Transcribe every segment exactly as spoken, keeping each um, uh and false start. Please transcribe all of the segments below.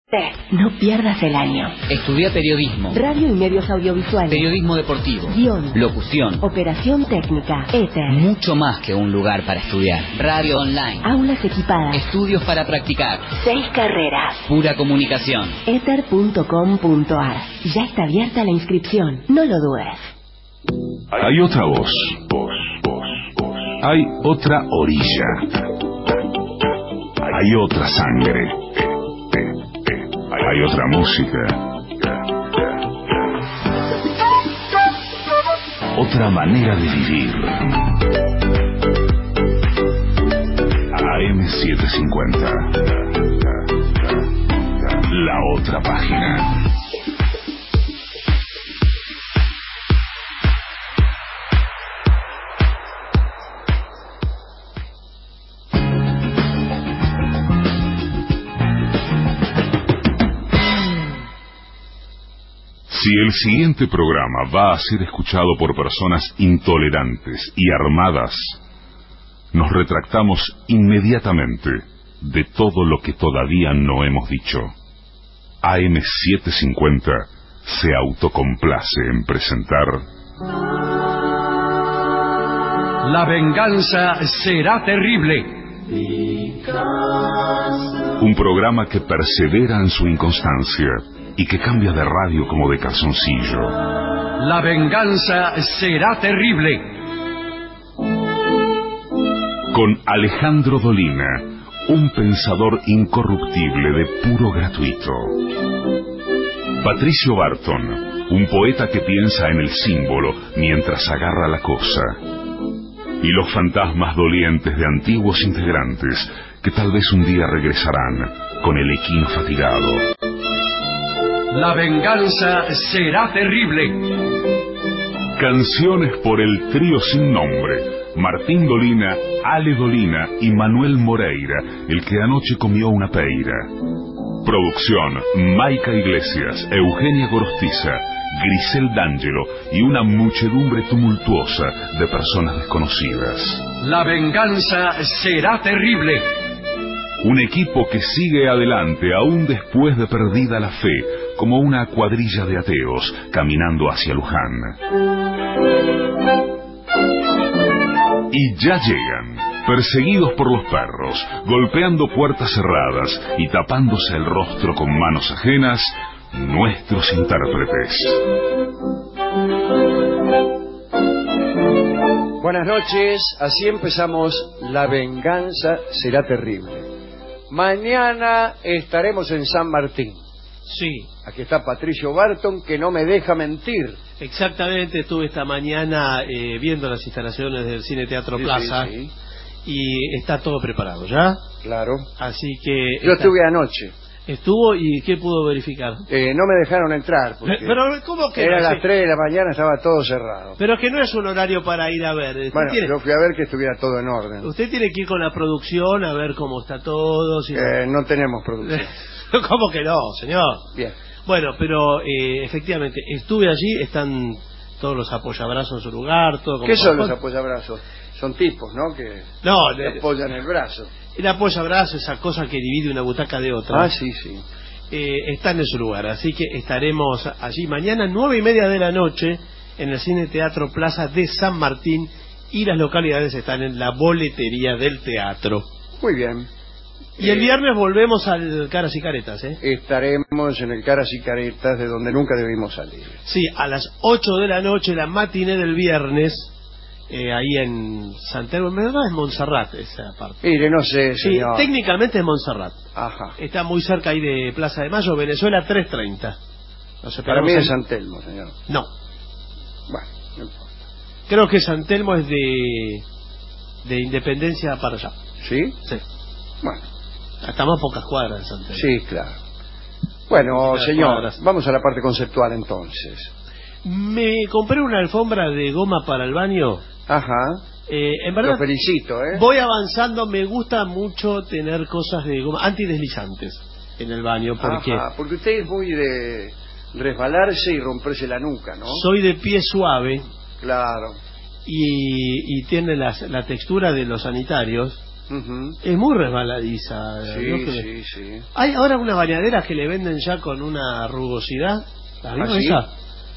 No pierdas el año. Estudia periodismo, Radio y medios audiovisuales, periodismo deportivo, guión, locución, operación técnica, éter. Mucho más que un lugar para estudiar. Radio online, aulas equipadas, estudios para practicar, seis carreras, pura comunicación. éter punto com punto ar. Ya está abierta la inscripción. No lo dudes. Hay otra voz, voz, voz, voz. Hay otra orilla. Hay otra sangre. Hay otra música. Otra manera de vivir. A eme setecientos cincuenta. La otra página. Si el siguiente programa va a ser escuchado por personas intolerantes y armadas, nos retractamos inmediatamente de todo lo que todavía no hemos dicho. A eme setecientos cincuenta se autocomplace en presentar... La venganza será terrible. Un programa que persevera en su inconstancia y que cambia de radio como de calzoncillo. La venganza será terrible. Con Alejandro Dolina, un pensador incorruptible de puro gratuito. Patricio Barton, un poeta que piensa en el símbolo mientras agarra la cosa. Y los fantasmas dolientes de antiguos integrantes que tal vez un día regresarán con el equino fatigado. La venganza será terrible. Canciones por el trío sin nombre: Martín Dolina, Ale Dolina y Manuel Moreira, el que anoche comió una peira. Producción: Maica Iglesias, Eugenia Gorostiza, Grisel D'Angelo y una muchedumbre tumultuosa de personas desconocidas. La venganza será terrible. Un equipo que sigue adelante aún después de perdida la fe, como una cuadrilla de ateos caminando hacia Luján. Y ya llegan, perseguidos por los perros, golpeando puertas cerradas y tapándose el rostro con manos ajenas, nuestros intérpretes. Buenas noches, así empezamos La venganza será terrible. Mañana estaremos en San Martín. Sí. Aquí está Patricio Barton, que no me deja mentir. Exactamente, estuve esta mañana eh, viendo las instalaciones del Cine Teatro Sí, Plaza sí, sí. y está todo preparado, ¿ya? Claro. Así que... Yo está... estuve anoche. ¿Estuvo y qué pudo verificar? Eh, no me dejaron entrar porque Pero, ¿cómo que era no? las tres de la mañana, estaba todo cerrado. Pero que no es un horario para ir a ver. Usted Bueno, tiene... yo fui a ver que estuviera todo en orden. Usted tiene que ir con la producción a ver cómo está todo. Si... Eh, no tenemos producción. ¿Cómo que no, señor? Bien. Bueno, pero eh, efectivamente, estuve allí, están todos los apoyabrazos en su lugar. Todo como ¿Qué son corresponde. los apoyabrazos? Son tipos, ¿no? Que No, que le- apoyan el brazo. el apoyabrazo, esa cosa que divide una butaca de otra. Ah, sí, sí. Eh, están en su lugar, así que estaremos allí mañana nueve y media de la noche en el Cine Teatro Plaza de San Martín, y las localidades están en la boletería del teatro. Muy bien. Y el viernes volvemos al Caras y Caretas, ¿eh? Estaremos en el Caras y Caretas, de donde nunca debimos salir. Sí, a las ocho de la noche, la matiné del viernes, eh, ahí en Santiago, en verdad es Montserrat esa parte. Mire, no sé, Sí, señor. técnicamente es Montserrat. Ajá. Está muy cerca ahí de Plaza de Mayo, Venezuela trescientos treinta. Nos Para mí esperamos es en- San Telmo, señor. No, Bueno, no importa. creo que San Telmo es de de Independencia para allá. ¿Sí? Sí. Bueno, Estamos a pocas cuadras de San Telmo. sí, claro. Bueno, Pocas señor, cuadras. vamos a la parte conceptual entonces. Me compré una alfombra de goma para el baño. Ajá. Eh, en Lo verdad, felicito, ¿eh? voy avanzando. Me gusta mucho tener cosas de goma antideslizantes en el baño, porque Ajá, porque usted es muy de resbalarse y romperse la nuca, ¿no? soy de pie suave Claro. y, y tiene las- la textura de los sanitarios. Ujú. Es muy resbaladiza. Sí, ¿no? Que- sí, sí. Hay ahora unas bañaderas que le venden ya con una rugosidad. ¿Las vimos ¿Ah, sí? esa?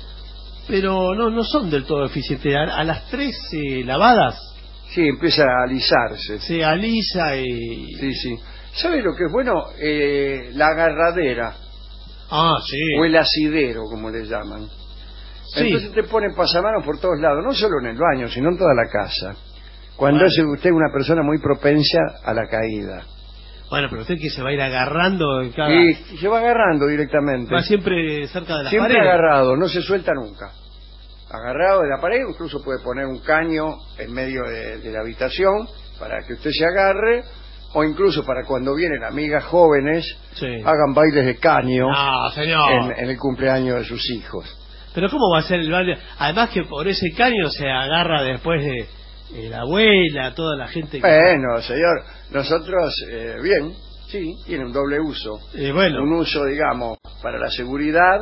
Pero no no son del todo eficientes. A, a las tres eh, lavadas Sí, empieza a alisarse. se alisa y... Sí, sí. ¿Sabe lo que es bueno? Eh, la agarradera, Ah, sí. o el asidero, como le llaman. Sí. Entonces te ponen pasamanos por todos lados, no solo en el baño, sino en toda la casa. Cuando Bueno. es usted una persona muy propensa a la caída. Bueno, pero usted que se va a ir agarrando en cada... Y se va agarrando directamente. Va siempre cerca de las Siempre paredes. agarrado, no se suelta nunca. Agarrado de la pared, incluso puede poner un caño en medio de, de la habitación para que usted se agarre, o incluso para cuando vienen amigas jóvenes, Sí. hagan bailes de caño No, señor. en, en el cumpleaños de sus hijos. Pero ¿cómo va a ser el baile? Además que por ese caño se agarra después de, de la abuela, toda la gente que... Bueno, señor, nosotros, eh, bien, sí, tiene un doble uso. Eh, bueno, Un uso, digamos, para la seguridad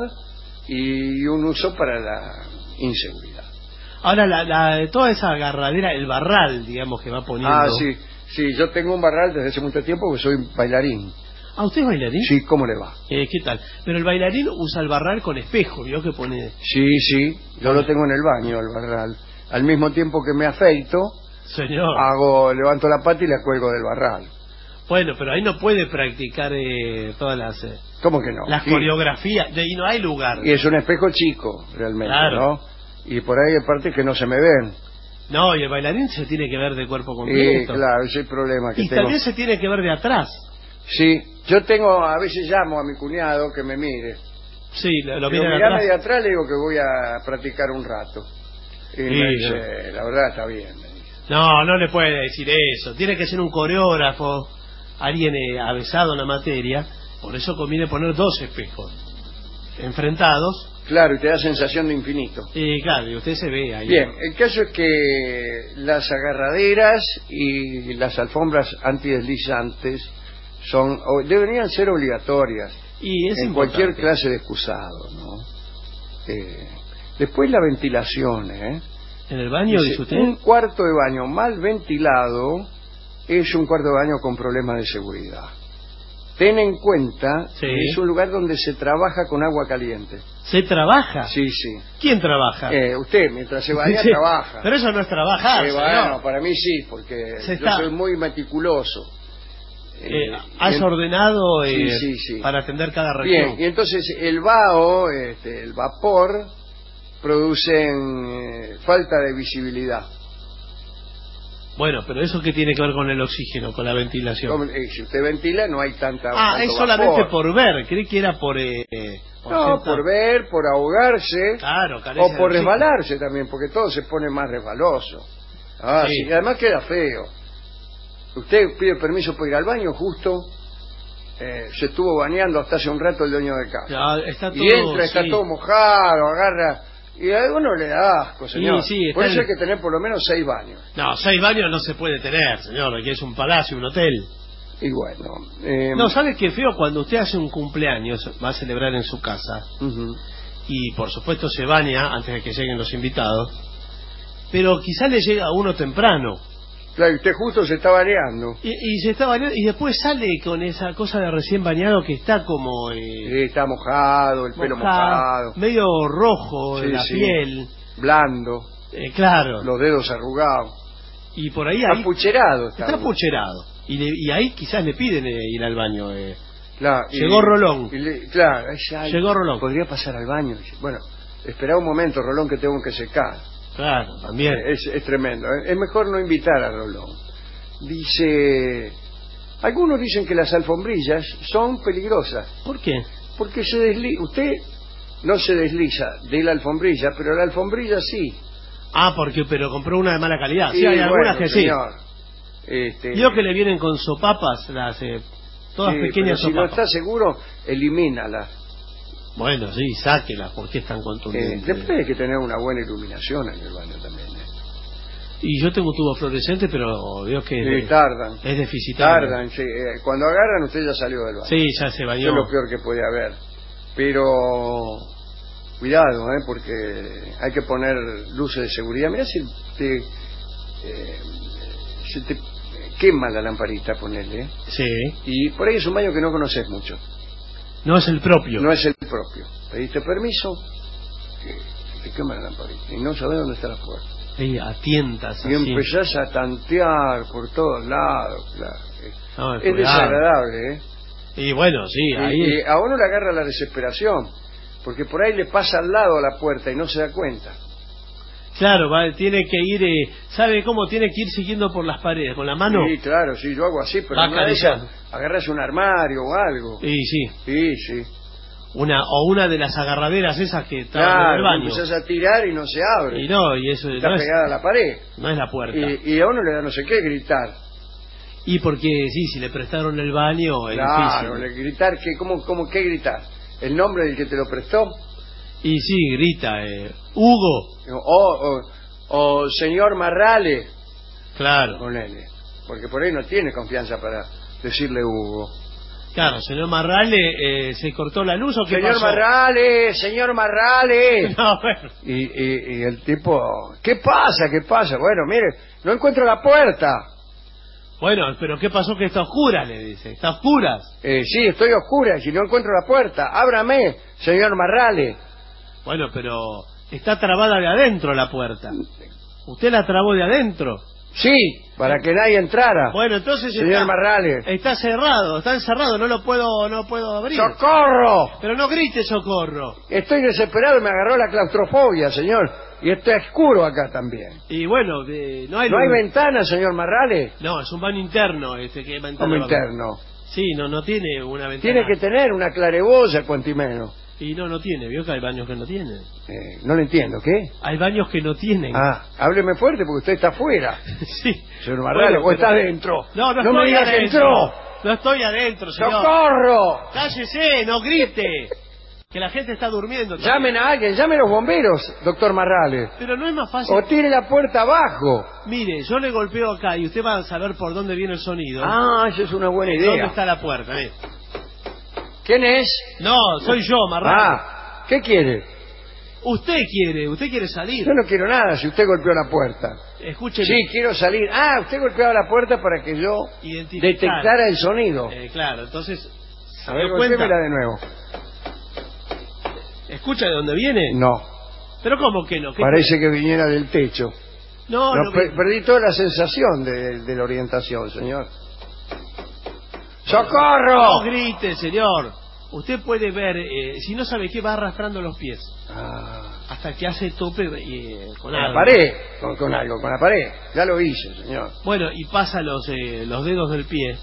y un uso para la inseguridad. ahora la, la, toda esa agarradera, el barral, digamos, que va poniendo... Ah, sí, sí, yo tengo un barral desde hace mucho tiempo porque soy bailarín. ¿Ah, usted es bailarín? Sí, ¿cómo le va? Eh, ¿Qué tal? Pero el bailarín usa el barral con espejo, ¿vio? Que pone... Sí, sí, yo lo tengo en el baño, el barral. Al mismo tiempo que me afeito, Señor. hago, levanto la pata y la cuelgo del barral. Bueno, pero ahí no puede practicar eh, todas las, eh, ¿Cómo que no? las Sí. coreografías. De ahí no hay lugar. Y es un espejo chico, realmente, Claro. ¿no? Y por ahí hay partes que no se me ven. No, y el bailarín se tiene que ver de cuerpo Y completo. claro, ese es el problema que y tengo. también se tiene que ver de atrás. Sí, yo tengo, a veces llamo a mi cuñado que me mire. Sí, lo, lo Digo, mira de mirame atrás. de atrás, le digo que voy a practicar un rato. Y me Sí, dice, la verdad está bien, me dice. No, no le puede decir eso. Tiene que ser un coreógrafo, alguien eh, avesado en la materia. Por eso conviene poner dos espejos enfrentados. Claro, y te da sensación de infinito. Y claro, y usted se ve ahí. Bien, el caso es que las agarraderas y las alfombras antideslizantes son, o deberían ser obligatorias Y es en importante. cualquier clase de excusado, ¿no? Eh, después la ventilación, ¿eh? ¿En el baño, Dice, dice usted? un cuarto de baño mal ventilado es un cuarto de baño con problemas de seguridad. Ten en cuenta Sí. que es un lugar donde se trabaja con agua caliente. ¿Se trabaja? Sí, sí. ¿Quién trabaja? Eh, usted, mientras se baña, Sí, trabaja. Pero eso no es trabajar, Eh, señor. bueno, para mí sí, porque Se yo está- soy muy meticuloso. Eh, Eh, has en- ordenado eh, Sí, sí, sí. para atender cada región. Bien, y entonces el vaho, este, el vapor, producen eh, falta de visibilidad. Bueno, pero eso qué tiene que ver con el oxígeno, con la ventilación. Como, eh, si usted ventila, no hay tanta. Ah, tanto es solamente vapor. por ver. Creí que era por. Eh, por No, sentar. por ver, por ahogarse, Claro, carece o de por oxígeno. resbalarse también, porque todo se pone más resbaloso. Ah, Sí. sí, y además queda feo. Usted pide permiso para ir al baño, justo eh, se estuvo bañando hasta hace un rato el dueño de casa. Ya, está todo, Y entra, está sí. todo mojado, agarra. Y a uno le da asco, señor. Sí, sí, está Por eso en- hay que tener por lo menos seis baños. No, seis baños no se puede tener, señor, que es un palacio, un hotel. Y bueno. eh, No, ¿sabe qué feo? Cuando usted hace un cumpleaños, va a celebrar en su casa, ujú. y por supuesto se baña antes de que lleguen los invitados, pero quizá le llega a uno temprano, Claro, y usted justo se está bañando. y, y se está bañando, y después sale con esa cosa de recién bañado que está como... eh, Sí, está mojado, el pelo mojado, medio rojo Sí, en la sí. piel, blando, eh, claro, los dedos arrugados. y por ahí, Está ahí pucherado. Está, está pucherado, y, le- y ahí quizás le piden eh, ir al baño. eh. Claro, y- Llegó Rolón. y le- claro, ahí ya- Llegó Rolón. Podría pasar al baño. Dice, bueno, espera un momento, Rolón, que tengo que secar. Claro, también. Es, es tremendo. ¿eh? Es mejor no invitar a Rolón. Dice, algunos dicen que las alfombrillas son peligrosas ¿Por qué? porque se desliza. Usted no se desliza de la alfombrilla, pero la alfombrilla sí. Ah, porque pero compró una de mala calidad. Sí, Y hay algunas bueno, que sí. señor, este, Yo que le vienen con sopapas, las eh, todas sí, pequeñas pero si no sopapas. está seguro, elimínala. Bueno, sí, sáquelas, porque es tan Eh, contundente. después hay que tener una buena iluminación en el baño también. ¿eh? Y yo tengo un tubo fluorescente, pero veo que Sí, es, tardan. es deficitario. Tardan, sí. Eh, cuando agarran, usted ya salió del baño. Sí, ya se Eso bañó. es lo peor que puede haber. Pero cuidado, ¿eh? Porque hay que poner luces de seguridad. Mira si te, eh, se te quema la lamparita, ponele. Sí. Y por ahí es un baño que no conoces mucho. No es el propio. No es el propio. Pediste permiso, que te quema la lamparita. Y no sabes dónde está la puerta. Sí, a tientas. Y así. empezás a tantear por todos lados. Claro. No, Es cuidado. desagradable, ¿eh? Y bueno, sí, Y, ahí. y a uno le agarra la desesperación. Porque por ahí le pasa al lado a la puerta y no se da cuenta. Claro, va, tiene que ir, eh, ¿sabe cómo? Tiene que ir siguiendo por las paredes, con la mano. Sí, claro, sí, yo hago así, pero Va en una de esas acariciando. agarras un armario o algo. Y sí, Sí, sí. una o una de las agarraderas esas que estaban en el Claro, baño. empezás a tirar y no se abre. Y no, y eso Está no es, pegada a la pared. no es la puerta. Y, y a uno le da no sé qué gritar. Y porque, sí, si le prestaron el baño, es Claro, difícil. le gritar, que, ¿cómo, cómo qué gritar? ¿El nombre del que te lo prestó? Y sí, grita, eh, Hugo. O, o, o señor Marrale, Claro, ponele. Porque por ahí no tiene confianza para decirle Hugo. claro, señor Marrale, eh, ¿se cortó la luz o qué Señor pasó? Marrale, señor Marrale. No, bueno. Y, y, y el tipo, ¿qué pasa? ¿Qué pasa? Bueno, mire, no encuentro la puerta. Bueno, pero ¿qué pasó que está oscura? Le dice, está oscuras. Eh, sí, estoy a oscuras y no encuentro la puerta. Ábrame, señor Marrale. Bueno, pero está trabada de adentro la puerta. ¿Usted la trabó de adentro? Sí, para que nadie entrara. Bueno, entonces Señor está, Marrale. está cerrado, está encerrado, no lo puedo, no puedo abrir. ¡Socorro! Pero no grite socorro. Estoy desesperado y me agarró la claustrofobia, señor. Y está oscuro acá también. Y bueno, eh, no hay ¿No hay luz. ventana, señor Marrale? No, es un baño interno este que va a entrar. Como interno. Sí, no, no tiene una ventana. Tiene que tener una clareboya, cuantimeno. Y no, no tiene, vio que hay baños que no tienen. Eh, no le entiendo, ¿qué? Hay baños que no tienen. Ah, hábleme fuerte porque usted está afuera. Sí. Señor Marrale, Bueno, o está pero- adentro. No, no, no me estoy diga que adentro. entró. No estoy adentro, señor. ¡Socorro! Cállese, no grite. Que la gente está durmiendo. también. Llamen a alguien, llamen a los bomberos, doctor Marrale. Pero no es más fácil. O tire la puerta abajo. Mire, yo le golpeo acá y usted va a saber por dónde viene el sonido. Ah, eso es una buena ¿Dónde idea. está la puerta? Ve. ¿Quién es? No, soy yo, Marrano. Ah, ¿qué quiere? Usted quiere, usted quiere salir. Yo no quiero nada si usted golpeó la puerta. Escúcheme. Sí, quiero salir. Ah, usted golpeaba la puerta para que yo Identificar. detectara el sonido. Eh, claro, entonces, ¿se A ver, dio cuenta? golpémela de nuevo. ¿Escucha de dónde viene? No, ¿Pero cómo que no? ¿Qué- parece que viniera del techo. No, No, no, per- perdí toda la sensación de, de la orientación, señor. no ¡Socorro! grite, señor. Usted puede ver, eh, si no sabe qué, va arrastrando los pies Ah, hasta que hace tope eh, con con la algo. pared, con, con algo, con la pared. Ya lo hice, señor. Bueno, y pasa los eh, los dedos del pie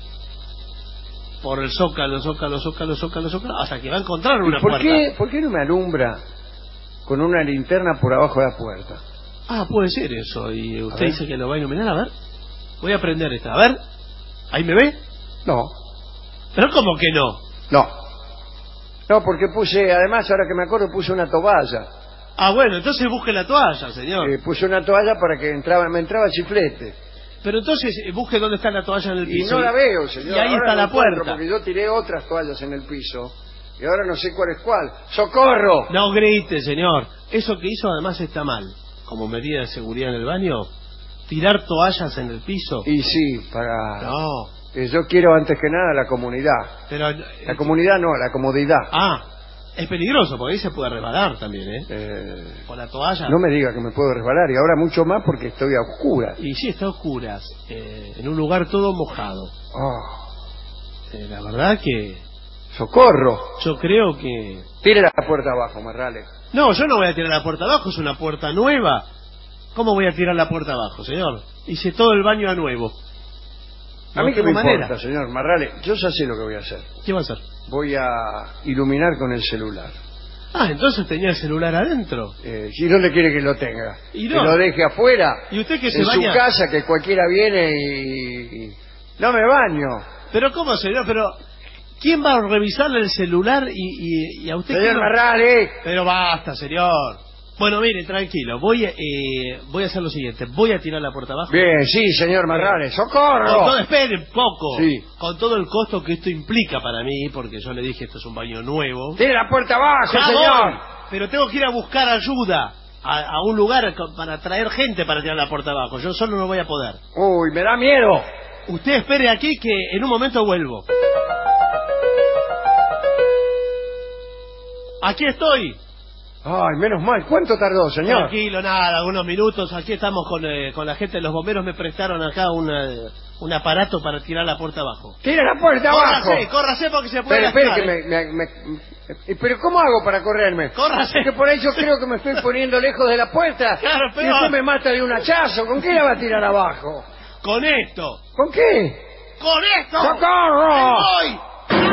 por el zócalo, zócalo, zócalo, zócalo, zócalo, hasta que va a encontrar una ¿Por puerta. qué, ¿Por qué no me alumbra con una linterna por abajo de la puerta? Ah, puede ser eso. Y usted ver. dice que lo va a iluminar. A ver, voy a prender esta. A ver, ¿ahí me ve? No, Pero ¿cómo que no? no. No, porque puse, además, ahora que me acuerdo, puse una toalla. Ah, bueno, entonces busque la toalla, señor. Eh, puse una toalla para que entraba, me entraba chiflete. Pero entonces eh, busque dónde está la toalla en el Y piso. no la veo, señor. Y ahí Ahora está no la encuentro, puerta. Porque yo tiré otras toallas en el piso y ahora no sé cuál es cuál. ¡Socorro! No grite, señor. Eso que hizo además está mal. Como medida de seguridad en el baño, tirar toallas en el piso. Y sí, para... No, eh, yo quiero antes que nada la comunidad. pero... La comunidad no, la comodidad. Ah, es peligroso, porque ahí se puede resbalar también, ¿eh? Eh, Con la toalla. no me diga que me puedo resbalar y ahora mucho más porque estoy a oscuras. Y sí, está a oscuras, eh, en un lugar todo mojado. Oh, Eh, la verdad que ¡socorro! yo creo que... Tire la puerta abajo, Marrale. No, yo no voy a tirar la puerta abajo, es una puerta nueva. ¿Cómo voy a tirar la puerta abajo, señor? Hice todo el baño a nuevo. A No mí que me tengo manera. importa, señor Marrale. Yo ya sé lo que voy a hacer. ¿Qué va a hacer? Voy a iluminar con el celular. Ah, entonces tenía el celular adentro. Eh, si no le quiere que lo tenga, Y no. que lo deje afuera, ¿Y usted que se en baña? su casa, que cualquiera viene y, y- no me baño. Pero ¿cómo, señor? Pero ¿quién va a revisarle el celular y, y, y a usted? Señor quién lo- Marrale, Pero basta, señor. Bueno, mire, tranquilo. Voy, a- eh, voy a hacer lo siguiente. Voy a tirar la puerta abajo. bien, sí, señor Marrale, Con todo, socorro. espere un poco. Sí. Con todo el costo que esto implica para mí, porque yo le dije esto es un baño nuevo. Tire la puerta abajo, Ya señor. voy, pero tengo que ir a buscar ayuda a, a un lugar co- para traer gente para tirar la puerta abajo. Yo solo no voy a poder. Uy, me da miedo. Usted espere aquí que en un momento vuelvo. Aquí estoy. Ay, menos mal. ¿Cuánto tardó, señor? Tranquilo, nada, unos minutos. Aquí estamos con, eh, con la gente de los bomberos. Me prestaron acá una, un aparato para tirar la puerta abajo. ¡Tira la puerta abajo! Córrase, córrase porque se puede Espere, espere, lastimar, que ¿eh? me, me, me- ¿Pero cómo hago para correrme? Córrase. Que por ahí yo creo que me estoy poniendo lejos de la puerta. Claro, Y pero- usted me mata de un hachazo. ¿Con qué la va a tirar abajo? Con esto. ¿Con qué? ¡Con esto! ¡Socorro! ¡Me voy!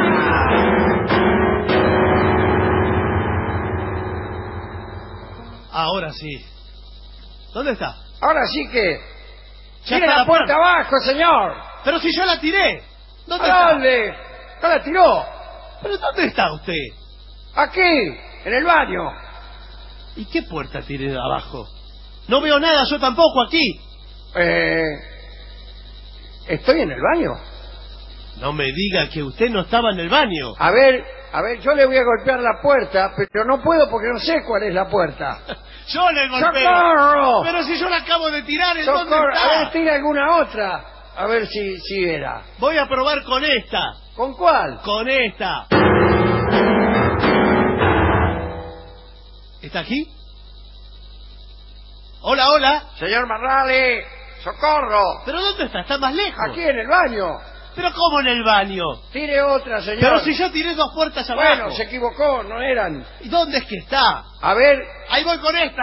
Ahora sí. ¿Dónde está? Ahora sí que... Ya ¡Tire está la la puerta puerta. abajo, señor! Pero si yo la tiré. ¿Dónde ¿A está? dónde? ¿No la tiró? ¿Pero dónde está usted? Aquí, en el baño. ¿Y qué puerta tiré de abajo? No veo nada, yo tampoco aquí. Eh... ¿Estoy en el baño? No me diga que usted no estaba en el baño. A ver, a ver, yo le voy a golpear la puerta, pero no puedo porque no sé cuál es la puerta. Yo le golpeo. ¡Socorro! Pero si yo la acabo de tirar, ¿en dónde ¡Socorro! está? A ver, tira alguna otra. A ver si, si era. Voy a probar con esta. ¿Con cuál? Con esta. ¿Está aquí? Hola, hola. Señor Marrale, ¡socorro! ¿Pero dónde está? Está más lejos. Aquí en el baño. ¿Pero cómo en el baño? Tire otra, señor. Pero si yo tiré dos puertas abajo. Bueno, se equivocó, no eran. ¿Y dónde es que está? A ver, Ahí voy con esta.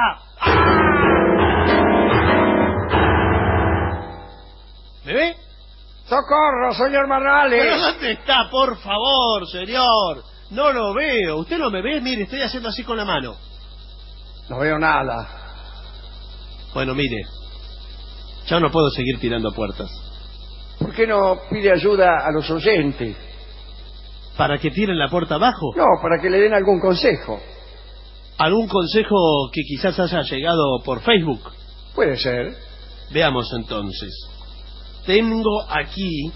¿Me ve? ¡socorro, señor Marrale! ¿Pero dónde está? Por favor, señor. No lo veo. ¿Usted no me ve? Mire, estoy haciendo así con la mano. No veo nada. Bueno, mire. Ya no puedo seguir tirando puertas. ¿Por qué no pide ayuda a los oyentes? ¿Para que tiren la puerta abajo? No, para que le den algún consejo. ¿Algún consejo que quizás haya llegado por Facebook? Puede ser. Veamos entonces. Tengo aquí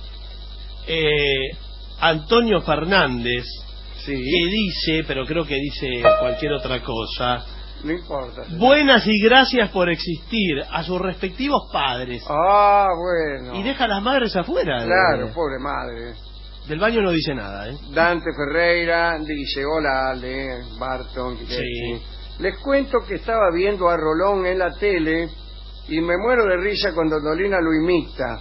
eh, Antonio Fernández, Sí. que dice, pero creo que dice cualquier otra cosa. No importa. señor. Buenas y gracias por existir a sus respectivos padres. Ah, bueno. Y deja a las madres afuera. de- Claro, pobre madre. Del baño no dice nada, ¿eh? Dante Ferreira dice, hola Ale, Barton, Guidetti. Sí. Les cuento que estaba viendo a Rolón en la tele y me muero de risa cuando Dolina lo imita.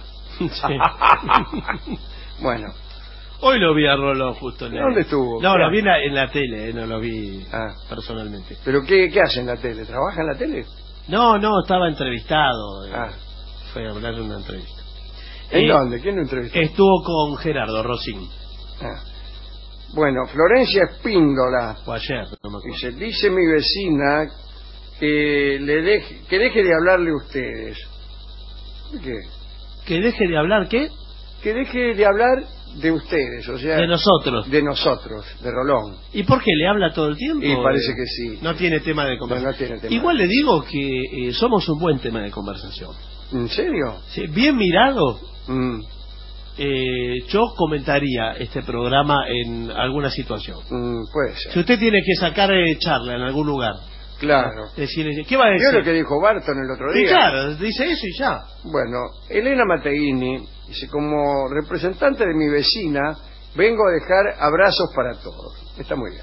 Sí. Bueno, Hoy lo vi a Rolón justo en la... ¿dónde estuvo? No, ¿Qué lo hace? vi en la, en la tele, eh, no lo vi Ah. personalmente. ¿Pero qué, qué hace en la tele? ¿Trabaja en la tele? No, no, estaba entrevistado. eh, Ah. Fue a hablar en una entrevista. ¿En Eh, dónde? ¿Quién lo entrevistó? Estuvo con Gerardo Rosín. Ah. Bueno, Florencia Espíndola O ayer, no me acuerdo. dice, dice mi vecina que le deje, que deje de hablarle a ustedes. ¿Por qué? ¿Que deje de hablar qué? Que deje de hablar de ustedes, o sea, De nosotros. de nosotros, de Rolón. ¿Y por qué le habla todo el tiempo? Y parece Eh, que sí. No tiene tema de conversación. No, no tiene tema. Igual le digo que eh, somos un buen tema de conversación. ¿En serio? Sí, bien mirado, Mm, eh, yo comentaría este programa en alguna situación. mm, puede ser. Si usted tiene que sacar eh, charla en algún lugar, Claro. decirle, ¿qué va a decir? Yo lo que dijo Barton el otro Y día. claro, dice eso y ya. Bueno, Elena Mateini dice, como representante de mi vecina, vengo a dejar abrazos para todos. Está muy bien.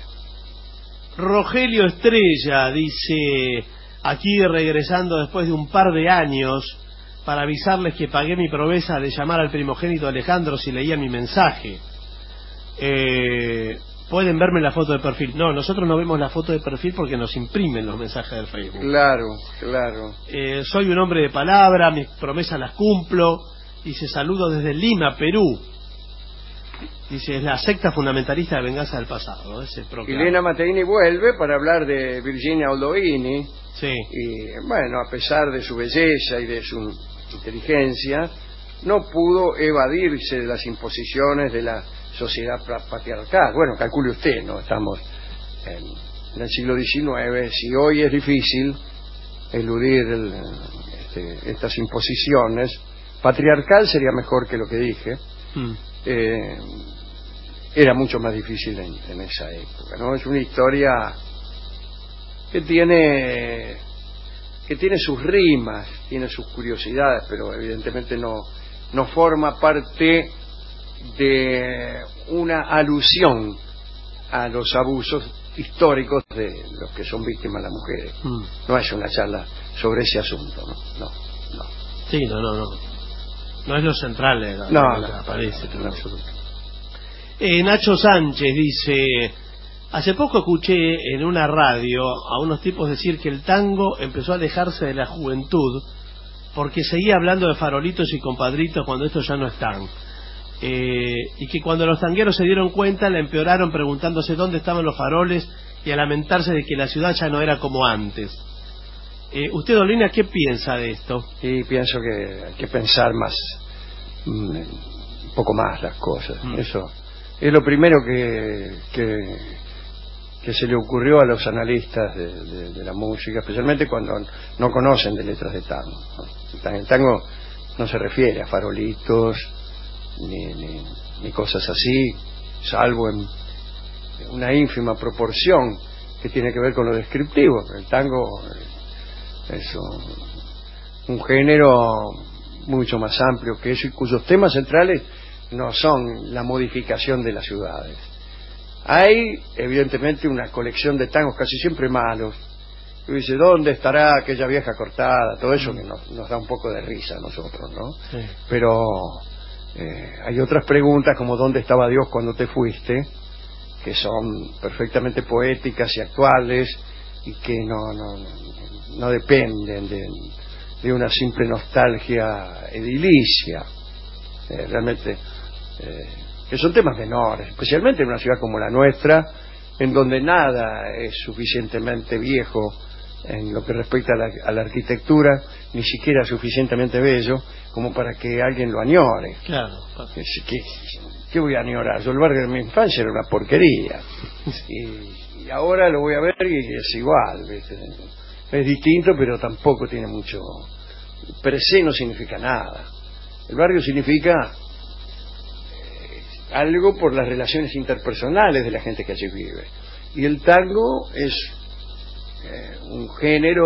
Rogelio Estrella dice, aquí regresando después de un par de años, para avisarles que pagué mi promesa de llamar al primogénito Alejandro si leían mi mensaje. Eh, Pueden verme la foto de perfil. No, nosotros no vemos la foto de perfil porque nos imprimen los mensajes del Facebook. Claro, claro. Eh, soy un hombre de palabra, mis promesas las cumplo. Dice, saludo desde Lima, Perú. Dice, es la secta fundamentalista de venganza del pasado, ¿no? Ese proclama. Elena Mateini vuelve para hablar de Virginia Oldoini. Sí. Y bueno, a pesar de su belleza y de su inteligencia, no pudo evadirse de las imposiciones de la sociedad patriarcal. Bueno, calcule usted, ¿no? Estamos en, en el siglo diecinueve. Si hoy es difícil eludir el, este, estas imposiciones, patriarcal sería mejor que lo que dije. Mm. Eh, era mucho más difícil en, en esa época, ¿no? Es una historia que tiene que tiene sus rimas, tiene sus curiosidades, pero evidentemente no no forma parte de una alusión a los abusos históricos de los que son víctimas las mujeres. Mm. No es una charla sobre ese asunto, no, no, no. Sí, no, no, no. No es lo central de la, no, de la que no, aparece. No, no, no. Eh, Nacho Sánchez dice: hace poco escuché en una radio a unos tipos decir que el tango empezó a alejarse de la juventud porque seguía hablando de farolitos y compadritos cuando estos ya no están. Eh, y que cuando los tangueros se dieron cuenta la empeoraron preguntándose dónde estaban los faroles y a lamentarse de que la ciudad ya no era como antes. Eh, ¿Usted, Dolina, qué piensa de esto? Y pienso que hay que pensar más, un poco más las cosas. Mm. Eso es lo primero que, que, que se le ocurrió a los analistas de, de, de la música, especialmente cuando no conocen de letras de tango, ¿no? El tango no se refiere a farolitos Ni, ni, ni cosas así, salvo en una ínfima proporción que tiene que ver con lo descriptivo. El tango es un, un género mucho más amplio que eso y cuyos temas centrales no son la modificación de las ciudades. Hay evidentemente una colección de tangos casi siempre malos. Y dice, ¿dónde estará aquella vieja cortada? Todo eso que nos, nos da un poco de risa a nosotros, ¿no? Sí. Pero Eh, hay otras preguntas como ¿dónde estaba Dios cuando te fuiste?, que son perfectamente poéticas y actuales y que no no, no dependen de, de una simple nostalgia edilicia, eh, realmente eh, que son temas menores, especialmente en una ciudad como la nuestra, en donde nada es suficientemente viejo en lo que respecta a la, a la arquitectura, ni siquiera suficientemente bello como para que alguien lo añore. Claro. ¿Qué, qué, qué voy a añorar? Yo el barrio de mi infancia era una porquería y, y ahora lo voy a ver y es igual, ¿viste? Es distinto, pero tampoco tiene mucho. Per se no significa nada. El barrio significa eh, algo por las relaciones interpersonales de la gente que allí vive, y el tango es Eh, un género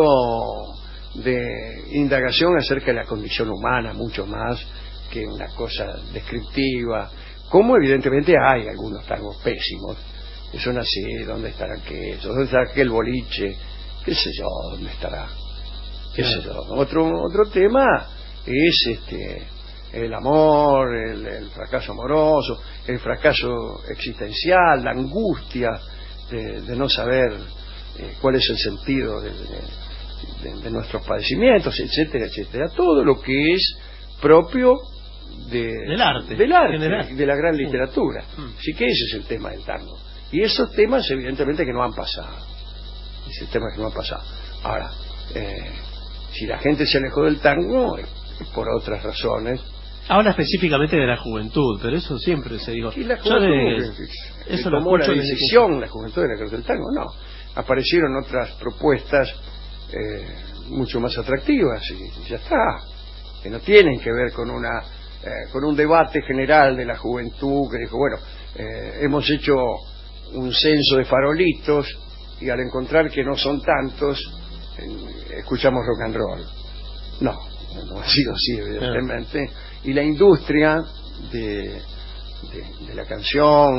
de indagación acerca de la condición humana, mucho más que una cosa descriptiva, como evidentemente hay algunos tangos pésimos que son así, ¿dónde estará aquello? ¿Dónde estará aquel boliche? ¿Qué sé yo? ¿Dónde estará? ¿Qué sé yo? Otro, otro tema es este el amor, el, el fracaso amoroso, el fracaso existencial, la angustia de, de no saber Eh, cuál es el sentido de, de, de, de nuestros padecimientos, etcétera, etcétera. Todo lo que es propio de, del arte, del arte de la gran literatura. Mm. Así que ese es el tema del tango. Y esos temas, evidentemente, que no han pasado. Esos temas que no han pasado. Ahora, eh, si la gente se alejó del tango, es por otras razones. Habla específicamente de la juventud, pero eso siempre se dijo. Y la juventud, de, que, eso que tomó la decisión, que... la juventud de la del tango, no. Aparecieron otras propuestas eh, mucho más atractivas y, y ya está, que no tienen que ver con una eh, con un debate general de la juventud que dijo, bueno, eh, hemos hecho un censo de farolitos y al encontrar que no son tantos eh, escuchamos rock and roll. No, no ha sido así evidentemente, y la industria de, de, de la canción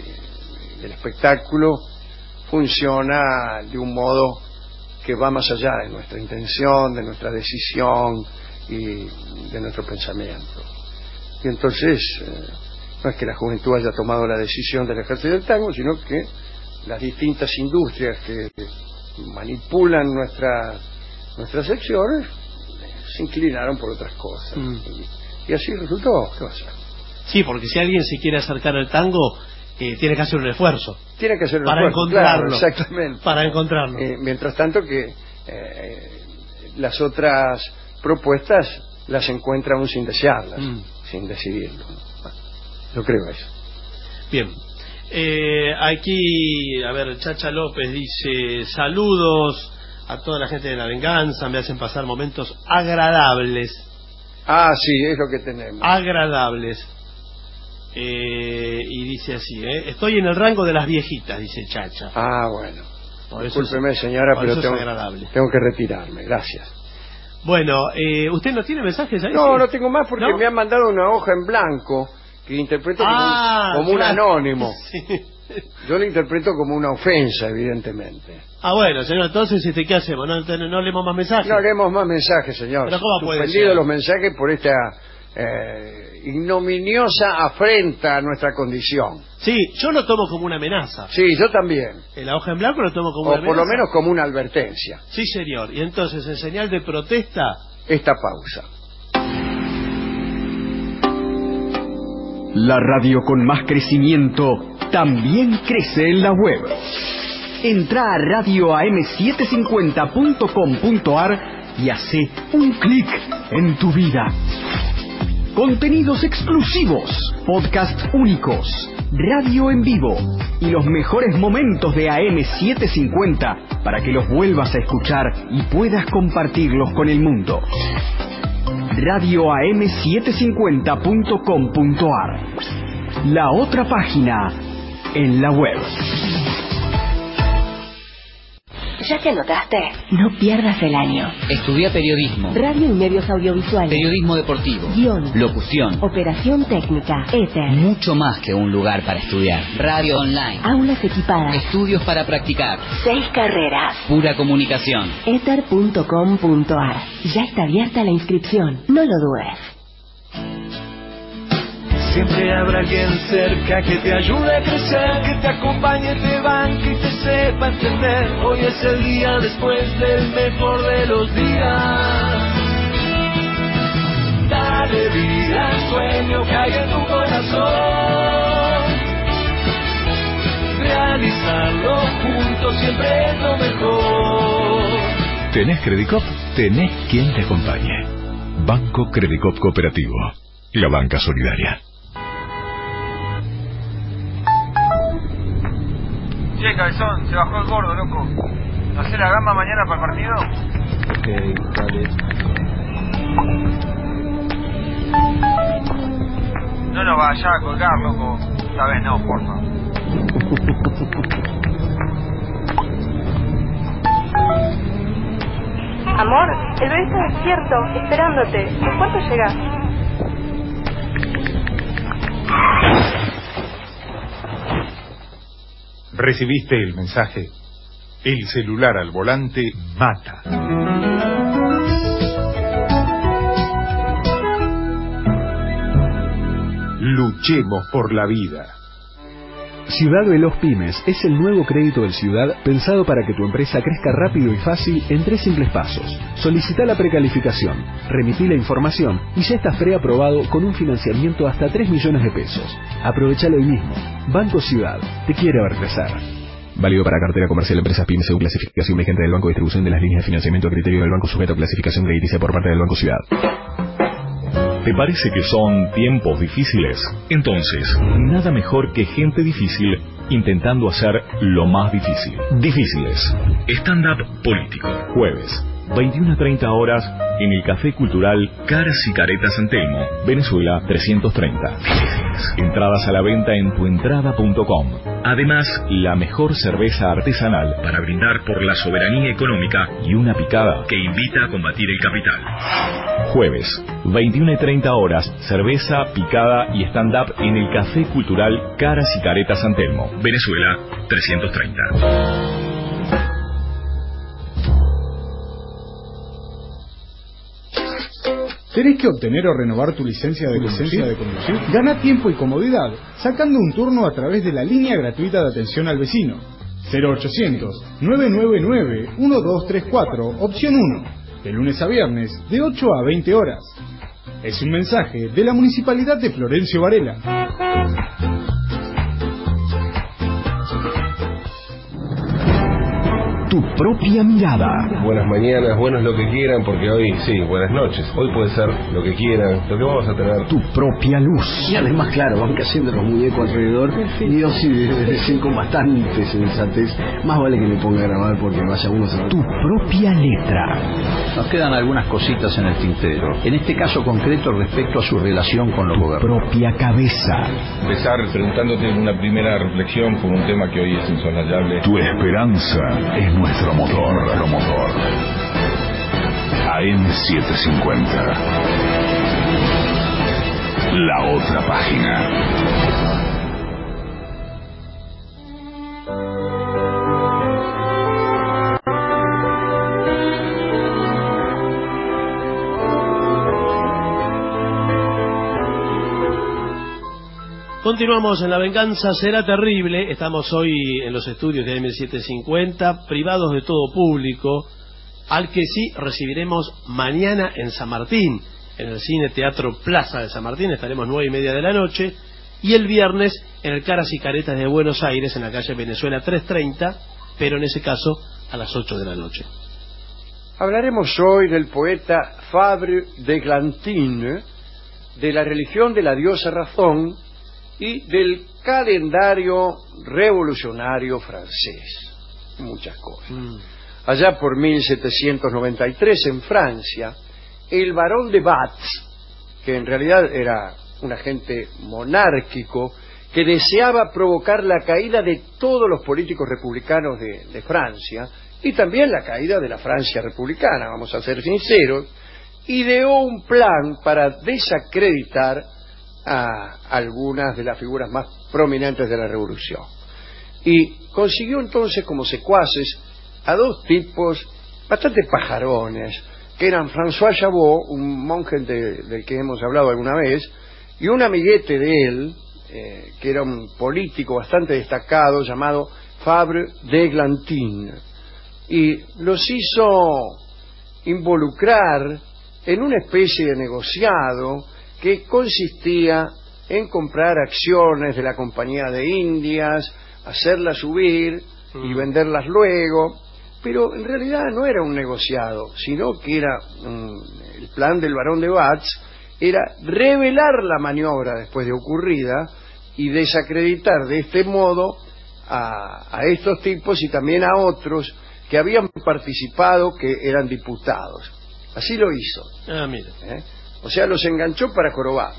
y del espectáculo funciona de un modo que va más allá de nuestra intención, de nuestra decisión y de nuestro pensamiento. Y entonces eh, no es que la juventud haya tomado la decisión de alejarse del tango, sino que las distintas industrias que manipulan nuestra, nuestras secciones se inclinaron por otras cosas. Mm. Y, y así resultó. ¿Qué va a ser? Sí, porque si alguien se quiere acercar al tango, Eh, tiene que hacer un esfuerzo. Tiene que hacer un para esfuerzo, encontrarlo. Claro, exactamente. Para encontrarlo. Eh, mientras tanto que eh, las otras propuestas las encuentra aún sin desearlas, mm. sin decidirlo. Bueno, yo creo eso. Bien. Eh, aquí, a ver, Chacha López dice: saludos a toda la gente de La Venganza, me hacen pasar momentos agradables. Ah, sí, es lo que tenemos. Agradables. Eh, y dice así, ¿eh? Estoy en el rango de las viejitas, dice Chacha. Ah, bueno. Por eso Discúlpeme, es, señora, por pero eso tengo, es agradable. tengo que retirarme. Gracias. Bueno, eh, ¿usted no tiene mensajes ahí? No, sí? no tengo más porque ¿No? me han mandado una hoja en blanco que interpreto como, Ah, un, como claro. un anónimo. Sí. Yo lo interpreto como una ofensa, evidentemente. Ah, bueno, señor, entonces, este, ¿qué hacemos? ¿No, no, no leemos más mensajes? No haremos más mensajes, señor. ¿Pero cómo puede Suspendido ser? los mensajes por esta eh, ignominiosa afrenta a nuestra condición. Sí, yo lo tomo como una amenaza. Sí, yo también. En la hoja en blanco lo tomo como O una amenaza. por lo menos como una advertencia. Sí, señor. Y entonces, en señal de protesta... Esta pausa. La radio con más crecimiento también crece en la web. Entra a radio a m setecientos cincuenta punto com punto a r y hace un clic en tu vida. Contenidos exclusivos, podcasts únicos, radio en vivo y los mejores momentos de A M setecientos cincuenta para que los vuelvas a escuchar y puedas compartirlos con el mundo. radio a m setecientos cincuenta punto com punto a r. La otra página en la web. ¿Ya te anotaste? No pierdas el año. Estudia periodismo, Radio y medios audiovisuales. periodismo deportivo, Guión. locución, Operación técnica. Éter. mucho más que un lugar para estudiar. Radio online, Aulas equipadas. estudios para practicar, Seis carreras. pura comunicación. éter punto com punto a r. Ya está abierta la inscripción. No lo dudes. Siempre habrá alguien cerca que te ayude a crecer, que te acompañe, te banque y te sepa entender. Hoy es el día después del mejor de los días. Dale vida al sueño que hay en tu corazón. Realizarlo juntos siempre es lo mejor. ¿Tenés Credicop? Tenés quien te acompañe. Banco Credicop Cooperativo. La banca solidaria. Che, cabezón, se bajó el gordo, loco. ¿No hace la gamba mañana para el partido? Ok, dale. No nos vayas a colgar, loco. Esta vez no, porfa. Amor, el bebé está despierto, esperándote. ¿En cuánto llegás? ¿Recibiste el mensaje? El celular al volante mata. Luchemos por la vida. Ciudad Veloz Pymes es el nuevo crédito del Ciudad pensado para que tu empresa crezca rápido y fácil en tres simples pasos. Solicita la precalificación, remití la información y ya estás preaprobado con un financiamiento hasta tres millones de pesos. Aprovechalo hoy mismo. Banco Ciudad, te quiere ver crecer. Válido para cartera comercial, empresas pymes, según clasificación vigente del Banco de Distribución de las líneas de financiamiento a criterio del Banco sujeto a clasificación crediticia por parte del Banco Ciudad. ¿Te parece que son tiempos difíciles? Entonces, nada mejor que gente difícil intentando hacer lo más difícil. Difíciles. Stand-up político. Jueves, veintiuna a treinta horas, en el Café Cultural Caras y Caretas San Telmo, Venezuela trescientos treinta. Difíciles. Entradas a la venta en tuentrada punto com. Además, la mejor cerveza artesanal para brindar por la soberanía económica y una picada que invita a combatir el capital. Jueves, veintiuna y treinta horas, cerveza, picada y stand-up en el Café Cultural Caras y Caretas San Telmo, Venezuela trescientos treinta. ¿Tenés que obtener o renovar tu licencia de, licencia de conducir? Gana tiempo y comodidad sacando un turno a través de la línea gratuita de atención al vecino. cero ochocientos, nueve nueve nueve, uno dos tres cuatro, opción uno. De lunes a viernes, de ocho a veinte horas. Es un mensaje de la Municipalidad de Florencio Varela. Tu propia mirada. Buenas mañanas, buenos lo que quieran, porque hoy, sí, buenas noches. Hoy puede ser lo que quieran, lo que vamos a tener. Tu propia luz. Y además, claro, van cayendo los muñecos alrededor. Y yo sí, debe decir con bastante sensatez. Más vale que me ponga a grabar porque vaya uno a saber. Tu propia letra. Nos quedan algunas cositas en el tintero. En este caso concreto respecto a su relación con los tu gobernantes. Propia cabeza. Empezar preguntándote una primera reflexión con un tema que hoy es insoslayable. Tu esperanza es nuestro motor, nuestro motor. A M setecientos cincuenta. La otra página. Continuamos en La Venganza Será Terrible. Estamos hoy en los estudios de A M setecientos cincuenta, privados de todo público, al que sí recibiremos mañana en San Martín, en el Cine Teatro Plaza de San Martín. Estaremos nueve y media de la noche. Y el viernes en el Caras y Caretas de Buenos Aires, en la calle Venezuela trescientos treinta, pero en ese caso a las ocho de la noche. Hablaremos hoy del poeta Fabre d'Églantine, de la religión de la diosa razón y del calendario revolucionario francés. Muchas cosas. Mm. Allá por mil setecientos noventa y tres, en Francia, el barón de Batz, que en realidad era un agente monárquico que deseaba provocar la caída de todos los políticos republicanos de, de Francia, y también la caída de la Francia republicana, vamos a ser sinceros, ideó un plan para desacreditar a algunas de las figuras más prominentes de la revolución. Y consiguió entonces como secuaces a dos tipos bastante pajarones, que eran François Chabot, un monje de, del que hemos hablado alguna vez, y un amiguete de él, eh, que era un político bastante destacado, llamado Fabre d'Églantine, y los hizo involucrar en una especie de negociado que consistía en comprar acciones de la Compañía de Indias, hacerlas subir y venderlas luego, pero en realidad no era un negociado, sino que era um, el plan del barón de Batz era revelar la maniobra después de ocurrida y desacreditar de este modo a, a estos tipos y también a otros que habían participado, que eran diputados. Así lo hizo. Ah, mira. ¿Eh? O sea, los enganchó para jorobar.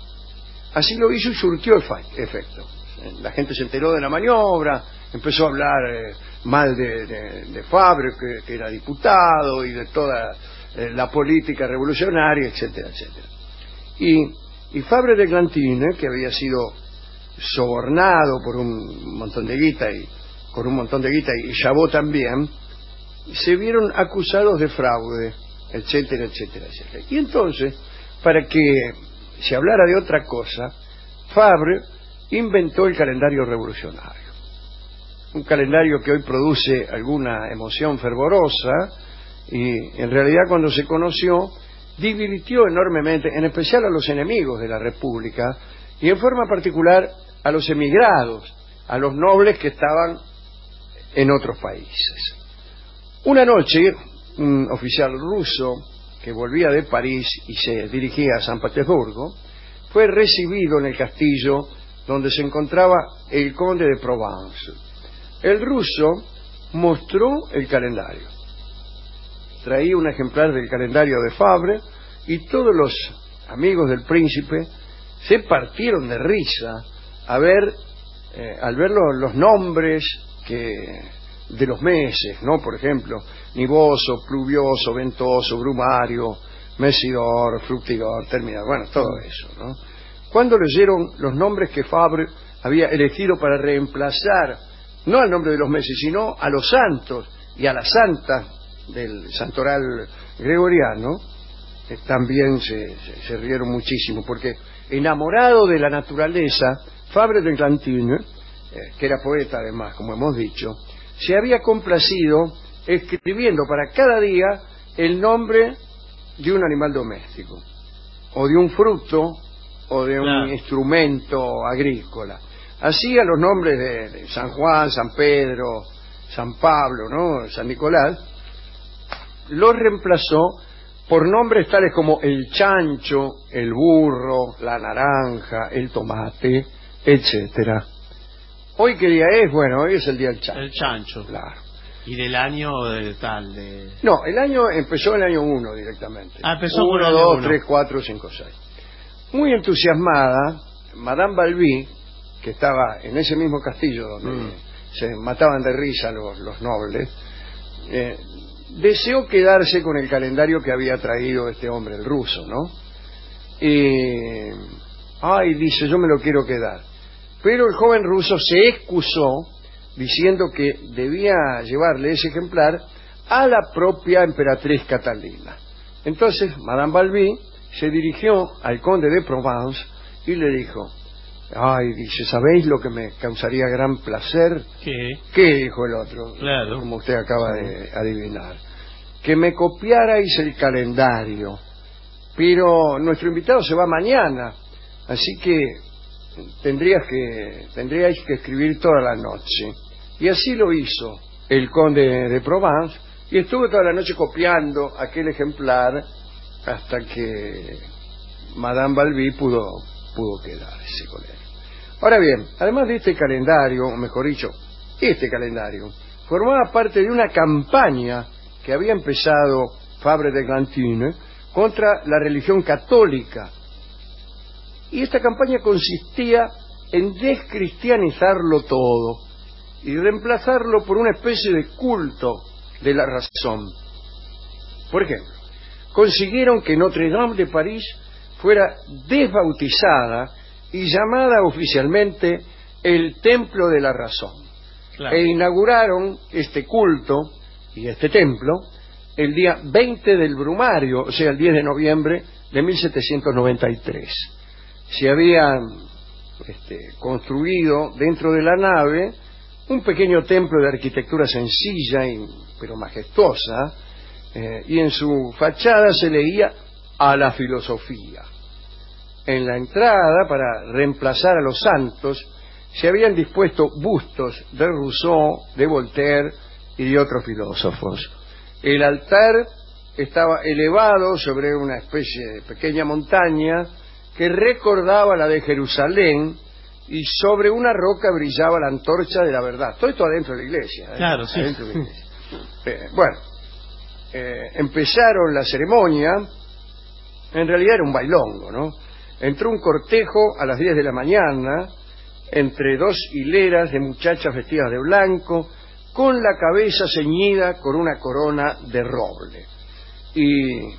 Así lo hizo y surtió efecto. La gente se enteró de la maniobra, empezó a hablar eh, mal de, de, de Fabre, que, que era diputado, y de toda eh, la política revolucionaria, etcétera, etcétera. Y, y Fabre d'Églantine, que había sido sobornado por un montón de guita, y con un montón de guita, y Chabot también, se vieron acusados de fraude, etcétera, etcétera, etcétera. Y entonces, para que se hablara de otra cosa, Fabre inventó el calendario revolucionario. Un calendario que hoy produce alguna emoción fervorosa, y en realidad cuando se conoció, divirtió enormemente, en especial a los enemigos de la República, y en forma particular a los emigrados, a los nobles que estaban en otros países. Una noche, un oficial ruso que volvía de París y se dirigía a San Petersburgo, fue recibido en el castillo donde se encontraba el conde de Provence. El ruso mostró el calendario. Traía un ejemplar del calendario de Fabre y todos los amigos del príncipe se partieron de risa a ver, eh, al ver los, los nombres que de los meses, ¿no? Por ejemplo, nivoso, pluvioso, ventoso, brumario, mesidor, fructigor, terminador, bueno, todo eso, ¿no? Cuando leyeron los nombres que Fabre había elegido para reemplazar, no al nombre de los meses, sino a los santos y a las santas del santoral gregoriano, eh, también se, se, se rieron muchísimo, porque enamorado de la naturaleza, Fabre d'Églantine, eh, que era poeta además, como hemos dicho, se había complacido escribiendo para cada día el nombre de un animal doméstico, o de un fruto, o de un claro. instrumento agrícola. Así a los nombres de, de San Juan, San Pedro, San Pablo, ¿no? San Nicolás, los reemplazó por nombres tales como el chancho, el burro, la naranja, el tomate, etcétera. ¿Hoy qué día es? Bueno, hoy es el día del chancho. El chancho. Claro. ¿Y del año de tal? De... No, el año empezó el año uno directamente. Ah, empezó uno, uno, dos, uno. tres, cuatro, cinco, seis. Muy entusiasmada, Madame Balbi, que estaba en ese mismo castillo donde mm. se mataban de risa los, los nobles, eh, deseó quedarse con el calendario que había traído este hombre, el ruso, ¿no? Y, ay, dice, yo me lo quiero quedar. Pero el joven ruso se excusó diciendo que debía llevarle ese ejemplar a la propia emperatriz Catalina. Entonces, Madame Balbi se dirigió al conde de Provence y le dijo, ay, dice, ¿sabéis lo que me causaría gran placer? ¿Qué? ¿Qué? Dijo el otro, claro. Como usted acaba de adivinar. Que me copiarais el calendario. Pero nuestro invitado se va mañana, así que tendrías que tendríais que escribir toda la noche. Y así lo hizo el conde de Provence, y estuvo toda la noche copiando aquel ejemplar hasta que Madame Balbi pudo, pudo quedarse con él. Ahora bien, además de este calendario, o mejor dicho, este calendario, formaba parte de una campaña que había empezado Fabre de Glantine contra la religión católica. Y esta campaña consistía en descristianizarlo todo y reemplazarlo por una especie de culto de la razón. Por ejemplo, consiguieron que Notre Dame de París fuera desbautizada y llamada oficialmente el Templo de la Razón. Claro. E inauguraron este culto y este templo el día veinte del Brumario, o sea, el diez de noviembre de mil setecientos noventa y tres. Se había este, construido dentro de la nave un pequeño templo de arquitectura sencilla y, pero majestuosa, eh, y en su fachada se leía a la filosofía. En la entrada, para reemplazar a los santos, se habían dispuesto bustos de Rousseau, de Voltaire y de otros filósofos. El altar estaba elevado sobre una especie de pequeña montaña que recordaba la de Jerusalén, y sobre una roca brillaba la antorcha de la verdad. Todo esto adentro de la iglesia. ¿eh? Claro, sí. Adentro de la iglesia. Eh, bueno, eh, empezaron la ceremonia. En realidad era un bailongo, ¿no? Entró un cortejo a las diez de la mañana entre dos hileras de muchachas vestidas de blanco, con la cabeza ceñida con una corona de roble. Y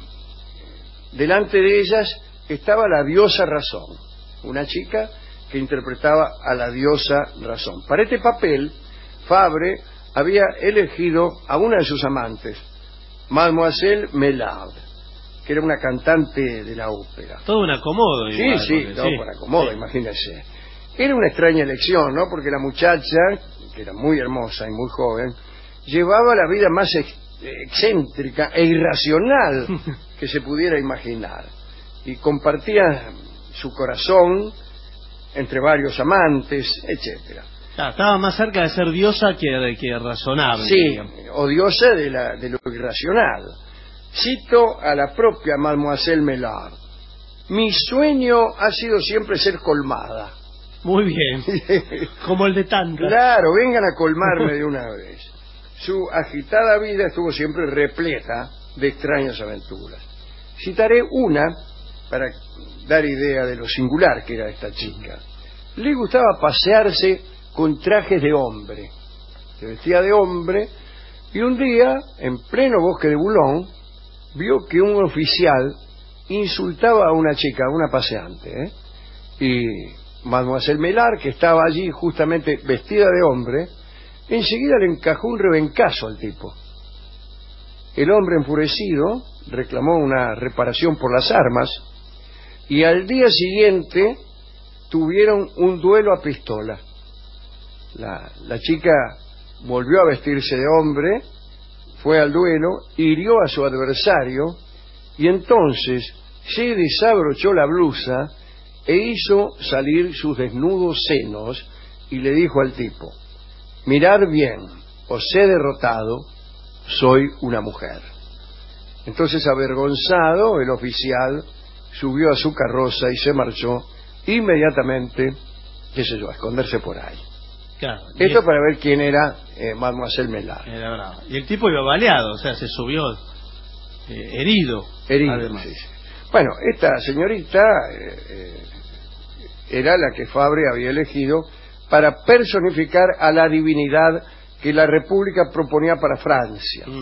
delante de ellas estaba la diosa Razón, una chica que interpretaba a la diosa Razón. Para este papel, Fabre había elegido a una de sus amantes, Mademoiselle Melard, que era una cantante de la ópera. Todo un acomodo. Sí, igual, sí, porque, todo sí. por acomodo, Sí. Imagínese. Era una extraña elección, ¿no? Porque la muchacha, que era muy hermosa y muy joven, llevaba la vida más ex excéntrica e irracional que se pudiera imaginar. Y compartía su corazón entre varios amantes, etcétera. Ah, estaba más cerca de ser diosa que, que razonable. Sí, digamos. o diosa de, la, de lo irracional. Cito a la propia Mademoiselle Melard: mi sueño ha sido siempre ser colmada. Muy bien. Como el de tantas. Claro, vengan a colmarme de una vez. Su agitada vida estuvo siempre repleta de extrañas aventuras. Citaré una para dar idea de lo singular que era esta chica. Le gustaba pasearse con trajes de hombre. Se vestía de hombre y un día, en pleno bosque de Boulogne, vio que un oficial insultaba a una chica, a una paseante, ¿eh? Y Mademoiselle Melard, que estaba allí justamente vestida de hombre, enseguida le encajó un rebencazo al tipo. El hombre, enfurecido, reclamó una reparación por las armas, y al día siguiente tuvieron un duelo a pistola. La, la chica volvió a vestirse de hombre, fue al duelo, hirió a su adversario, y entonces se desabrochó la blusa e hizo salir sus desnudos senos y le dijo al tipo: mirad bien, os he derrotado, soy una mujer. Entonces, avergonzado, el oficial subió a su carroza y se marchó inmediatamente, qué sé yo, a esconderse por ahí. Claro, Esto el... para ver quién era eh, Mademoiselle Melard. Era bravo. Y el tipo iba baleado, o sea, se subió eh, herido. Herido, además. sí, sí. Bueno, esta señorita eh, eh, era la que Fabre había elegido para personificar a la divinidad que la República proponía para Francia. Mm.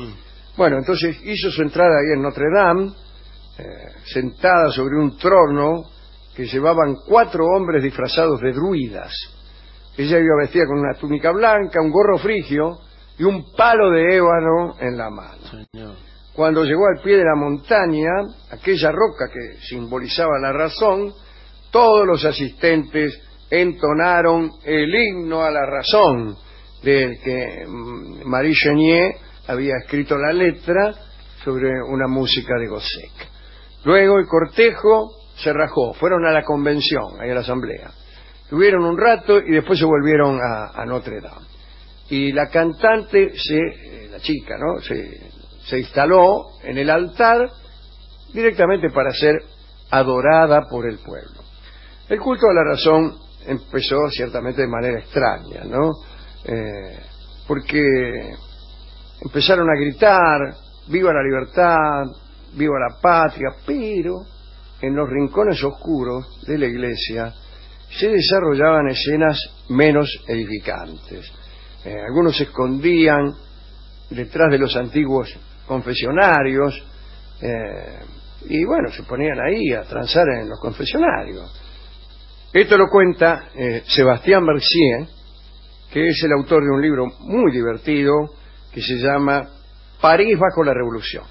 Bueno, entonces hizo su entrada ahí en Notre Dame, eh, sentada sobre un trono que llevaban cuatro hombres disfrazados de druidas. Ella iba vestida con una túnica blanca, un gorro frigio y un palo de ébano en la mano. Señor. Cuando llegó al pie de la montaña, aquella roca que simbolizaba la razón, todos los asistentes entonaron el himno a la razón, del que Marie Chenier había escrito la letra sobre una música de Gossec. Luego el cortejo se rajó, fueron a la convención, ahí a la asamblea. Estuvieron un rato y después se volvieron a, a Notre Dame. Y la cantante, se, eh, la chica, ¿no? Se, se instaló en el altar directamente para ser adorada por el pueblo. El culto a la razón empezó ciertamente de manera extraña, ¿no? Eh, porque empezaron a gritar, ¡viva la libertad! ¡Viva la patria! Pero en los rincones oscuros de la iglesia se desarrollaban escenas menos edificantes. Eh, algunos se escondían detrás de los antiguos confesionarios eh, y bueno, se ponían ahí a transar en los confesionarios. Esto lo cuenta eh, Sebastián Mercier, que es el autor de un libro muy divertido que se llama París bajo la Revolución.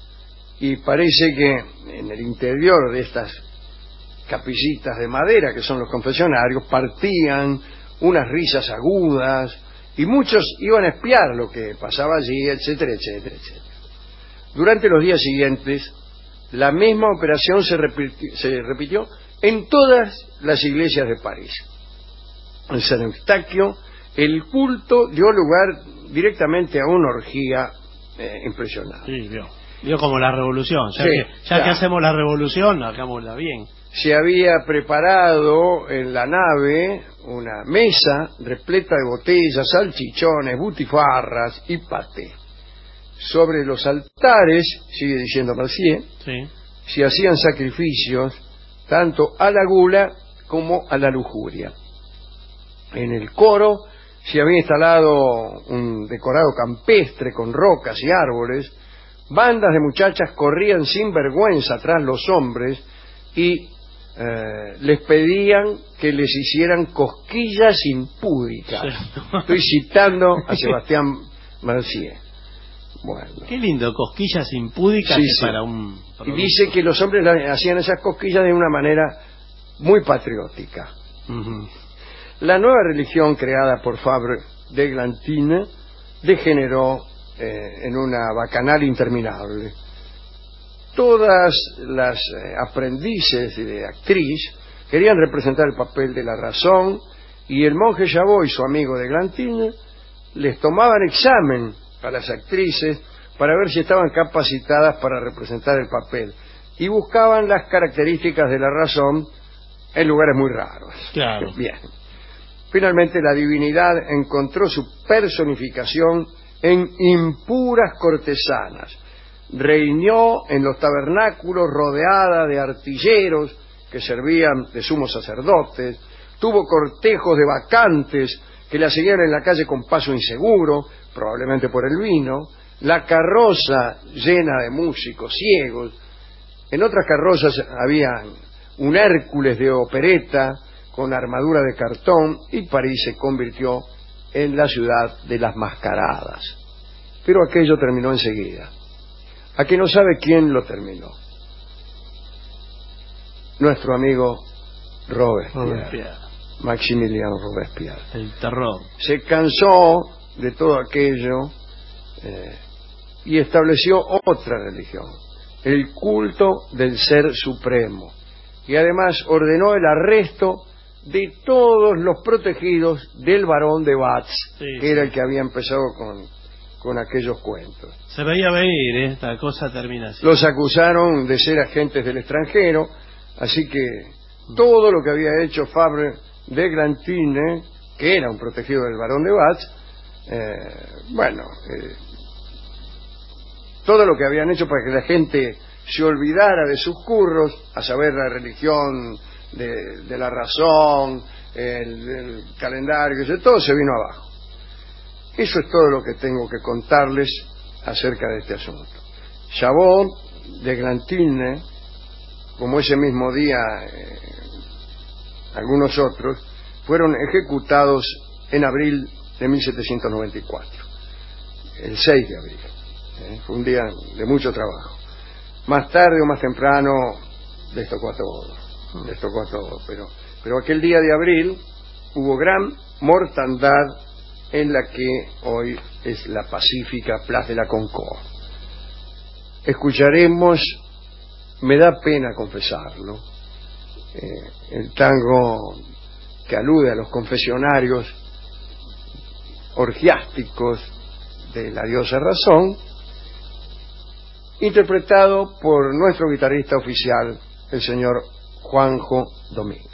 Y parece que en el interior de estas capillitas de madera que son los confesionarios partían unas risas agudas y muchos iban a espiar lo que pasaba allí, etcétera, etcétera, etcétera. Durante los días siguientes la misma operación se repitió, se repitió en todas las iglesias de París. En San Eustaquio el culto dio lugar directamente a una orgía eh, impresionante. Sí, vio. Vio como la revolución. Ya, sí, que, ya claro. que hacemos la revolución, hagámosla bien. Se había preparado en la nave una mesa repleta de botellas, salchichones, butifarras y paté. Sobre los altares, sigue diciendo Mercier, sí, se hacían sacrificios tanto a la gula como a la lujuria. En el coro se había instalado un decorado campestre con rocas y árboles. Bandas de muchachas corrían sin vergüenza tras los hombres y eh, les pedían que les hicieran cosquillas impúdicas. Sí. Estoy citando a Sebastián Mercier. Bueno. Qué lindo, cosquillas impúdicas sí, sí. para un producto. Y dice que los hombres hacían esas cosquillas de una manera muy patriótica. Uh-huh. La nueva religión creada por Fabre d'Églantine degeneró eh, en una bacanal interminable. Todas las eh, aprendices de actriz querían representar el papel de la razón y el monje Jabot y su amigo d'Églantine les tomaban examen a las actrices para ver si estaban capacitadas para representar el papel y buscaban las características de la razón en lugares muy raros. Claro. Bien. Finalmente la divinidad encontró su personificación en impuras cortesanas. Reinó en los tabernáculos rodeada de artilleros que servían de sumos sacerdotes, tuvo cortejos de bacantes que la seguían en la calle con paso inseguro, probablemente por el vino, la carroza llena de músicos ciegos. En otras carrozas había un Hércules de opereta con armadura de cartón y París se convirtió en la ciudad de las mascaradas. Pero aquello terminó enseguida. A que no sabe quién lo terminó. Nuestro amigo Robespierre. Robespierre. Maximiliano Robespierre. El terror. Se cansó de todo aquello eh, y estableció otra religión, el culto del Ser Supremo, y además ordenó el arresto de todos los protegidos del barón de Batz, sí, que sí. era el que había empezado con, con aquellos cuentos. Se veía venir, ¿eh? Esta cosa termina así. Los acusaron de ser agentes del extranjero, así que todo lo que había hecho Fabre d'Églantine, que era un protegido del barón de Batz, eh, bueno, eh, todo lo que habían hecho para que la gente se olvidara de sus curros, a saber la religión de, de la razón, el, el calendario, todo se vino abajo. Eso es todo lo que tengo que contarles acerca de este asunto. Chabot de Glantilne, como ese mismo día eh, algunos otros, fueron ejecutados en abril de mil setecientos noventa y cuatro, el seis de abril. ¿eh? Fue un día de mucho trabajo. Más tarde o más temprano les tocó a todos, les tocó a todos, pero, pero aquel día de abril hubo gran mortandad en la que hoy es la pacífica Place de la Concorde. Escucharemos, me da pena confesarlo, eh, el tango que alude a los confesionarios orgiásticos de la diosa Razón, interpretado por nuestro guitarrista oficial, el señor Juanjo Domínguez.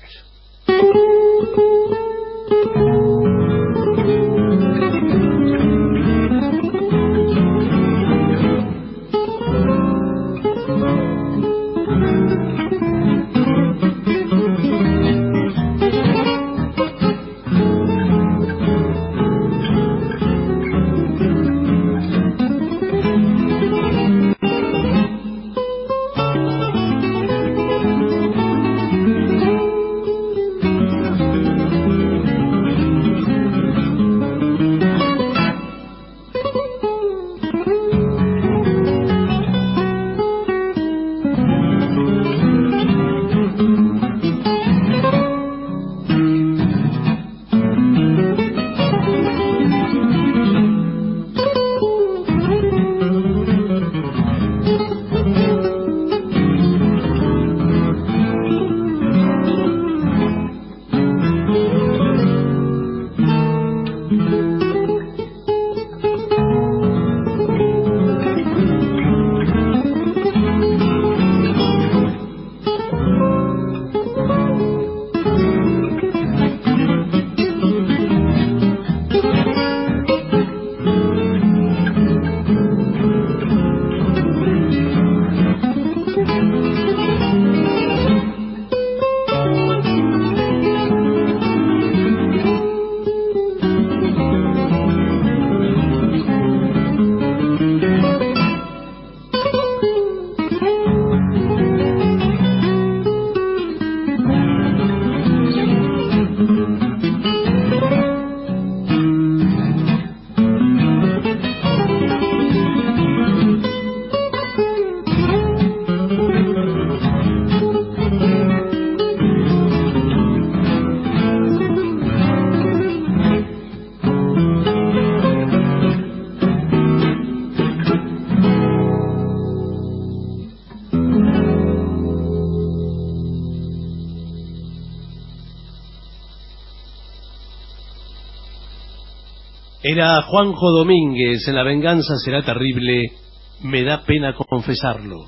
Era Juanjo Domínguez en La venganza será terrible, me da pena confesarlo.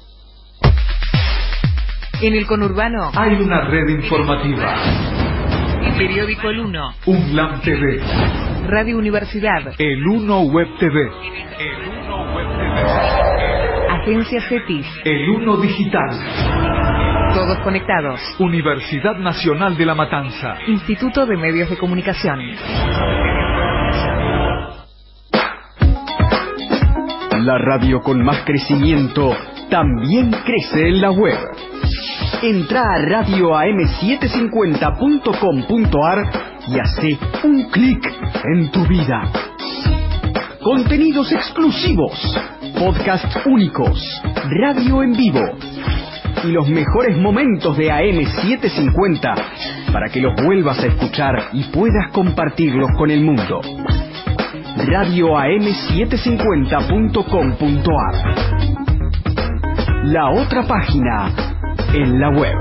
En el conurbano hay una red informativa. Periódico El Uno, UNLAM T V, Radio Universidad, El Uno Web T V, El Uno Web T V, Agencia CETIS, El Uno Digital. Todos conectados. Universidad Nacional de La Matanza. Instituto de Medios de Comunicación. La radio con más crecimiento también crece en la web. Entra a radio a m setecientos cincuenta punto com punto a r y hace un clic en tu vida. Contenidos exclusivos, podcasts únicos, radio en vivo y los mejores momentos de A M setecientos cincuenta para que los vuelvas a escuchar y puedas compartirlos con el mundo. radio a m setecientos cincuenta punto com punto a r. La otra página en la web.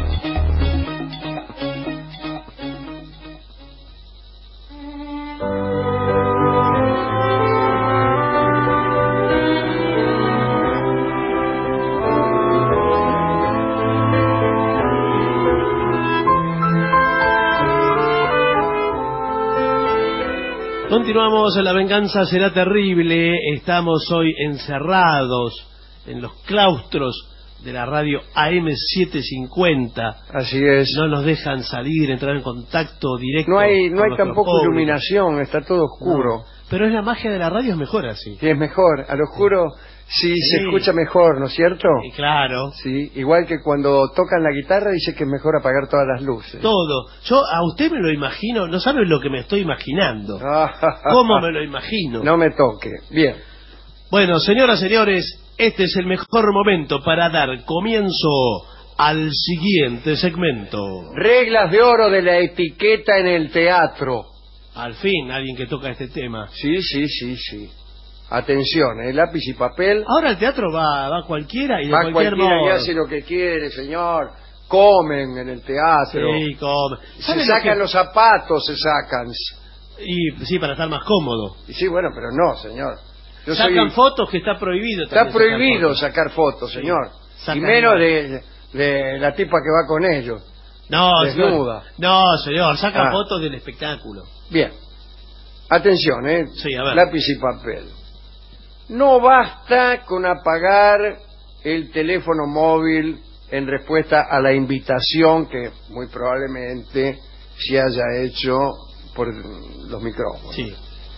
Continuamos en La venganza será terrible. Estamos hoy encerrados en los claustros de la radio A M setecientos cincuenta. Así es. No nos dejan salir, entrar en contacto directo. No hay, no hay tampoco público. iluminación, está todo oscuro. No. Pero es la magia de la radio, es mejor así. Sí, es mejor, al oscuro sí, Sí. se escucha mejor, ¿no es cierto? Y claro. Sí, igual que cuando tocan la guitarra dice que es mejor apagar todas las luces. Todo. Yo a usted me lo imagino, no sabe lo que me estoy imaginando. ¿Cómo me lo imagino? No me toque. Bien. Bueno, señoras, señores, este es el mejor momento para dar comienzo al siguiente segmento. Reglas de oro de la etiqueta en el teatro. Al fin, alguien que toca este tema. Sí, sí, sí, sí. Atención, ¿eh? Lápiz y papel. Ahora al teatro va, va cualquiera y de Va cualquier cualquiera modo. y hace lo que quiere, señor. Comen en el teatro. Sí, come. Se ¿Sabe lo sacan que- los zapatos, se sacan. Y sí, para estar más cómodo. Y sí, bueno, pero no, señor. Yo Sacan soy- fotos que está prohibido. Está también sacar prohibido fotos. sacar fotos, señor. Y Sacan menos igual. de, de la tipa que va con ellos. No, desnuda. señor. No, señor, sacan Ah. fotos del espectáculo. Bien. Atención, ¿eh? Sí, a ver. Lápiz y papel. No basta con apagar el teléfono móvil en respuesta a la invitación que muy probablemente se haya hecho por los micrófonos. Sí.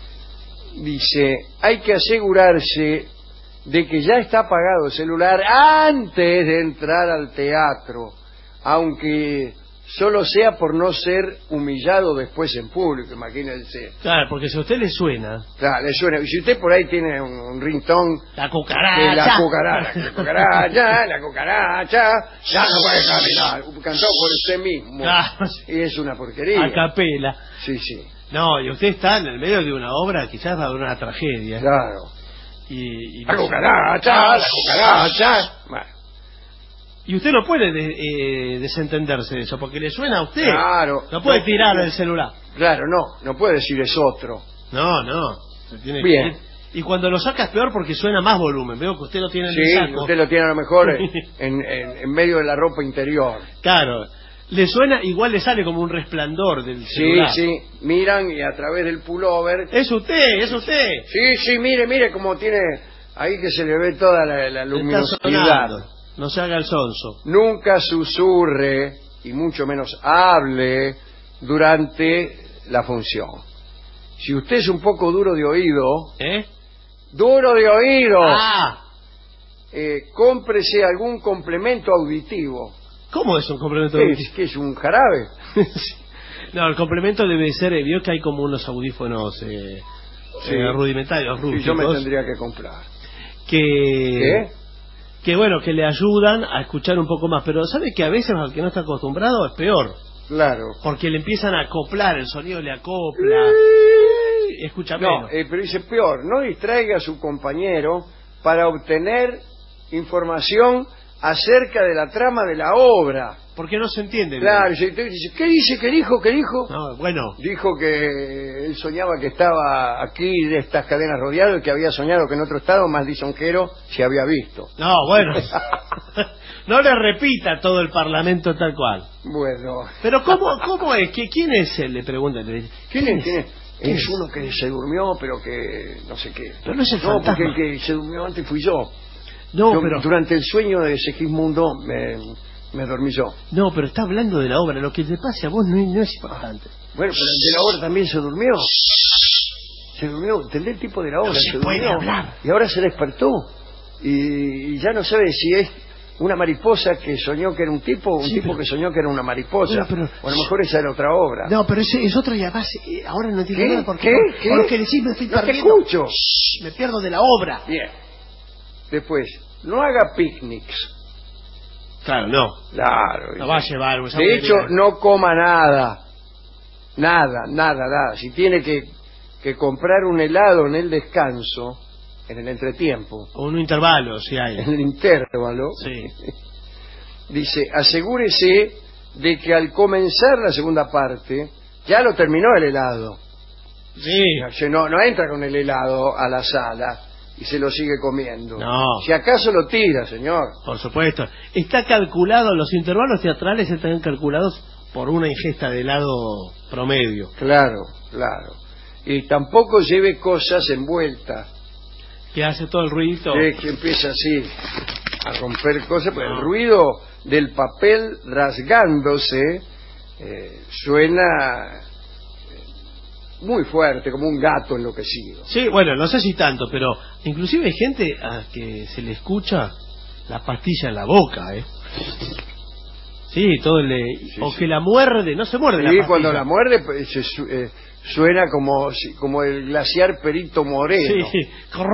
Dice, hay que asegurarse de que ya está apagado el celular antes de entrar al teatro, aunque solo sea por no ser humillado después en público, imagínense. Claro, porque si a usted le suena... Claro, le suena. Y si usted por ahí tiene un, un ringtone... La de cucaracha. la cucaracha, la cucaracha, la cucaracha, ya no puede caminar. Cantó por usted mismo. Claro. Y es una porquería. A capela. Sí, sí. No, y usted está en el medio de una obra, quizás va a haber una tragedia. Claro. Y, y La no- cucaracha, la cucaracha. Bueno. Y usted no puede de- eh, desentenderse de eso, porque le suena a usted. Claro. No puede No, tirar no. el celular. Claro, no, no puede decir es otro. No, no. Se tiene que Bien. ir. Y cuando lo saca es peor porque suena más volumen. Veo que usted lo tiene en el Sí, saco. usted lo tiene a lo mejor en, en, en medio de la ropa interior. Claro. Le suena, igual le sale como un resplandor del Sí, celular. sí, miran y a través del pullover... Es usted, es usted. Sí, sí, mire, mire cómo tiene ahí que se le ve toda la, la Está luminosidad. sonando. No se haga el sonso. Nunca susurre y mucho menos hable durante la función. Si usted es un poco duro de oído, ¿Eh? duro de oído, Ah, eh, cómprese algún complemento auditivo. ¿cómo es un complemento? ¿Qué es, qué es un jarabe? No, el complemento debe ser, eh, vio que hay como unos audífonos eh, Sí. eh, rudimentarios, Sí, rústicos, yo me tendría que comprar. que ¿Qué? que bueno, que le ayudan a escuchar un poco más, pero sabe que a veces al que no está acostumbrado es peor, Claro. porque le empiezan a acoplar, el sonido le acopla, y escucha No, menos. eh, pero dice peor, no distraiga a su compañero para obtener información acerca de la trama de la obra. Porque no se entiende bien. Claro, y usted dice, ¿qué dice? ¿Qué dijo? ¿Qué dijo? No, bueno, Dijo que él soñaba que estaba aquí de estas cadenas rodeado y que había soñado que en otro estado más lisonjero se había visto. no, bueno. No le repita todo el parlamento tal cual. Bueno. Pero ¿cómo, cómo es? ¿Qui- ¿Quién es él? Le preguntan. Le dice, ¿Quién es? ¿Quién es? ¿Quién Es es? uno que se durmió, pero que no sé qué. Pero no es el No, fantasma. porque el que se durmió antes fui yo. No, Yo, pero Durante el sueño de Segismundo me, me dormí yo. no, pero está hablando de la obra. Lo que te pase a vos no, no es importante. Bueno, pero el de la obra también se durmió. Se durmió, ¿entendés el tipo de la obra? No se puede durmió. hablar. Y ahora se despertó. Y, y ya no sabe si es una mariposa que soñó que era un tipo o un Sí, tipo pero- que soñó que era una mariposa. Bueno, pero- O a lo mejor esa era otra obra. No, pero ese es otro y además eh, ahora no entiendo ¿Qué? nada porque, ¿Qué? ¿Qué? porque decís me estoy No te perdiendo. escucho. Shh, me pierdo de la obra. Bien. Después, no haga picnics. Claro, no. Claro. No va a llevar. pues, De hecho, no coma nada. Nada, nada, nada. Si tiene que, que comprar un helado en el descanso, en el entretiempo, O un intervalo, si hay. en el intervalo, Sí. dice, asegúrese de que al comenzar la segunda parte, ya lo terminó el helado. Sí. O sea, no, no entra con el helado a la sala y se lo sigue comiendo. No. Si acaso lo tira, señor. Por supuesto. Está calculado, los intervalos teatrales están calculados por una ingesta de helado promedio. Claro, claro. Y tampoco lleve cosas envueltas. Que hace todo el ruidito. Es que empieza así. a romper cosas, pero el ruido del papel rasgándose eh, suena muy fuerte, como un gato enloquecido. Sí, bueno, no sé si tanto, pero inclusive hay gente a que se le escucha la pastilla en la boca, ¿eh? Sí, todo le... Sí, o sí. que la muerde, no se muerde sí, la pastilla. Cuando la muerde pues, se, eh, suena como, como el glaciar Perito Moreno. Sí,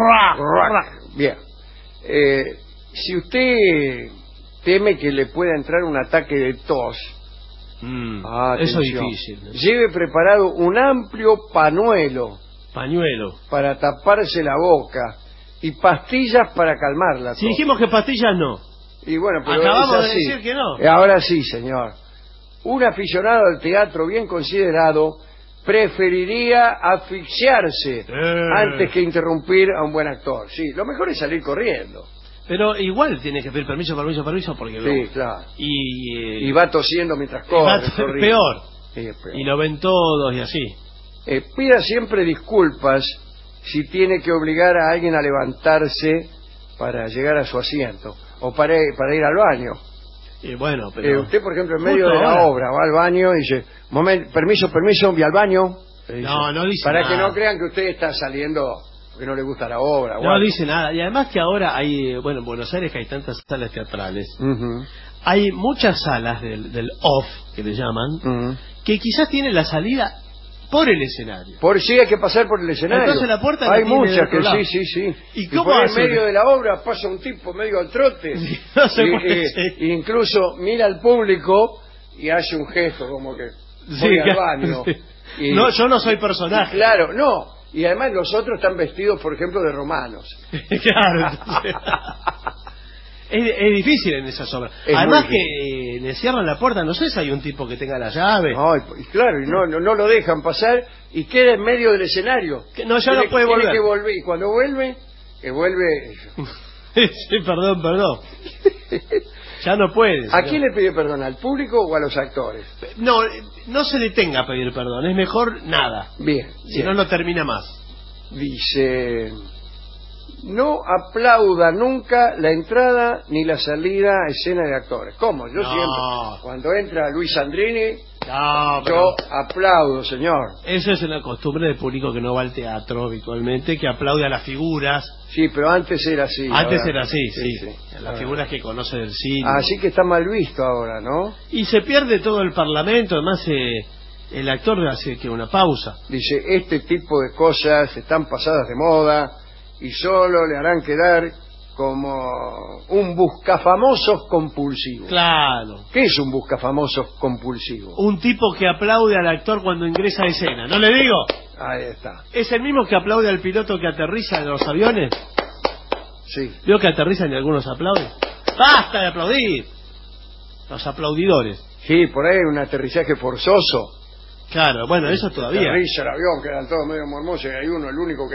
sí. Bien. Eh, si usted teme que le pueda entrar un ataque de tos, mm, ah, eso es difícil, ¿no? Lleve preparado un amplio pañuelo. Pañuelo. Para taparse la boca y pastillas para calmar la tos. Si dijimos que pastillas no. Y bueno, pero acabamos es así. de decir que no. Ahora sí, señor. Un aficionado al teatro bien considerado preferiría asfixiarse eh. antes que interrumpir a un buen actor. Sí, lo mejor es salir corriendo. Pero igual tiene que pedir permiso, permiso, permiso, porque sí, lo... claro. Y, eh... y va tosiendo mientras corre. Es peor. Sí, es peor. Y lo ven todos y así. Eh, pida siempre disculpas si tiene que obligar a alguien a levantarse para llegar a su asiento o para, para ir al baño. Y bueno, pero... Eh, usted, por ejemplo, en medio de la ahora. obra va al baño y dice, momento, permiso, permiso, voy al baño. Dice, no, no dice Para nada. que no crean que usted está saliendo porque no le gusta la obra. No bueno. dice nada. Y además que ahora hay, bueno, en Buenos Aires que hay tantas salas teatrales, uh-huh. hay muchas salas del, del off, que le llaman, uh-huh. que quizás tienen la salida por el escenario. Por sí hay que pasar por el escenario. Entonces la puerta hay la muchas que lado. sí, sí, sí. ¿Y, y cómo en medio de la obra pasa un tipo medio al trote. Sí, no se y, puede y, y incluso mira al público y hace un gesto como que voy sí, al baño. Sí. Y, no, yo no soy personaje. Y claro, no. Y además los otros están vestidos, por ejemplo, de romanos. Claro. Entonces... Es, es difícil en esas obras. Es Además que eh, le cierran la puerta, no sé si hay un tipo que tenga la llave. No, y, claro, y no, no, no lo dejan pasar y queda en medio del escenario. Que, no, ya tiene, no puede volver. Tiene que volver. Y cuando vuelve, que vuelve... sí, perdón, perdón. Ya no puede. ¿A quién le pide perdón? ¿Al público o a los actores? No, no se le tenga a pedir perdón. Es mejor nada. Bien. Si bien. no, no termina más. Dice... No aplauda nunca la entrada ni la salida a escena de actores. ¿Cómo? Yo no. siempre, cuando entra Luis Sandrini, no, yo aplaudo, señor. Eso es una costumbre del público que no va al teatro habitualmente, que aplaude a las figuras. Sí, pero antes era así. Antes ahora, era así, sí. sí. sí. A las ahora. figuras que conoce del cine. Así que está mal visto ahora, ¿no? Y se pierde todo el parlamento, además eh, el actor hace que una pausa. Dice, este tipo de cosas están pasadas de moda y solo le harán quedar como un buscafamosos compulsivo. Claro. ¿Qué es un buscafamosos compulsivo? Un tipo que aplaude al actor cuando ingresa a escena. ¿No le digo? Ahí está. ¿Es el mismo que aplaude al piloto que aterriza en los aviones? Sí. ¿Vio que aterrizan y algunos aplauden? ¡Basta de aplaudir! Los aplaudidores. Sí, por ahí un aterrizaje forzoso. Claro, bueno, eso todavía. Aterriza el avión, quedan todos medio mormosos y hay uno, el único que...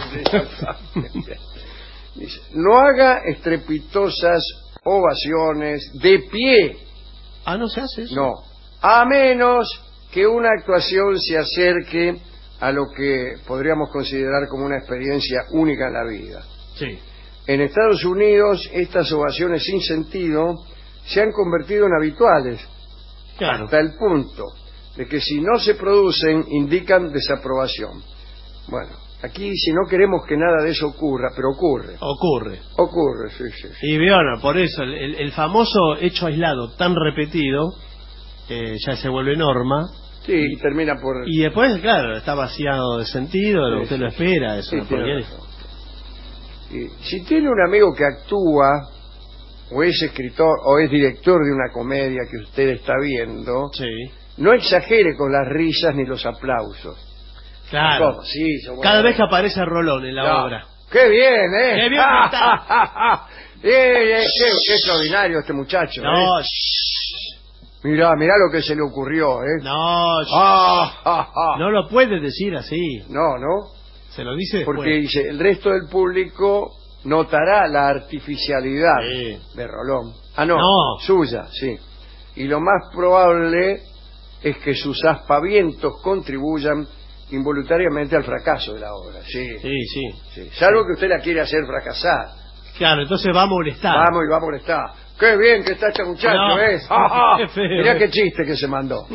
Dice, no haga estrepitosas ovaciones de pie. Ah, ¿no se hace eso? No, a menos que una actuación se acerque a lo que podríamos considerar como una experiencia única en la vida. Sí. En Estados Unidos, estas ovaciones sin sentido se han convertido en habituales. Claro. Hasta el punto de que si no se producen, indican desaprobación. Bueno, aquí si no queremos que nada de eso ocurra, pero ocurre. Ocurre. Ocurre, sí, sí. sí. Y bueno, por eso, el, el famoso hecho aislado tan repetido, eh, ya se vuelve norma. Sí, y termina por... Y después, claro, está vaciado de sentido, sí, usted sí. lo espera, eso. Sí, no tiene y si tiene un amigo que actúa, o es escritor, o es director de una comedia que usted está viendo... Sí. No exagere con las risas ni los aplausos. Claro. Sí, cada vez que aparece Rolón en la no. obra. ¡Qué bien, eh! ¡Qué bien que está! eh, eh, qué, ¡Qué extraordinario este muchacho! No, eh. Mirá, mirá lo que se le ocurrió, ¿eh? No, ah, ah, ah. No lo puede decir así. No, no. Se lo dice después. Porque dice, el resto del público notará la artificialidad sí. de Rolón. Ah, no, no, suya, sí. Y lo más probable es que sus aspavientos contribuyan involuntariamente al fracaso de la obra. Sí, sí, sí. sí. Salvo sí. que usted la quiere hacer fracasar. Claro, entonces va a molestar. Vamos y va a molestar. Qué bien que está este muchacho, No, ¿ves? ¡Ah, qué feo. Mirá qué chiste que se mandó.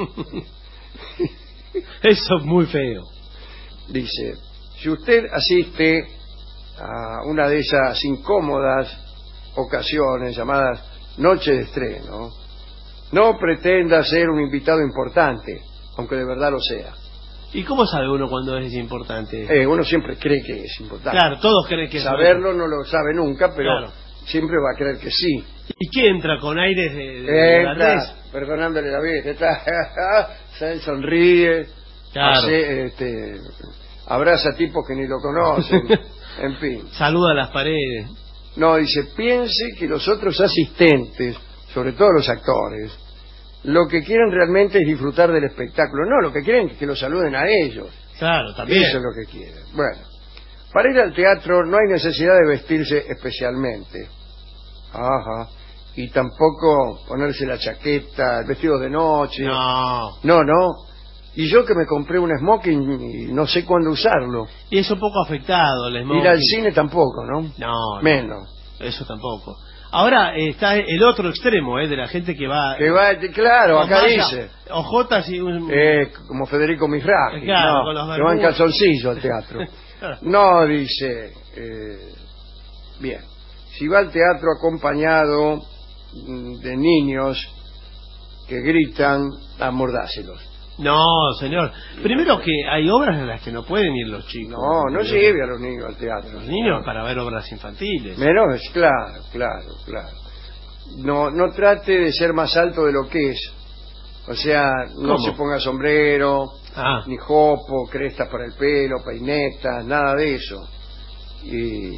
Eso es muy feo. Dice, si usted asiste a una de esas incómodas ocasiones llamadas noche de estreno, no pretenda ser un invitado importante, aunque de verdad lo sea. ¿Y cómo sabe uno cuando es importante? Eh, uno siempre cree que es importante. Claro, todos creen que es Saberlo no lo sabe nunca, pero Claro. siempre va a creer que sí. ¿Y qué entra con aires de, de Entra, holandés? perdonándole la vida, está, se sonríe, Claro. hace, este, abraza tipos que ni lo conocen, en fin. Saluda a las paredes. No, dice, piense que los otros asistentes, sobre todo los actores, lo que quieren realmente es disfrutar del espectáculo. No, lo que quieren es que los saluden a ellos. Claro, también. Eso es lo que quieren. Bueno, para ir al teatro no hay necesidad de vestirse especialmente. Ajá. Y tampoco ponerse la chaqueta, el vestido de noche. No. No, no. Y yo que me compré un smoking y no sé cuándo usarlo. Y es un poco afectado el smoking. Ir al cine tampoco, ¿no? No, no. Menos. Eso tampoco. Ahora eh, está el otro extremo, ¿eh? De la gente que va... Que va, claro, con acá malla, dice. Ojotas y un... Eh, como Federico Mifragi. Claro, no, con los que va en bermudas. calzoncillo al teatro. No, dice. Eh, bien. Si va al teatro acompañado mm, de niños que gritan, amordácelos. No, señor. Primero que hay obras en las que no pueden ir los chicos. No, no lleve a los niños al teatro. Los niños para ver obras infantiles. Menos, claro, claro, claro. No, no trate de ser más alto de lo que es. O sea, no ¿Cómo? se ponga sombrero, Ah. ni jopo, crestas para el pelo, peinetas, nada de eso. Y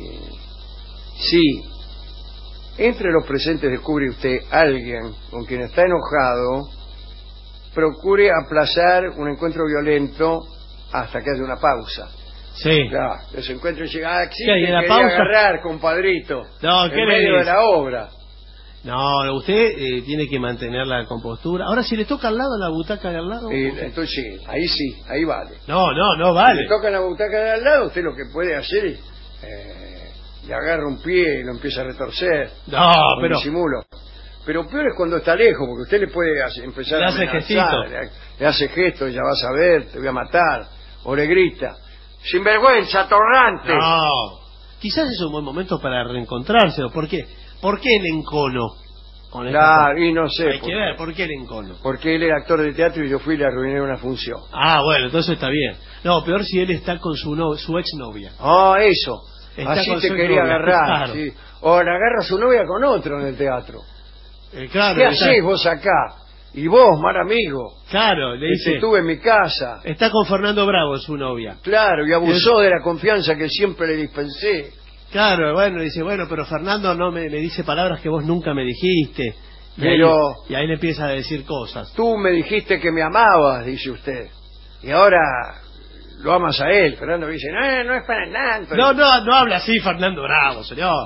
sí, entre los presentes descubre usted alguien con quien está enojado, procure aplazar un encuentro violento hasta que haya una pausa. Sí. Claro, ese encuentro llega, ah, sí, ¿Qué, y te en la quería pausa? agarrar, compadrito, No, en ¿qué le medio de dice? la obra. No, usted eh, tiene que mantener la compostura. Ahora, si le toca al lado, la butaca de al lado... Y, entonces sí, ahí sí, ahí vale. No, no, no Si vale. le toca en la butaca de al lado, usted lo que puede hacer es eh, le agarra un pie y lo empieza a retorcer. No, con pero... disimulo. Pero peor es cuando está lejos, porque usted le puede hacer- empezar Le a hace amenazar, gestito. le, le hace gestos, ya vas a ver, te voy a matar, o le grita, sinvergüenza, torrante. No. Quizás es un buen momento para reencontrarse. ¿Por qué? ¿Por qué el encono? Con esta Claro, parte? y no sé. Hay por que qué. ver, ¿por qué el encono? Porque él era actor de teatro y yo fui y le arruiné una función. Ah, bueno, entonces está bien. No, peor si él está con su no, su exnovia. Ah, eso. Está Así con te su quería novia, agarrar. claro. Sí. O le agarra a su novia con otro en el teatro. Eh, claro, ¿Qué está- hacés vos acá? Y vos, mal amigo. Claro, le Que dice... estuve en mi casa. Está con Fernando Bravo, su novia. Claro, y abusó de la confianza que siempre le dispensé. Claro, bueno, le dice, bueno, pero Fernando no me, me dice palabras que vos nunca me dijiste. Y Pero- ahí, y ahí le empieza a decir cosas. Tú me dijiste que me amabas, dice usted. Y ahora lo amas a él. Fernando dice, no, no es para tanto. No, no, no habla así Fernando Bravo, señor.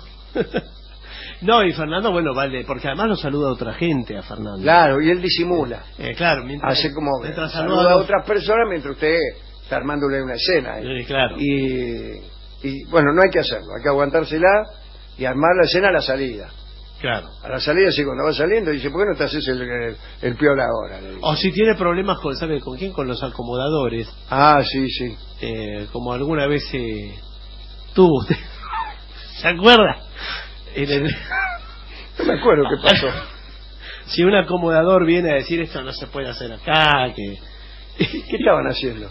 No, y Fernando, bueno, vale, porque además lo saluda a otra gente, a Fernando. Claro, y él disimula. Eh, claro, mientras, Hace como que mientras saluda saluda a a los- otras personas mientras usted está armándole una escena. ¿eh? Sí, claro. Y, y bueno, no hay que hacerlo, hay que aguantársela y armar la escena a la salida. Claro. A la salida, sí, cuando va saliendo, dice, ¿por qué no te haces el, el, el piola ahora? Le dice. O si tiene problemas con, ¿sabe con quién? Con los acomodadores. Ah, sí, sí. Eh, como alguna vez eh, tuvo usted. ¿Se acuerda? En el... No me acuerdo qué pasó. Si un acomodador viene a decir esto no se puede hacer acá, que... ¿Qué estaban haciendo?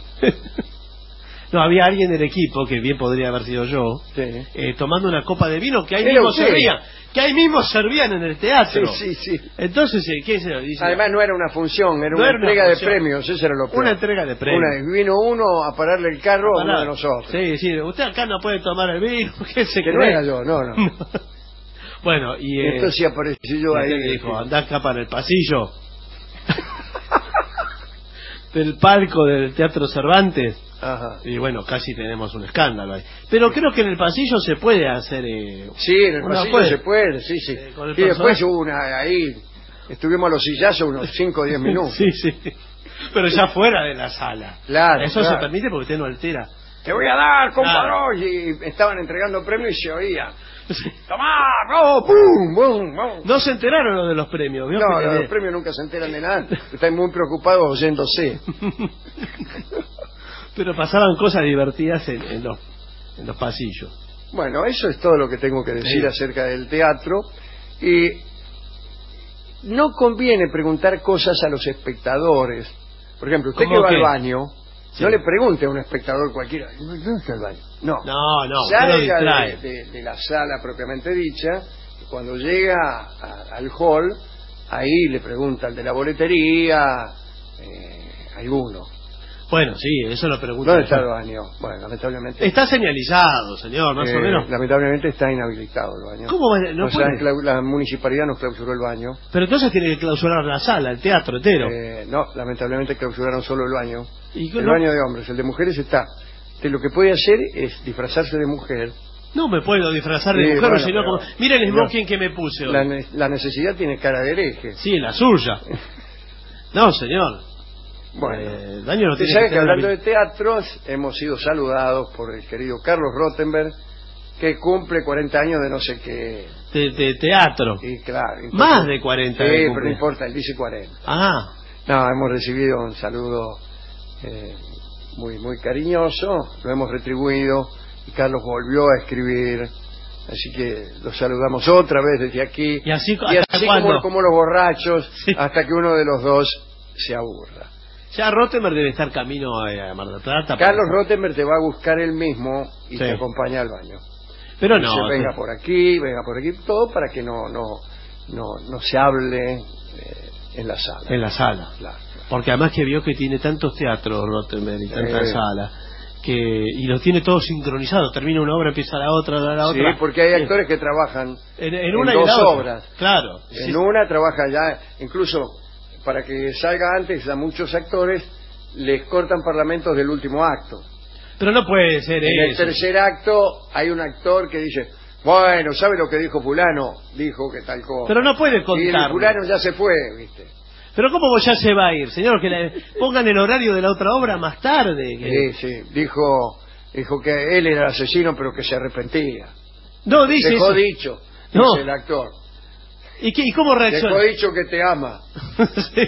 No, había alguien del equipo, que bien podría haber sido yo, Sí. eh, tomando una copa de vino que ahí Era mismo usted. servían, que ahí mismo servían en el teatro. Sí, sí, sí. Entonces, eh, ¿qué se dice? Además no era una función, era No una era una entrega de función. premios, eso era lo peor. Una entrega de premios. Una- vino uno a pararle el carro a uno de nosotros. Sí, sí, usted acá no puede tomar el vino, ¿qué se Que cree? no era yo, no, no. Bueno, y... eh, Entonces apareció yo ahí. usted le dijo, andá acá para el pasillo del palco del Teatro Cervantes. Ajá. Y bueno, casi tenemos un escándalo ahí. Pero creo que en el pasillo se puede hacer... Eh, Sí, en el una pasillo puede. se puede, sí, sí. Eh, con el y después personaje. hubo una ahí, estuvimos a los sillazos unos cinco o diez minutos. Sí, sí. Pero ya fuera de la sala. Claro, Eso claro. se permite porque usted no altera. Te voy a dar, compadre. Claro. Y estaban entregando premios y se oía. ¡Tomá! ¡No! ¡Pum! ¡Bum! ¡Bum! No se enteraron los de los premios. ¿Vio? No, Que- los premios nunca se enteran de nada. Están muy preocupados oyéndose. Pero pasaban cosas divertidas en, en los, en los pasillos. Bueno, eso es todo lo que tengo que decir Sí. acerca del teatro. Y no conviene preguntar cosas a los espectadores. Por ejemplo, usted que ¿Cómo va qué? al baño, Sí. no le pregunte a un espectador cualquiera, ¿dónde está el baño? No, No, no, usted lo salga distrae. de, de- de la sala propiamente dicha, y cuando llega a- al hall, ahí le pregunta al de la boletería, eh, alguno. Bueno, sí, eso lo pregunto. ¿Dónde está el baño? Bueno, lamentablemente... Está señalizado, señor, más eh, o menos. Lamentablemente está inhabilitado el baño. ¿Cómo va? No o sea, puede. clau- la municipalidad nos clausuró el baño. Pero entonces tiene que clausurar la sala, el teatro entero. Eh, no, lamentablemente clausuraron solo el baño. ¿Y qué El no? baño de hombres, el de mujeres está. Que lo que puede hacer es disfrazarse de mujer. No me puedo disfrazar de Sí, mujer, bueno, sino pero- como... Mira el no. smoking que me puse hoy. La, ne- la necesidad tiene cara de hereje. Sí, la suya. No, señor. Bueno, Eh, el baño no usted tiene sabe que que tener hablando la- de teatros, hemos sido saludados por el querido Carlos Rottenberg, que cumple cuarenta años de no sé qué. de, de teatro. Y claro. entonces- Más de cuarenta. Sí, de pero cumple. no importa, él dice cuarenta. Ah, No, hemos recibido un saludo eh, muy muy cariñoso, lo hemos retribuido y Carlos volvió a escribir, así que lo saludamos otra vez desde aquí. ¿Y así, Y hasta así cuándo? como, como los borrachos, Sí. hasta que uno de los dos se aburra. ya Rottenberg debe estar camino a Mar del Plata. Carlos Rottenberg te va a buscar él mismo y Sí. te acompaña al baño. Pero Dice, no. venga sí. por aquí, venga por aquí, todo para que no no no, no se hable eh, en la sala. En la sala. Claro. Porque además que vio que tiene tantos teatros Rottenberg y tantas Eh. salas, que y los tiene todos sincronizados. Termina una obra, empieza la otra, la, la Sí, otra. porque hay actores que trabajan en, en una y dos la otra. obras. Claro. En sí. una trabaja ya, incluso para que salga antes a muchos actores les cortan parlamentos del último acto. Pero no puede ser En el eso. tercer acto hay un actor que dice, bueno, ¿sabe lo que dijo fulano? Dijo que tal cosa. Pero no puede Y el contar. fulano ya se fue, ¿viste? Pero ¿cómo vos ya se va a ir, señor? Que le pongan el horario de la otra obra más tarde. que- Sí, sí, dijo, dijo que él era el asesino pero que se arrepentía. No, dice Dejó eso. dicho, No. dice el actor. ¿Y, qué, ¿Y cómo reacciona? Dejó dicho que te ama. Sí.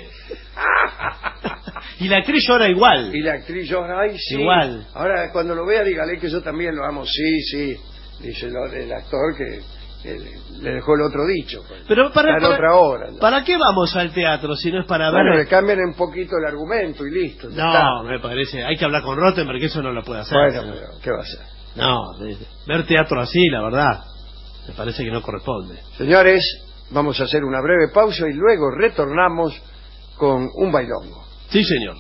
Y la actriz llora igual. Y la actriz llora, ay, sí. Igual. Ahora, cuando lo vea, dígale que yo también lo amo. Sí, sí, dice el, el actor que, que le- le dejó el otro dicho. Pues. Pero para, Está en para- otra hora. ¿no? ¿para qué vamos al teatro si no es para Bueno, ver? le cambian un poquito el argumento y listo. ya No, está. me parece. Hay que hablar con Rottenberg, que eso no lo puede hacer. Bueno, señor. pero, ¿qué va a hacer? No, de- ver teatro así, la verdad, me parece que no corresponde. Señores, vamos a hacer una breve pausa y luego retornamos con un bailongo. Sí, señor.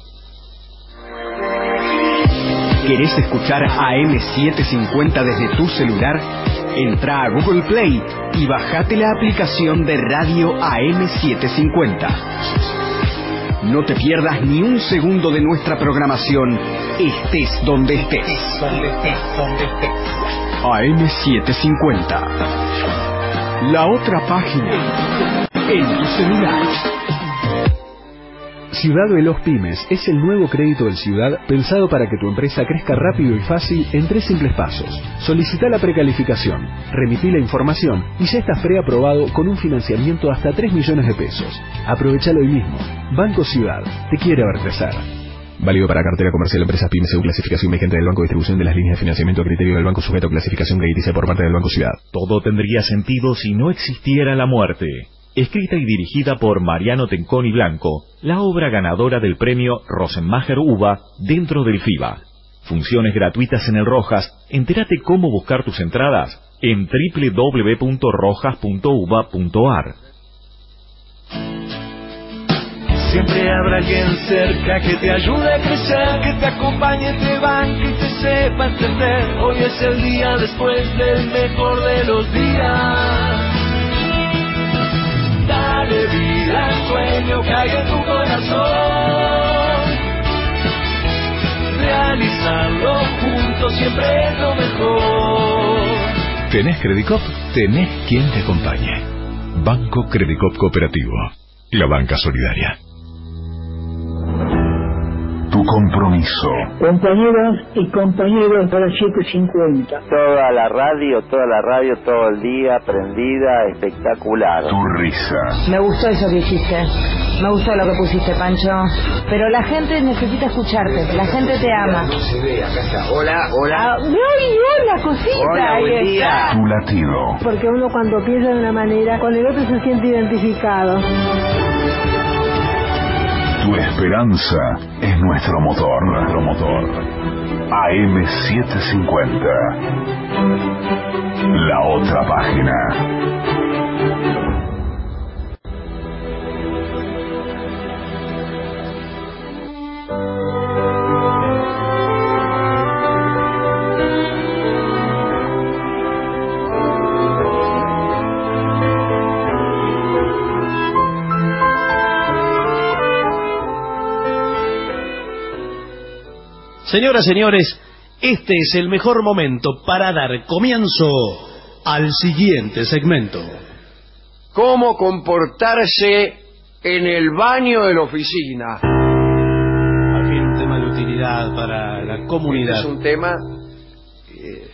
¿Querés escuchar A M setecientos cincuenta desde tu celular? Entra a Google Play y bajate la aplicación de Radio A M setecientos cincuenta. No te pierdas ni un segundo de nuestra programación, estés donde estés. A M setecientos cincuenta. La otra página en tu celular. Ciudad Veloz Pymes es el nuevo crédito del Ciudad pensado para que tu empresa crezca rápido y fácil en tres simples pasos. Solicita la precalificación, remití la información y ya estás preaprobado con un financiamiento hasta tres millones de pesos. Aprovechalo hoy mismo. Banco Ciudad, te quiere ver crecer. Válido para cartera comercial, empresas pymes según clasificación vigente del Banco de Distribución de las líneas de financiamiento a criterio del Banco sujeto a clasificación crediticia por parte del Banco Ciudad. Todo tendría sentido si no existiera la muerte. Escrita y dirigida por Mariano Tenconi Blanco, la obra ganadora del premio Rosenmacher Uva dentro del FIBA. Funciones gratuitas en el Rojas. Entérate cómo buscar tus entradas en doble u doble u doble u punto rojas punto uva punto a r. Siempre habrá alguien cerca que te ayude a crecer, que te acompañe, te banque y te sepa entender. Hoy es el día después del mejor de los días. Dale vida al sueño que hay en tu corazón. Realizarlo juntos siempre es lo mejor. ¿Tenés Credicop? Tenés quien te acompañe. Banco Credicop Cooperativo. La banca solidaria. Tu compromiso. Compañeras y compañeros de las siete cincuenta. Toda la radio, toda la radio, todo el día, prendida, espectacular. Tu risa. Me gustó eso que hiciste. Me gustó lo que pusiste, Pancho. Pero la gente necesita escucharte. La gente te ama. No se ve, acá está. Hola, hola. Ah, ¡ay, hola, cosita! Hola, buen día. Tu latido. Porque uno cuando piensa de una manera, con el otro se siente identificado. Tu esperanza es nuestro motor, nuestro motor. A M setecientos cincuenta. La otra página. Señoras, señores, este es el mejor momento para dar comienzo al siguiente segmento. ¿Cómo comportarse en el baño de la oficina? Al fin, un tema de utilidad para la comunidad. Este es un tema eh,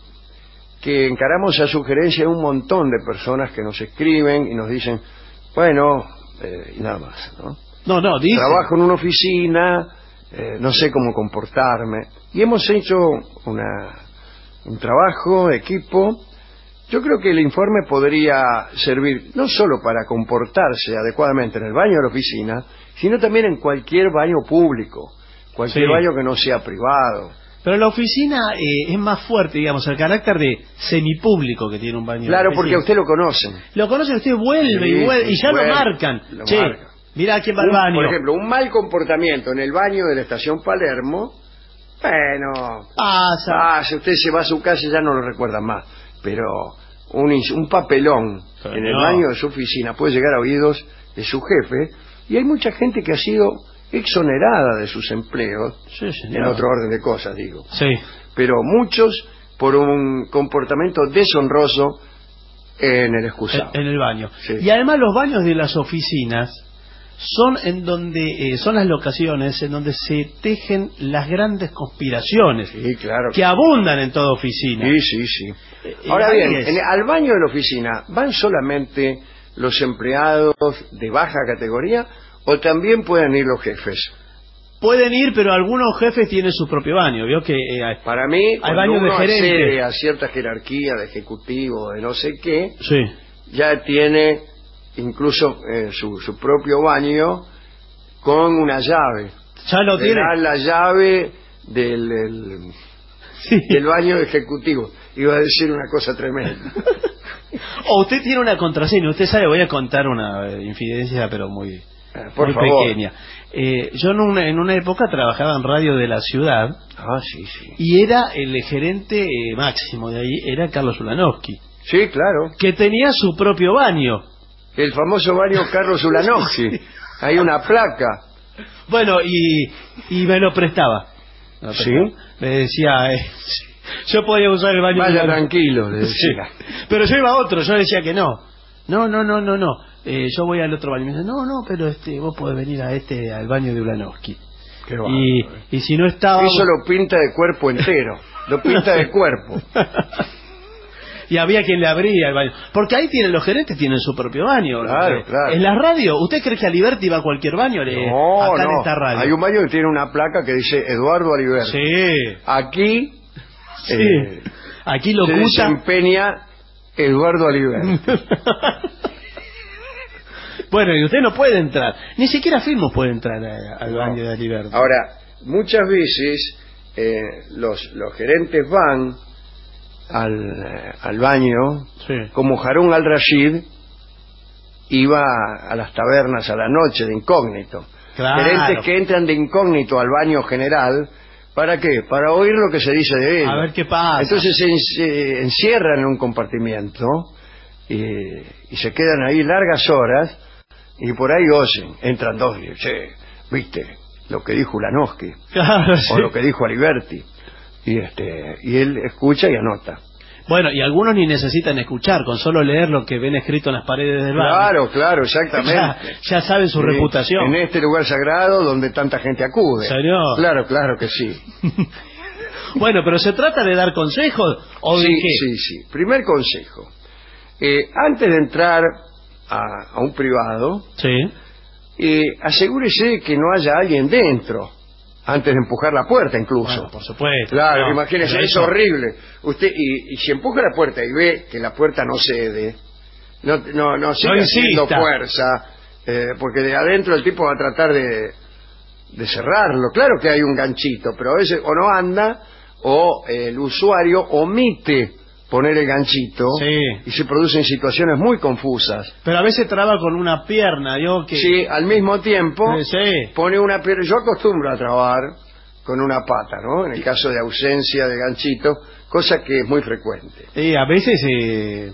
que encaramos a sugerencia de un montón de personas que nos escriben y nos dicen, bueno, eh, y nada más, ¿no? No, no, dice. Trabajo en una oficina... Eh, no sé cómo comportarme, y hemos hecho una, un trabajo de equipo. Yo creo que el informe podría servir no solo para comportarse adecuadamente en el baño de la oficina, sino también en cualquier baño público, cualquier sí. baño que no sea privado. Pero la oficina eh, es más fuerte, digamos, el carácter de semipúblico que tiene un baño. Claro, porque a usted lo conocen. Lo conocen, usted vuelve sí, y vuelve, y ya vuelve, lo marcan. Lo che, marcan. Mira quién va al Un, baño. por ejemplo, un mal comportamiento en el baño de la estación Palermo, bueno, pasa. Ah, si usted se va a su casa ya no lo recuerda más. Pero un, un papelón Pero en el no. baño de su oficina puede llegar a oídos de su jefe, y hay mucha gente que ha sido exonerada de sus empleos, sí, señor. en otro orden de cosas, digo. Sí. Pero muchos por un comportamiento deshonroso en el excusado. En, en el baño. Sí. Y además los baños de las oficinas son en donde eh, son las locaciones en donde se tejen las grandes conspiraciones, sí, claro, que abundan en toda oficina. Sí, sí, sí. Eh, Ahora bien, es. en, al baño de la oficina, ¿van solamente los empleados de baja categoría o también pueden ir los jefes? Pueden ir, pero algunos jefes tienen su propio baño. Vio que eh, para mí, hay baños de uno gerente accede a cierta jerarquía de ejecutivo, de no sé qué, sí. ya tiene incluso eh, su, su propio baño con una llave. Ya lo Le tiene. dan la llave del, del, sí. del baño ejecutivo. Iba a decir una cosa tremenda. O usted tiene una contraseña. Usted sabe, voy a contar una eh, infidencia, pero muy, Por muy favor. pequeña. Eh, yo en una, en una época trabajaba en radio de la ciudad. Ah, sí, sí. Y era el gerente eh, máximo de ahí, era Carlos Ulanowski. Sí, claro. Que tenía su propio baño. El famoso baño Carlos Ulanowski. Sí. Hay una placa. Bueno, y, y me lo prestaba. Me lo prestaba. ¿Sí? Me decía, eh, yo podía usar el baño. Vaya de tranquilo, le decía. Sí. Pero yo iba a otro, yo decía que no. No, no, no, no, no. Eh, yo voy al otro baño. Y me dice, no, no, pero este, vos podés venir a este, al baño de Ulanowski. Qué y, bárbaro, eh. y si no estaba... Eso lo pinta de cuerpo entero. Lo pinta de cuerpo. Y había quien le abría el baño. Porque ahí tienen los gerentes, tienen su propio baño. Claro, eh, claro. En la radio, ¿usted cree que Aliberti va a cualquier baño? Le, No, acá no. en esta radio. Hay un baño que tiene una placa que dice Eduardo Aliberti. Sí. Aquí... Sí. Eh, Aquí lo se gusta... desempeña Eduardo Aliberti. Bueno, y usted no puede entrar. Ni siquiera Filmos puede entrar a, al No. baño de Aliberti. Ahora, muchas veces eh, los, los gerentes van al, eh, al baño, sí. como Harun al-Rashid iba a las tabernas a la noche de incógnito. Claro. Gerentes que entran de incógnito al baño general, ¿para qué? Para oír lo que se dice de él. A ver qué pasa. Entonces se, en- se encierran en un compartimiento y, y se quedan ahí largas horas y por ahí oyen, entran dos y dicen, che, ¿viste lo que dijo Ulanowski? Claro, sí. O lo que dijo Aliberti. Y este y él escucha y anota. Bueno, y algunos ni necesitan escuchar, con solo leer lo que ven escrito en las paredes del baño. Claro, claro, exactamente. Ya, ya saben su sí, reputación. En este lugar sagrado donde tanta gente acude. ¿Señor? Claro, claro que sí. Bueno, pero ¿se trata de dar consejos o sí, de qué? Sí, sí. Primer consejo. Eh, antes de entrar a, a un privado, sí. eh, asegúrese de que no haya alguien dentro. Antes de empujar la puerta, incluso. Bueno, por supuesto. Claro, no, imagínese, es eso... horrible. Usted y, y si empuja la puerta y ve que la puerta no cede, no no no sigue no haciendo fuerza, eh, porque de adentro el tipo va a tratar de, de cerrarlo. Claro que hay un ganchito, pero a veces o no anda o eh, el usuario omite poner el ganchito sí. y se producen situaciones muy confusas. Pero a veces traba con una pierna, yo que... Sí, al mismo tiempo sí. pone una pierna. Yo acostumbro a trabar con una pata, ¿no? En el caso de ausencia de ganchito, cosa que es muy frecuente. Sí, a veces eh,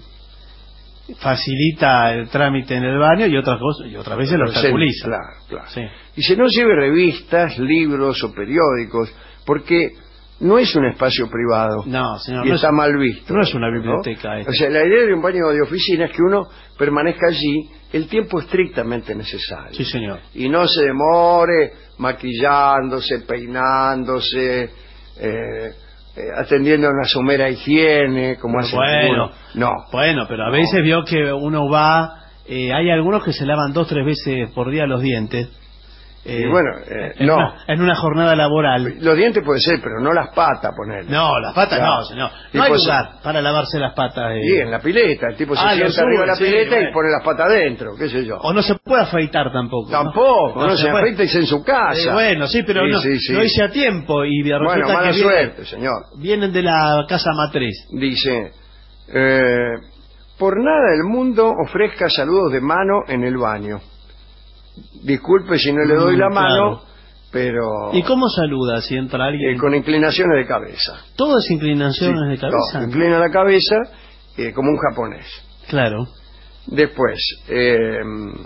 facilita el trámite en el baño y otras cosas y otras veces lo obstaculiza. Claro, claro. Sí. Y si no lleve revistas, libros o periódicos, porque no es un espacio privado. No, señor. Y no está es, mal visto. No es una biblioteca. ¿no? O sea, la idea de un baño de oficina es que uno permanezca allí el tiempo estrictamente necesario. Sí, señor. Y no se demore maquillándose, peinándose, eh, eh, atendiendo a una somera higiene, como hace bueno, No. Bueno, pero a no. veces veo que uno va... Eh, hay algunos que se lavan dos, tres veces por día los dientes. Eh, y bueno, eh, en no. Una, en una jornada laboral. Los dientes puede ser, pero no las patas, ponerle. No, las patas claro. no, señor. No hay pues, lugar para lavarse las patas. Eh. Y en la pileta, el tipo se ah, sienta sube, arriba de la sí, pileta bueno. y pone las patas adentro, qué sé yo. O no se puede afeitar tampoco. Tampoco, no, no, no se, se afeita y se en su casa. Eh, bueno, sí, pero sí, no, sí, sí. no hice a tiempo y resulta bueno, mala que vienen, suerte, señor. Vienen de la casa matriz. Dice, eh, por nada del mundo ofrezca saludos de mano en el baño. Disculpe si no le doy mm, la mano, claro. pero... ¿Y cómo saluda si entra alguien? Eh, con inclinaciones de cabeza. ¿Todas inclinaciones sí, de cabeza? No, inclina la cabeza eh, como un japonés. Claro. Después, eh,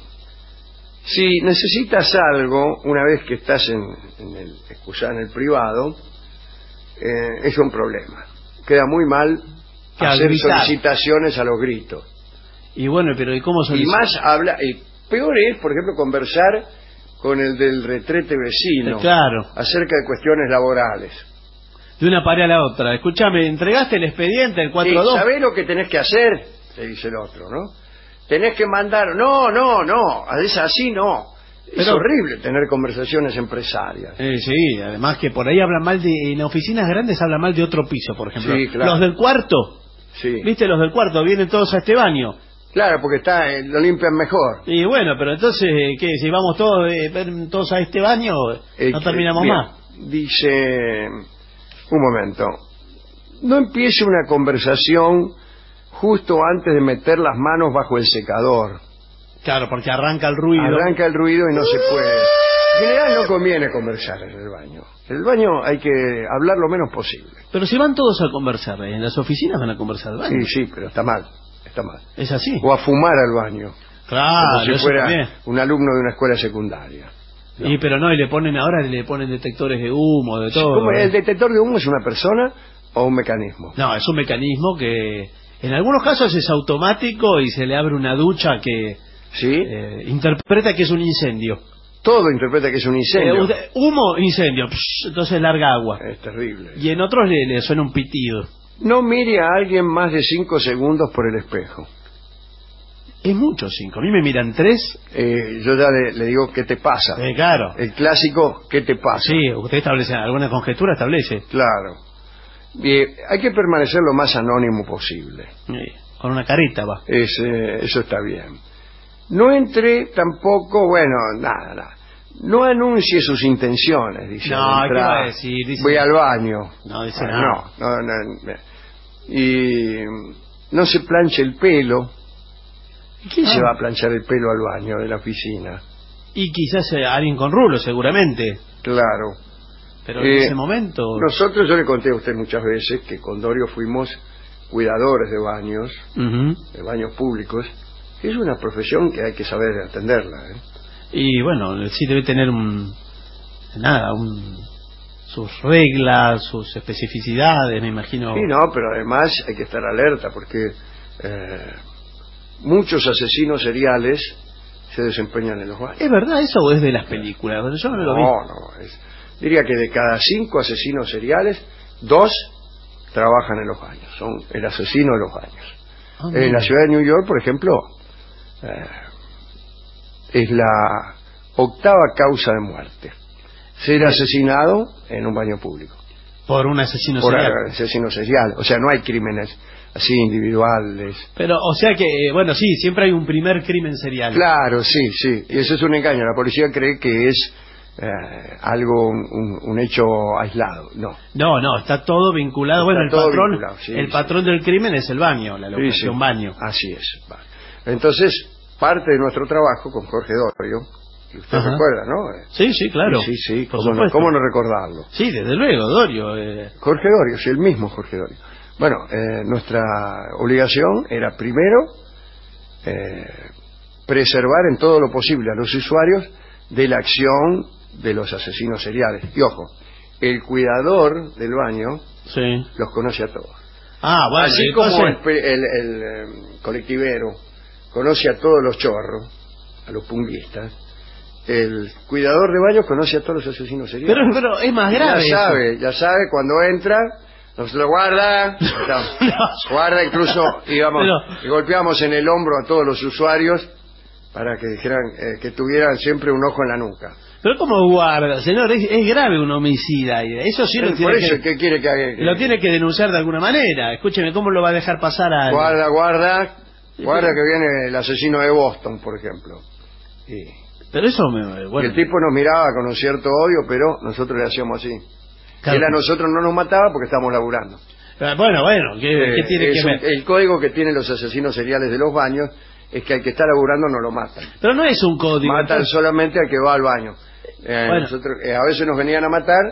si necesitas algo, una vez que estás en, en el excusado, en el privado, eh, es un problema. Queda muy mal que hacer gritar. solicitaciones a los gritos. Y bueno, pero ¿y cómo solicitar? Y más habla... Y peor es, por ejemplo, conversar con el del retrete vecino. Eh, claro. Acerca de cuestiones laborales. De una pared a la otra. Escúchame, ¿entregaste el expediente, el cuatro dos? Sí, ¿sabés lo que tenés que hacer? Te dice el otro, ¿no? Tenés que mandar... No, no, no. Es así, no. Pero, es horrible tener conversaciones empresarias. Eh, sí, además que por ahí hablan mal de... En oficinas grandes hablan mal de otro piso, por ejemplo. Sí, claro. Los del cuarto. Sí. ¿Viste? Los del cuarto vienen todos a este baño. Claro, porque está eh, lo limpian mejor. Y bueno, pero entonces, ¿qué? Si vamos todos eh, todos a este baño, eh, no terminamos bien, más. Dice... Un momento. No empiece una conversación justo antes de meter las manos bajo el secador. Claro, porque arranca el ruido. Arranca el ruido y no se puede. En general no conviene conversar en el baño. En el baño hay que hablar lo menos posible. Pero si van todos a conversar, ¿eh? En las oficinas van a conversar al baño. Sí, sí, pero está mal. Está mal. ¿Es así? O a fumar al baño. Claro, como si eso fuera también. un alumno de una escuela secundaria. No. Y pero no, y le ponen ahora le ponen detectores de humo, de todo. ¿Cómo, ¿El detector de humo es una persona o un mecanismo? No, es un mecanismo que en algunos casos es automático y se le abre una ducha que ¿sí? eh, interpreta que es un incendio. Todo interpreta que es un incendio. Eh, usted, humo, incendio, psh, entonces larga agua. Es terrible. Y en otros le, le suena un pitido. No mire a alguien más de cinco segundos por el espejo. Es mucho cinco. A mí me miran tres. Eh, yo ya le, le digo, ¿qué te pasa? Eh, claro. El clásico, ¿qué te pasa? Sí, usted establece alguna conjetura, establece. Claro. Bien, hay que permanecer lo más anónimo posible. Sí, con una carita va. Es, eh, eso está bien. No entre tampoco, bueno, nada, nada. No anuncie sus intenciones, dice. No, ¿qué va a decir? Dice, voy al baño. No, dice bueno, nada. No, no, no. Y no se planche el pelo. ¿Y quién ah. se va a planchar el pelo al baño de la oficina? Y quizás eh, alguien con rulo, seguramente. Claro. Pero en eh, ese momento... Nosotros, yo le conté a usted muchas veces que con Dorio fuimos cuidadores de baños, uh-huh. de baños públicos. Es una profesión que hay que saber atenderla, ¿eh? Y bueno, sí debe tener un... Nada, un... sus reglas, sus especificidades, me imagino. Sí, no, pero además hay que estar alerta porque eh, muchos asesinos seriales se desempeñan en los baños. ¿Es verdad eso o es de las películas? Yo no lo vi. No, no, es, diría que de cada cinco asesinos seriales, dos trabajan en los baños, son el asesino de los baños. Ah, en la ciudad de New York, por ejemplo, eh, es la octava causa de muerte, ser asesinado en un baño público. Por un asesino por serial. Por asesino serial, o sea, no hay crímenes así individuales. Pero, o sea que, bueno, sí, siempre hay un primer crimen serial. Claro, sí, sí, y eso es un engaño. La policía cree que es eh, algo, un, un hecho aislado. No, no, no, está todo vinculado. Está bueno, el todo patrón, vinculado, sí, el sí. patrón del crimen es el baño, la locación sí, sí. baño. Así es. Vale. Entonces, parte de nuestro trabajo con Jorge Dorio, que usted Ajá. recuerda, ¿no? Sí, sí, claro. Sí, sí, sí. ¿Cómo no, ¿Cómo no recordarlo? Sí, desde luego, Dorio. Eh... Jorge Dorio, sí, el mismo Jorge Dorio. Bueno, eh, nuestra obligación era primero eh, preservar en todo lo posible a los usuarios de la acción de los asesinos seriales. Y ojo, el cuidador del baño sí. los conoce a todos. Ah, bueno, así como el, el, el, el colectivero conoce a todos los chorros, a los punguistas, el cuidador de baños conoce a todos los asesinos seriales. Pero, pero es más grave. Ya sabe, ya sabe cuando entra. Nos lo guarda, no. guarda incluso, digamos, no. y golpeamos en el hombro a todos los usuarios para que dijeran eh, que tuvieran siempre un ojo en la nuca. Pero ¿cómo guarda, señor? Es, es grave un homicida. Eso sí lo tiene por eso, que... ¿qué quiere que haga? Lo tiene que denunciar de alguna manera. Escúcheme, ¿cómo lo va a dejar pasar a...? Guarda, guarda, guarda que viene el asesino de Boston, por ejemplo. Y, pero eso me... Bueno. Y el tipo nos miraba con un cierto odio, pero nosotros le hacíamos así. Claro. Él a nosotros no nos mataba porque estábamos laburando. Bueno, bueno, ¿qué, eh, ¿qué tiene que ver? Un, el código que tienen los asesinos seriales de los baños es que al que está laburando no lo matan. Pero no es un código. Matan entonces... solamente al que va al baño. Eh, bueno. nosotros, eh, a veces nos venían a matar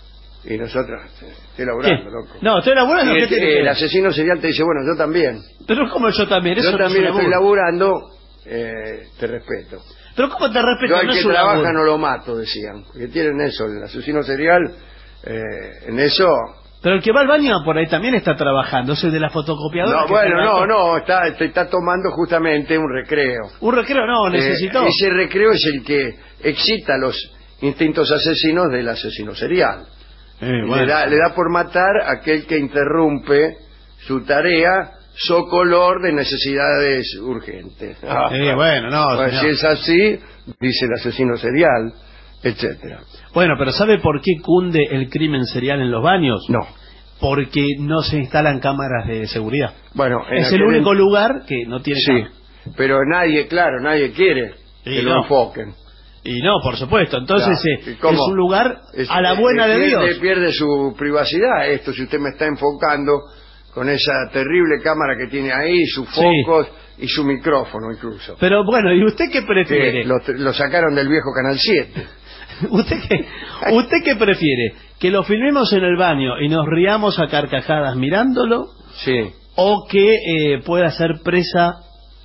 y nosotros, eh, estoy laburando, ¿Qué? loco. No, estoy laburando. Y el, el, el asesino serial te dice, bueno, yo también. Pero ¿cómo yo también? Eso yo no también estoy laburando, eh, te respeto. Pero ¿cómo te respeto? Yo al no que es trabaja laburo. no lo mato, decían. Porque tienen eso, el asesino serial, eh, en eso... Pero el que va al baño por ahí también está trabajando, es el de la fotocopiadora. No, bueno, no, no, está, está tomando justamente un recreo. Un recreo no, necesitó. Eh, ese recreo es el que excita los instintos asesinos del asesino serial. Eh, bueno. le, da, le da por matar a aquel que interrumpe su tarea socolor de necesidades urgentes. Eh, bueno, no, pues si es así, dice el asesino serial, etcétera. Bueno, pero ¿sabe por qué cunde el crimen serial en los baños? No. Porque no se instalan cámaras de seguridad. Bueno, es el único en... lugar que no tiene sí, cámaras. Pero nadie, claro, nadie quiere y que no. lo enfoquen. Y no, por supuesto. Entonces claro. eh, es un lugar es, a la buena le, de le, Dios. Le pierde su privacidad. Esto, si usted me está enfocando con esa terrible cámara que tiene ahí, sus focos sí. y su micrófono incluso. Pero bueno, ¿y usted qué prefiere? Que lo, lo sacaron del viejo Canal siete. ¿Usted qué, ¿Usted qué prefiere? ¿Que lo filmemos en el baño y nos riamos a carcajadas mirándolo? Sí. ¿O que eh, pueda ser presa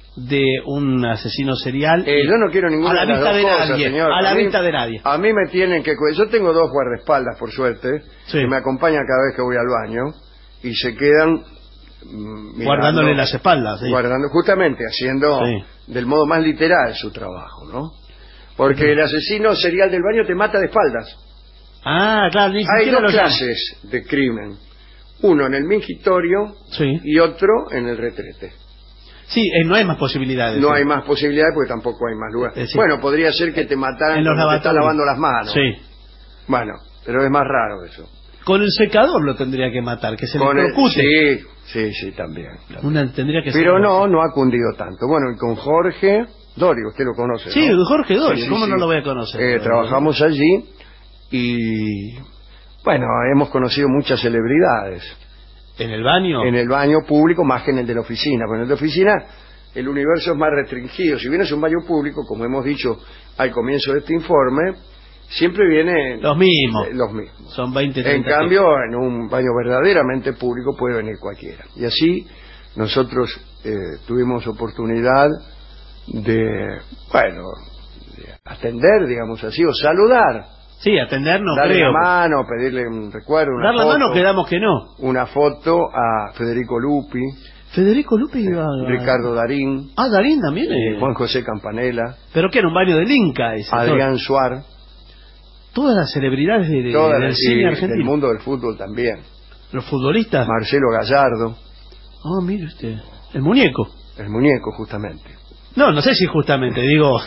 de un asesino serial? Eh, yo no quiero ninguna a la de las vista dos de cosas, nadie, señor. A la a mí, vista de nadie. A mí me tienen que... Yo tengo dos guardaespaldas, por suerte, sí. que me acompañan cada vez que voy al baño y se quedan... Mirando, guardándole las espaldas. Sí. Guardando, justamente, haciendo sí. del modo más literal su trabajo, ¿no? Porque sí. el asesino serial del baño te mata de espaldas. Ah, claro. Ni Hay dos lo clases llama. de crimen. Uno en el mingitorio sí. y otro en el retrete. Sí, eh, no hay más posibilidades. No sí. hay más posibilidades porque tampoco hay más lugar. Eh, sí. Bueno, podría ser que te mataran cuando te estás lavando las manos. Sí. Bueno, pero es más raro eso. Con el secador lo tendría que matar, que se con le procute. El, sí, sí, sí, también. también. Una, tendría que pero ser no, no ha cundido tanto. Bueno, y con Jorge Dorio, usted lo conoce, Sí, ¿no? Jorge Dorio, sí, sí, ¿cómo sí. no lo voy a conocer? Eh, trabajamos allí y, bueno, hemos conocido muchas celebridades. ¿En el baño? En el baño público más que en el de la oficina. Porque en el de la oficina el universo es más restringido. Si bien es un baño público, como hemos dicho al comienzo de este informe, siempre vienen los mismos. Eh, los mismos. Son veinte, treinta. En cambio, en un baño verdaderamente público puede venir cualquiera. Y así nosotros eh, tuvimos oportunidad de, bueno, de atender, digamos así, o saludar Sí, atender no darle creo. la mano, pedirle un recuerdo, una Dar la foto, mano quedamos que no. Una foto a Federico Lupi, Federico Lupi iba a... Ricardo Darín, Ah, Darín también. eh, Eh. Juan José Campanella, Pero que era un baño del Inca ese. Adrián Suar, Todas las celebridades de, de, todas del las- cine y argentino. del mundo del fútbol también. Los futbolistas. Marcelo Gallardo, Ah, mire usted. El muñeco. el muñeco justamente. No, no sé si justamente, digo...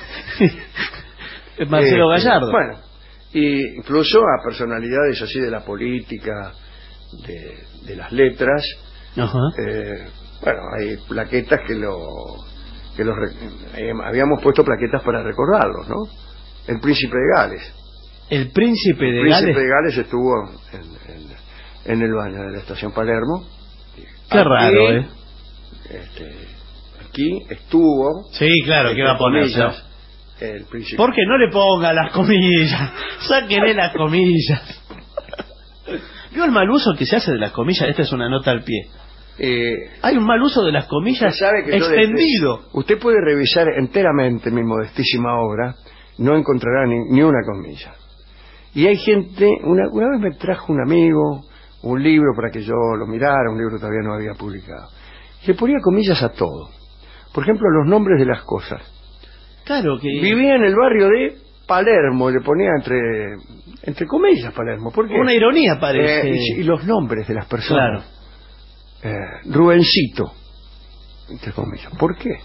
Marcelo Este, Gallardo. Bueno, y incluso a personalidades así de la política, de, de las letras. Ajá. Eh, bueno, hay plaquetas que lo que los re- eh, habíamos puesto plaquetas para recordarlos, ¿no? El Príncipe de Gales. El Príncipe de El Príncipe Gales. de Gales estuvo en, en, en el baño de la estación Palermo. Qué Aquí, raro, ¿eh? Este, aquí estuvo. Sí, claro, ¿qué va a poner? comillas, el Príncipe. ¿Por qué no le ponga las comillas? Sáquenle las comillas. ¿Vio el mal uso que se hace de las comillas? Esta es una nota al pie. Eh, Hay un mal uso de las comillas Usted sabe que yo extendido. desde- usted puede revisar enteramente mi modestísima obra, no encontrará ni, ni una comilla. Y hay gente, una, una vez me trajo un amigo un libro para que yo lo mirara, un libro todavía no había publicado. Le ponía comillas a todo. Por ejemplo, los nombres de las cosas. Claro que... Vivía en el barrio de Palermo, le ponía entre entre comillas Palermo. ¿Por qué? Una ironía parece. Eh, y, y los nombres de las personas. Eh, Rubencito, entre comillas. ¿Por qué?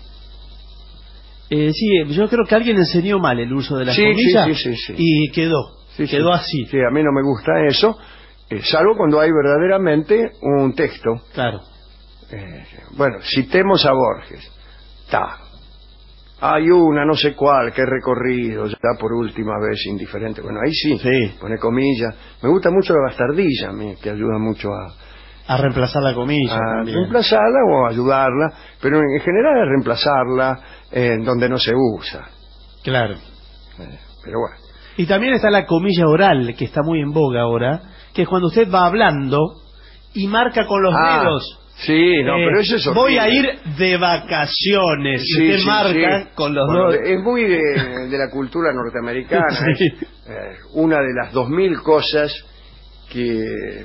Eh, sí, yo creo que alguien enseñó mal el uso de las Sí, comillas sí, sí, sí, sí. y quedó, Sí, quedó sí. así. Sí, a mí no me gusta eso, eh, salvo cuando hay verdaderamente un texto. Claro. Eh, bueno, citemos a Borges. Ta. Hay una, no sé cuál, que he recorrido, ya por última vez, indiferente. Bueno, ahí sí, Sí. pone comillas. Me gusta mucho la bastardilla, a mí, que ayuda mucho a, A reemplazar la comilla a también. reemplazarla o a ayudarla, pero en general a reemplazarla en donde no se usa. Claro. Eh, pero bueno. Y también está la comilla oral, que está muy en boga ahora, que es cuando usted va hablando y marca con los Ah, dedos. Sí, no, Eh, pero eso es horrible. voy a ir de vacaciones. Sí, y usted sí, marca sí. con los Bueno, dos. es muy de, de la cultura norteamericana. Sí. Es, eh, una de las dos mil cosas que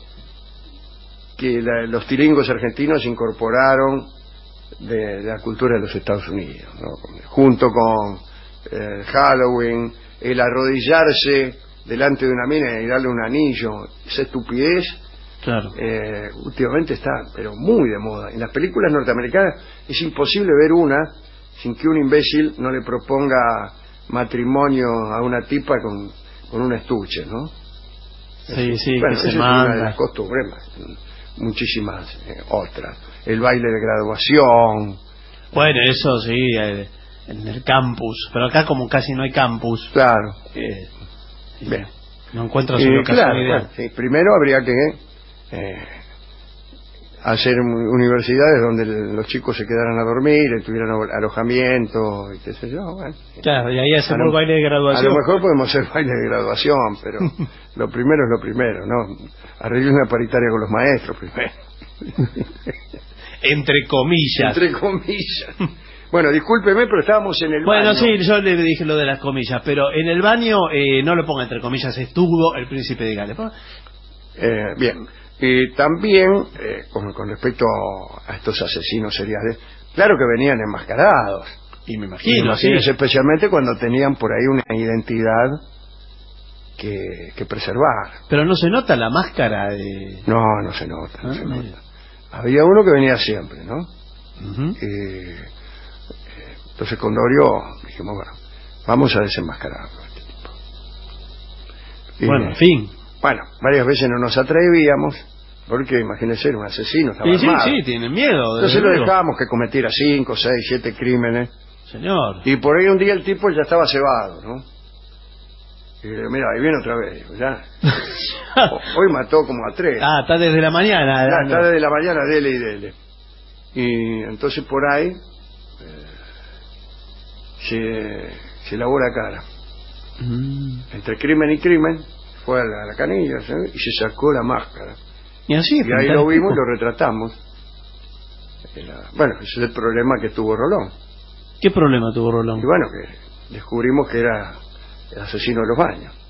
que la- los tiringos argentinos incorporaron de, de la cultura de los Estados Unidos, ¿no? Junto con eh, Halloween, el arrodillarse delante de una mina y darle un anillo, esa estupidez. Claro. Eh, últimamente está, pero muy de moda. En las películas norteamericanas es imposible ver una sin que un imbécil no le proponga matrimonio a una tipa con, con un estuche, ¿no? Sí, sí, Bueno, que se esa es una de manda. las costumbres, más, muchísimas eh, otras. El baile de graduación. Bueno, eso sí, eh, en el campus. Pero acá como casi no hay campus. Claro. Eh, Bien. no encuentro su Eh, locación claro, ideal. bueno, sí, primero habría que eh, hacer mu- universidades donde los chicos se quedaran a dormir, y tuvieran alo- alojamiento y qué sé yo. Bueno. Claro, y ahí A hacemos lo- el baile de A graduación. lo mejor podemos hacer baile de graduación, pero lo primero es lo primero, ¿no? Arreglar una paritaria con los maestros primero. Entre comillas. Entre comillas. Bueno, discúlpeme, pero estábamos en el Bueno, baño. sí, yo le dije lo de las comillas, pero en el baño eh, no lo ponga entre comillas, estuvo el príncipe de Gales. Eh, bien. Y también, eh, con, con respecto a estos asesinos seriales, claro que venían enmascarados. Y me Y imagino, imagínense, sí. especialmente cuando tenían por ahí una identidad que, que preservar. Pero no se nota la máscara de... No, no se nota, no Ah, se mira. nota. Había uno que venía siempre, ¿no? Ujú. Eh, eh, entonces con Dorio dijimos, bueno, vamos a desenmascararlo a este tipo. Y, Bueno, en fin. Bueno, varias veces no nos atrevíamos, porque imagínense, era un asesino, estaba Sí, sí, armado. sí, tienen miedo. desde Entonces lo luego. dejábamos que cometiera cinco, seis, siete crímenes. Señor. Y por ahí un día el tipo ya estaba cebado, ¿no? Y le digo, mira, ahí viene otra vez. Digo, ya. O- Hoy mató como a tres. Ah, está desde la mañana. Ya, dando- está desde la mañana, dele y dele. Y entonces por ahí eh, se, se lavó la cara. Mm. Entre crimen y crimen, fue a la, a la canilla, ¿sabes? Y se sacó la máscara. Y así Y ahí lo vimos y fantástico. lo retratamos. Era- bueno, ese es el problema que tuvo Rolón. ¿Qué problema tuvo Rolón? Y bueno, que descubrimos que era el asesino de los baños.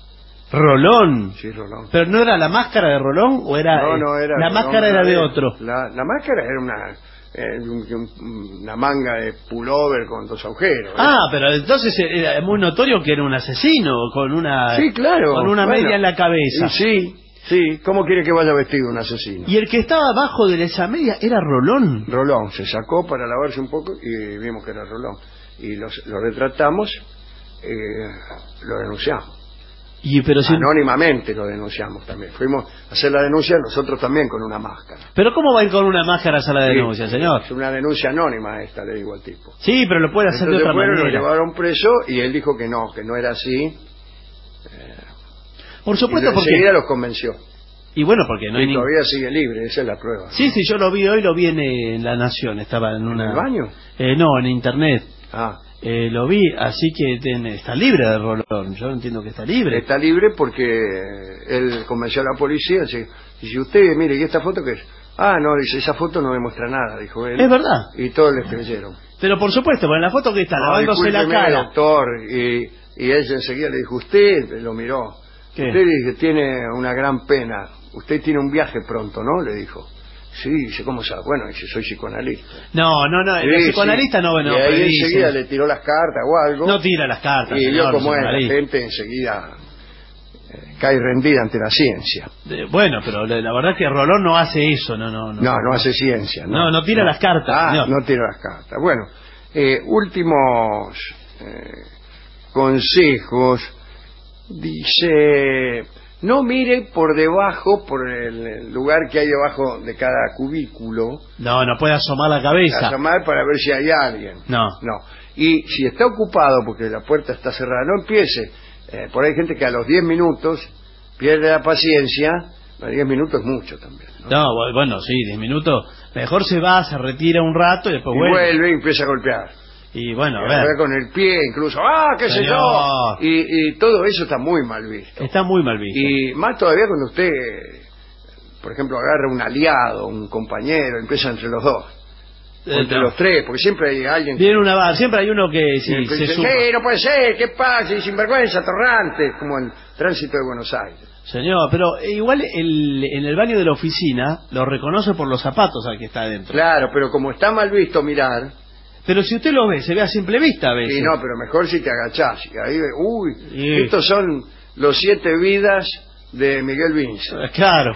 Rolón. Sí, Rolón. ¿Pero no era la máscara de Rolón o era...? No, no era... La Rolón, máscara era de otro. La, la máscara era una... Eh, un, un, una manga de pullover con dos agujeros. ¿eh? Ah, pero entonces era muy notorio que era un asesino con una... Sí, claro. Con una bueno, media en la cabeza. Sí, sí. ¿Cómo quiere que vaya vestido un asesino? Y el que estaba abajo de esa media era Rolón. Rolón. Se sacó para lavarse un poco y vimos que era Rolón. Y los, lo retratamos, eh, lo denunciamos. Y, pero si... Anónimamente lo denunciamos también. Fuimos a hacer la denuncia nosotros también con una máscara. ¿Pero cómo va a ir con una máscara a hacer la denuncia, sí, señor? Es una denuncia anónima esta, le digo al tipo. Sí, pero lo puede hacer Entonces, de otra bueno, manera. Lo llevaron preso y él dijo que no, que no era así. Eh, Por supuesto, y porque... enseguida los convenció. Y bueno, porque no y hay... todavía sigue libre, esa es la prueba. Sí, sí, yo lo vi hoy, lo vi en, en La Nación, estaba en una... ¿En el baño? Eh, no, en internet. Ah. Eh, lo vi, así que ten, está libre de Rolón. Yo entiendo que está libre. Está libre porque él convenció a la policía. Dice, y usted, mire, ¿y esta foto qué es? Ah, no, dice, esa foto no demuestra nada, dijo él. Es verdad. Y todos le creyeron. Pero por supuesto, porque en la foto que está, no, lavándose la cara. doctor, y, y él enseguida le dijo, usted, lo miró. ¿Qué? Usted dice, tiene una gran pena. Usted tiene un viaje pronto, ¿no? Le dijo. Sí, dice, ¿cómo sabe? Bueno, dice, soy psicoanalista. No, no, no, sí, el psicoanalista sí. no, bueno, y ahí predice. enseguida le tiró las cartas o algo. No tira las cartas, y señor, vio cómo es, la gente enseguida eh, cae rendida ante la ciencia. Eh, bueno, pero la, la verdad es que Rolón no hace eso, no, no, no. No, no, no hace ciencia. No, no, no tira no. las cartas. Ah, no. no tira las cartas. Bueno, eh, últimos eh, consejos. Dice... No mire por debajo, por el lugar que hay debajo de cada cubículo. No, no puede asomar la cabeza. Asomar para ver si hay alguien. No. No. Y si está ocupado porque la puerta está cerrada, no empiece. Eh, por ahí hay gente que a los diez minutos pierde la paciencia. A diez minutos es mucho también. ¿no? No, bueno, sí, diez minutos. Mejor se va, se retira un rato y después y vuelve. vuelve y empieza a golpear. Y bueno, y a ver. con el pie incluso. ¡Ah, qué sé yo! Y, y todo eso está muy mal visto. Está muy mal visto. Y más todavía cuando usted, por ejemplo, agarra un aliado, un compañero, empieza entre los dos. O Eh, entre no. los tres, porque siempre hay alguien... Viene una barra, siempre hay uno que sí, que se dice, suma. "Sí, no puede ser, ¿qué pasa? Y sinvergüenza, torrante", como el tránsito de Buenos Aires. Señor, pero igual el, en el baño de la oficina lo reconoce por los zapatos al que está adentro. Claro, pero como está mal visto mirar... Pero si usted lo ve, se ve a simple vista a veces. Sí, no, pero mejor si te agachás. Y ahí ve, uy, Sí. estos son los siete vidas de Miguel Vincent. Claro.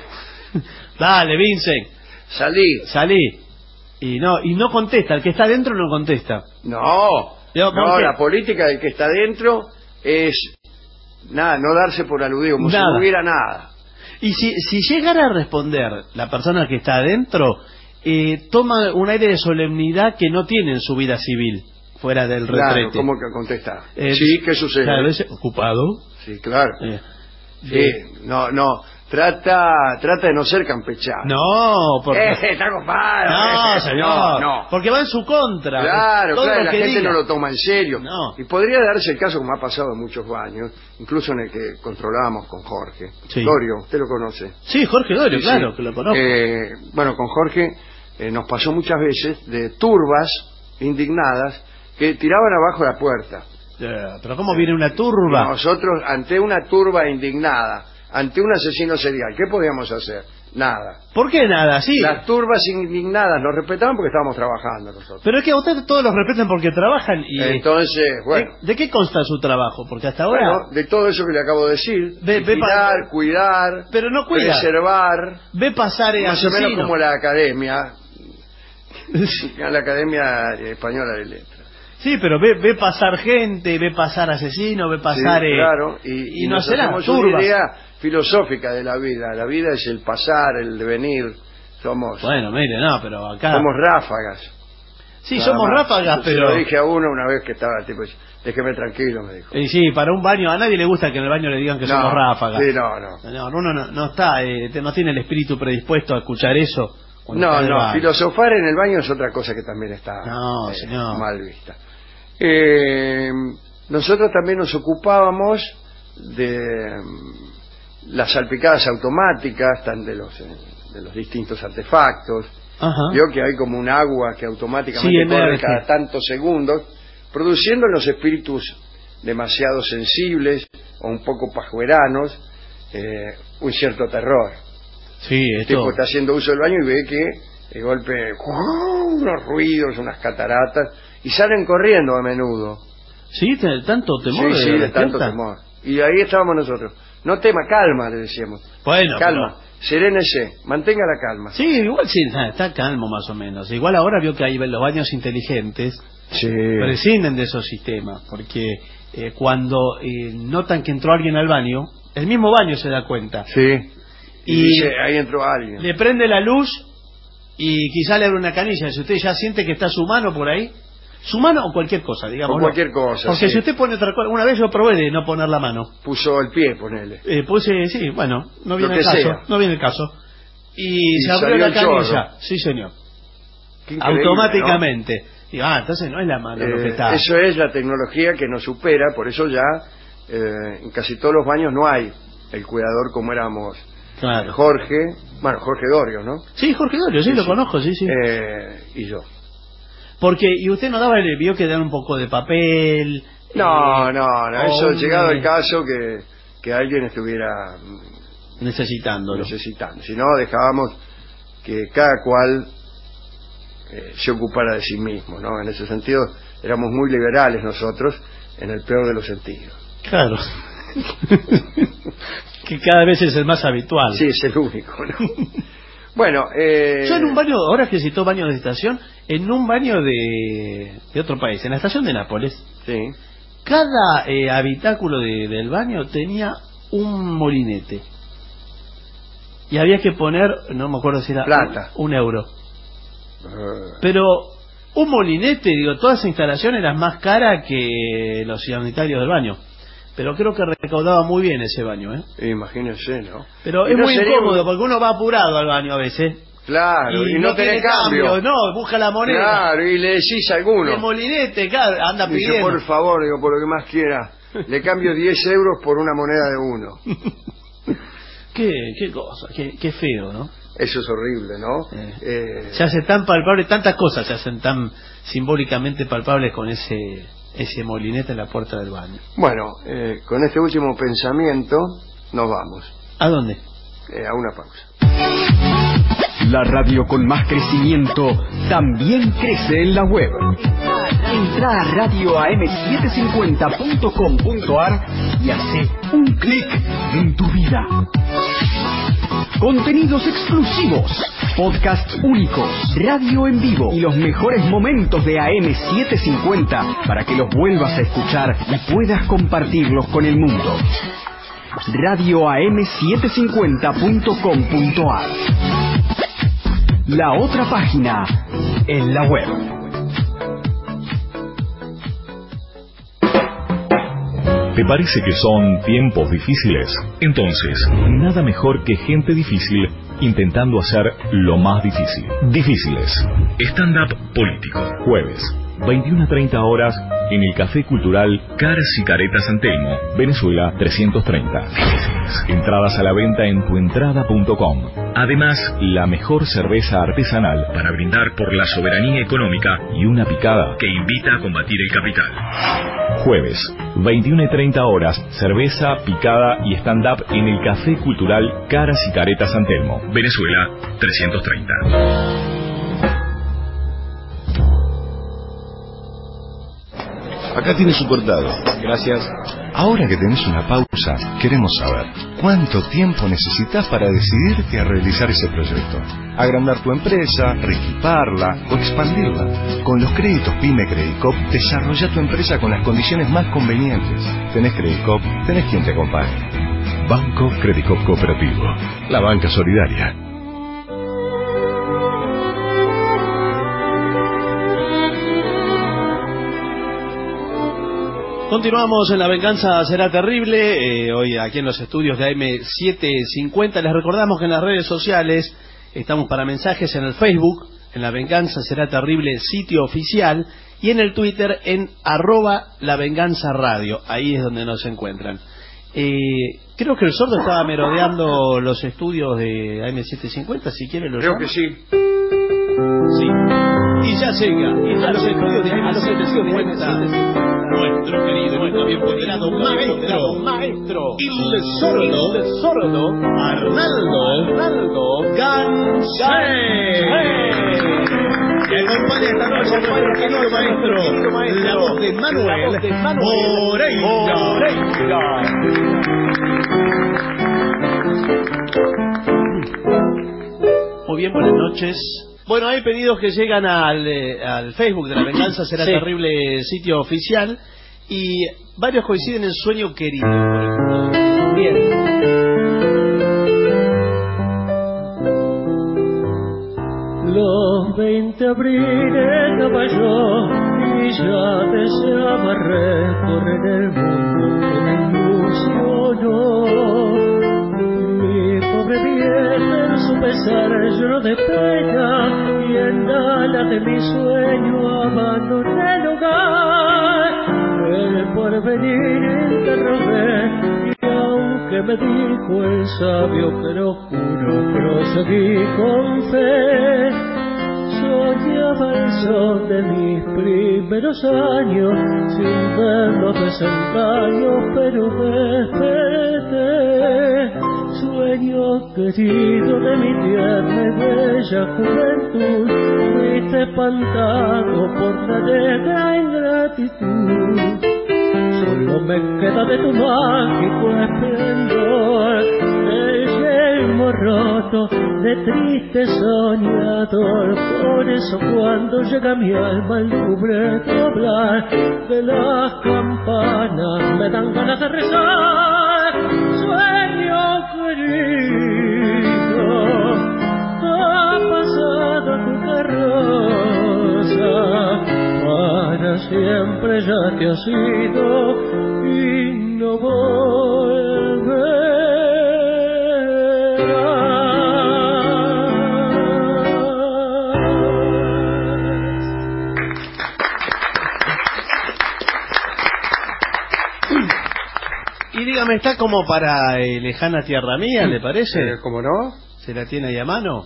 Dale, Vincent. Salí. Salí. Y no, y no contesta, el que está adentro no contesta. No, Yo, no, qué? la política del que está dentro es nada, no darse por aludido, como Nada. si no hubiera nada. Y si, si llegara a responder la persona que está adentro, eh, toma un aire de solemnidad que no tiene en su vida civil, fuera del Claro, retrete. ¿cómo que contesta? Eh, sí, ¿qué sucede? Claro, dice, ocupado. Sí, claro. Eh, Sí, eh, no, no, trata trata de no ser campechano. No, porque... Eh, está ocupado. No, eh, señor, no, no. porque va en su contra. Claro, Todo claro, lo la que gente diga. no lo toma en serio. No. Y podría darse el caso, como ha pasado en muchos baños, incluso en el que controlábamos con Jorge. Sí. Dorio, usted lo conoce. Sí, Jorge Dorio, Sí, claro, sí. que lo conozco. Eh, bueno, con Jorge eh, nos pasó muchas veces de turbas indignadas que tiraban abajo la puerta. Eh, pero ¿cómo viene una turba? Y nosotros, ante una turba indignada, ante un asesino serial, ¿qué podíamos hacer? Nada. ¿Por qué nada? Sí. Las turbas indignadas nos respetaban porque estábamos trabajando nosotros. Pero es que a ustedes todos los respetan porque trabajan y... Entonces, bueno. ¿De, de qué consta su trabajo? Porque hasta ahora... Bueno, de todo eso que le acabo de decir. Ve- ve vigilar, pa- cuidar, Pero no cuida. preservar. Ve pasar eh, Más o menos asesino. como la academia. La Academia Española de Letras. Sí, pero ve, ve pasar gente, ve pasar asesino, ve pasar... Sí, eh, claro, y, y no nos será hacemos turbas. una idea filosófica de la vida. La vida es el pasar, el devenir. Somos, Bueno, mire, no, pero acá... somos ráfagas. Sí, Nada somos más. ráfagas, Se pero... lo dije a uno una vez que estaba tipo, déjeme tranquilo, me dijo. Y sí, para un baño, a nadie le gusta que en el baño le digan que No, somos ráfagas. sí, no, no. No, uno no, no está, eh, no tiene el espíritu predispuesto a escuchar eso. cuando No, está en el no, baño. filosofar en el baño es otra cosa que también está No, eh, señor. mal vista. Eh, nosotros también nos ocupábamos de mm, las salpicadas automáticas, tan de los, eh, de los distintos artefactos. Ajá. Vio que hay como un agua que automáticamente Sí, corre emerge. cada tantos segundos, produciendo en los espíritus demasiado sensibles o un poco pajueranos, eh, un cierto terror. Sí, El esto... tipo está haciendo uso del baño y ve que de golpe ¡uh! unos ruidos, unas cataratas, y salen corriendo a menudo. Sí, de tanto temor. Sí, sí, de, de tanto temor. Y ahí estábamos nosotros. No tema, calma, le decíamos. Bueno, calma, pero... serénese, mantenga la calma. Sí, igual sí, está calmo más o menos. Igual ahora vio que hay los baños inteligentes, sí, prescinden de esos sistemas, porque eh, cuando eh, notan que entró alguien al baño, el mismo baño se da cuenta. Sí. Y, y dice, ahí entró alguien. Le prende la luz y quizá le abre una canilla. Si usted ya siente que está su mano por ahí, su mano o cualquier cosa, digamos. O cualquier cosa. Porque sí. si usted pone otra cosa, una vez yo probé de no poner la mano. Puso el pie, ponele. Eh, puse, sí, bueno, no viene el caso. Sea. No viene el caso. Y, y se abrió la canilla. Chorro. Sí, señor. Automáticamente. ¿No? Y, ah, entonces no es la mano eh, lo que está. Eso es la tecnología que nos supera, por eso ya eh, en casi todos los baños no hay el cuidador como éramos. Claro. Jorge, bueno, Jorge Dorio, ¿no? Sí, Jorge Dorio, sí, sí lo sí. conozco, sí, sí. Eh, y yo. Porque, y usted no daba el vio que dan un poco de papel. No, eh, no, no, eso un... llegado el caso que, que alguien estuviera necesitándolo. necesitando. Si no, dejábamos que cada cual eh, se ocupara de sí mismo, ¿no? En ese sentido, éramos muy liberales nosotros, en el peor de los sentidos. Claro. Que cada vez es el más habitual. Sí, es el único, ¿no? Bueno, eh... yo en un baño, ahora que citó baño de estación, en un baño de, de otro país, en la estación de Nápoles, sí. Cada eh, habitáculo de, del baño tenía un molinete. Y había que poner, no me acuerdo si era plata. Un, un euro. Uh. Pero un molinete, digo, toda esa instalación era más cara que los sanitarios del baño. Pero creo que recaudaba muy bien ese baño, ¿eh? Imagínense, ¿no? Pero y es no muy sería... incómodo porque uno va apurado al baño a veces. Claro, y, y no, no tiene tiene cambio. cambio. No, busca la moneda. Claro, y le decís a alguno. El molinete, claro, anda pidiendo. Dice, por favor, digo, por lo que más quiera, le cambio diez euros por una moneda de uno. qué, qué cosa, qué, qué feo, ¿no? Eso es horrible, ¿no? Eh, eh... Se hace tan palpable, tantas cosas se hacen tan simbólicamente palpables con ese ese molinete en la puerta del baño. Bueno, eh, con este último pensamiento nos vamos. ¿A dónde? Eh, a una pausa. La radio con más crecimiento también crece en la web. Entra a radio a m setecientos cincuenta punto com punto a r y hace un clic en tu vida. Contenidos exclusivos, podcast únicos, radio en vivo y los mejores momentos de A M setecientos cincuenta para que los vuelvas a escuchar y puedas compartirlos con el mundo. radio a m setecientos cincuenta punto com punto a r. La otra página en la web. ¿Te parece que son tiempos difíciles? Entonces, nada mejor que gente difícil intentando hacer lo más difícil. Difíciles. Stand-up político. Jueves, veintiuna treinta horas, en el Café Cultural Caras y Caretas San Telmo, Venezuela trescientos treinta. Entradas a la venta en tuentrada punto com. Además, la mejor cerveza artesanal para brindar por la soberanía económica y una picada que invita a combatir el capital. Jueves, veintiuna treinta horas, cerveza, picada y stand-up en el Café Cultural Caras y Caretas San Telmo, Venezuela trescientos treinta. Acá tiene su cortado. Gracias. Ahora que tenés una pausa, queremos saber ¿cuánto tiempo necesitas para decidirte a realizar ese proyecto? Agrandar tu empresa, reequiparla o expandirla. Con los créditos PYME Credicop, desarrolla tu empresa con las condiciones más convenientes. Tenés Credicop, tenés quien te acompañe. Banco Credicop Cooperativo. La banca solidaria. Continuamos en La Venganza Será Terrible, eh, hoy aquí en los estudios de A M setecientos cincuenta. Les recordamos que en las redes sociales estamos para mensajes en el Facebook, en La Venganza Será Terrible, sitio oficial, y en el Twitter en arroba La Venganza Radio. Ahí es donde nos encuentran. Eh, creo que el sordo estaba merodeando los estudios de A M setecientos cincuenta, si quiere lo Creo llama. que sí. Sí. Y ya llega, y ya los estudios de A M setecientos cincuenta, nuestro querido nuestro bien ponderado maestro, maestro, il sordo, il sordo, Arnaldo, Arnaldo Gansé. Que acompaña esta noche a nuestro querido maestro, maestro, la voz de Manuel, voz de Manuel Moreira. Muy bien, buenas noches. Bueno, hay pedidos que llegan al, eh, al Facebook de La Venganza Será Sí. Terrible, sitio oficial, y varios coinciden en Sueño Querido, por ejemplo. Bien. Los veinte abriles estaba yo y ya deseaba recorrer el mundo que me ilusionó. Mi pobre vieja en su pesar lloró de pena y en alas de mi sueño abandoné el hogar. El porvenir interrogué y aunque me dijo el sabio pero juro proseguí con fe. Soñaba el sol de mis primeros años sin ver los desengaños, pero desperté. Sueño querido de mi tierna y bella juventud, fuiste espantado por la negra ingratitud. Solo me queda de tu mágico esplendor el yelmo roto de triste soñador. Por eso cuando llega mi alma el cubre doblar de las campanas me dan ganas de rezar. Sueño querido, ha pasado tu carroza, para siempre ya te has ido y no volverás. Y dígame, ¿está como para eh, Lejana Tierra Mía, le parece? Eh, ¿Cómo no? ¿Se la tiene ahí a mano?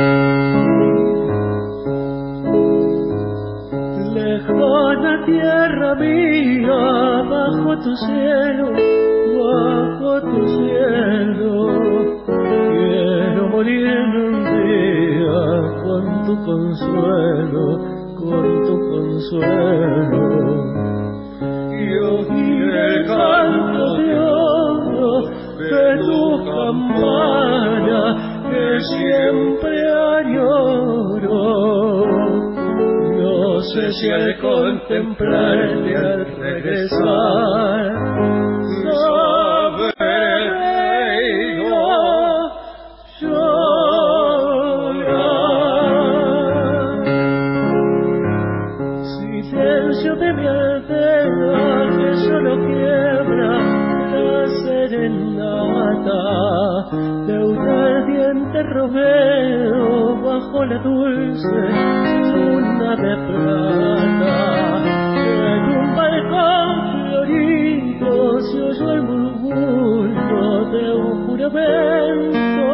Lejana tierra mía, bajo tu cielo, bajo tu cielo, quiero morir en un día con tu consuelo, con tu consuelo. Y oír el canto de oro de tu campana que siempre añoro. No sé si al contemplarte al regresar sabré yo llorar. Silencio de mi aldea que solo quiebra la serenata de un ardiente romeo bajo la dulce luna de plata. En un balcón florido se oyó el murmullo de un juramento.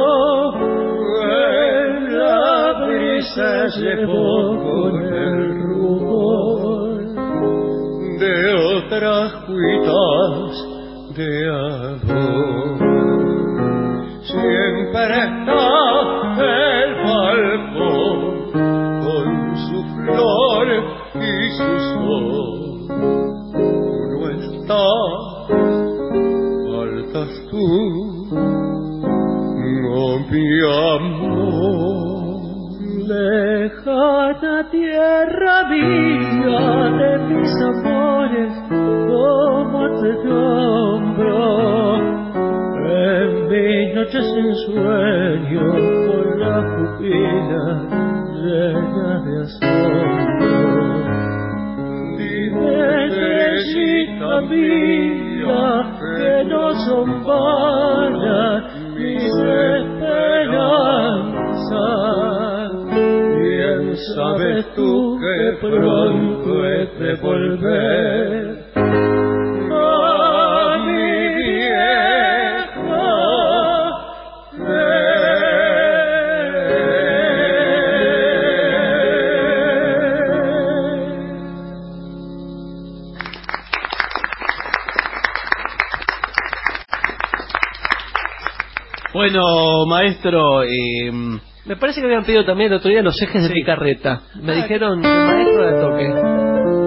En la brisa llevó con el rubor de otras cuitas de amor. Siempre está el balcón con su flor y su sol. Tú no estás, faltas tú, no mi amor. Lejana tierra mía de mis amores, como te nombro en mi noche sin sueño, con la pupila llena de asombro. Dime, estrellita mía, que no son vanas mis esperanzas. Bien sabes tú que pronto he de volver a mi vieja fe. Bueno, maestro, eh, me parece que habían pedido también el otro día los ejes de picarreta. Me dijeron que el maestro la toque.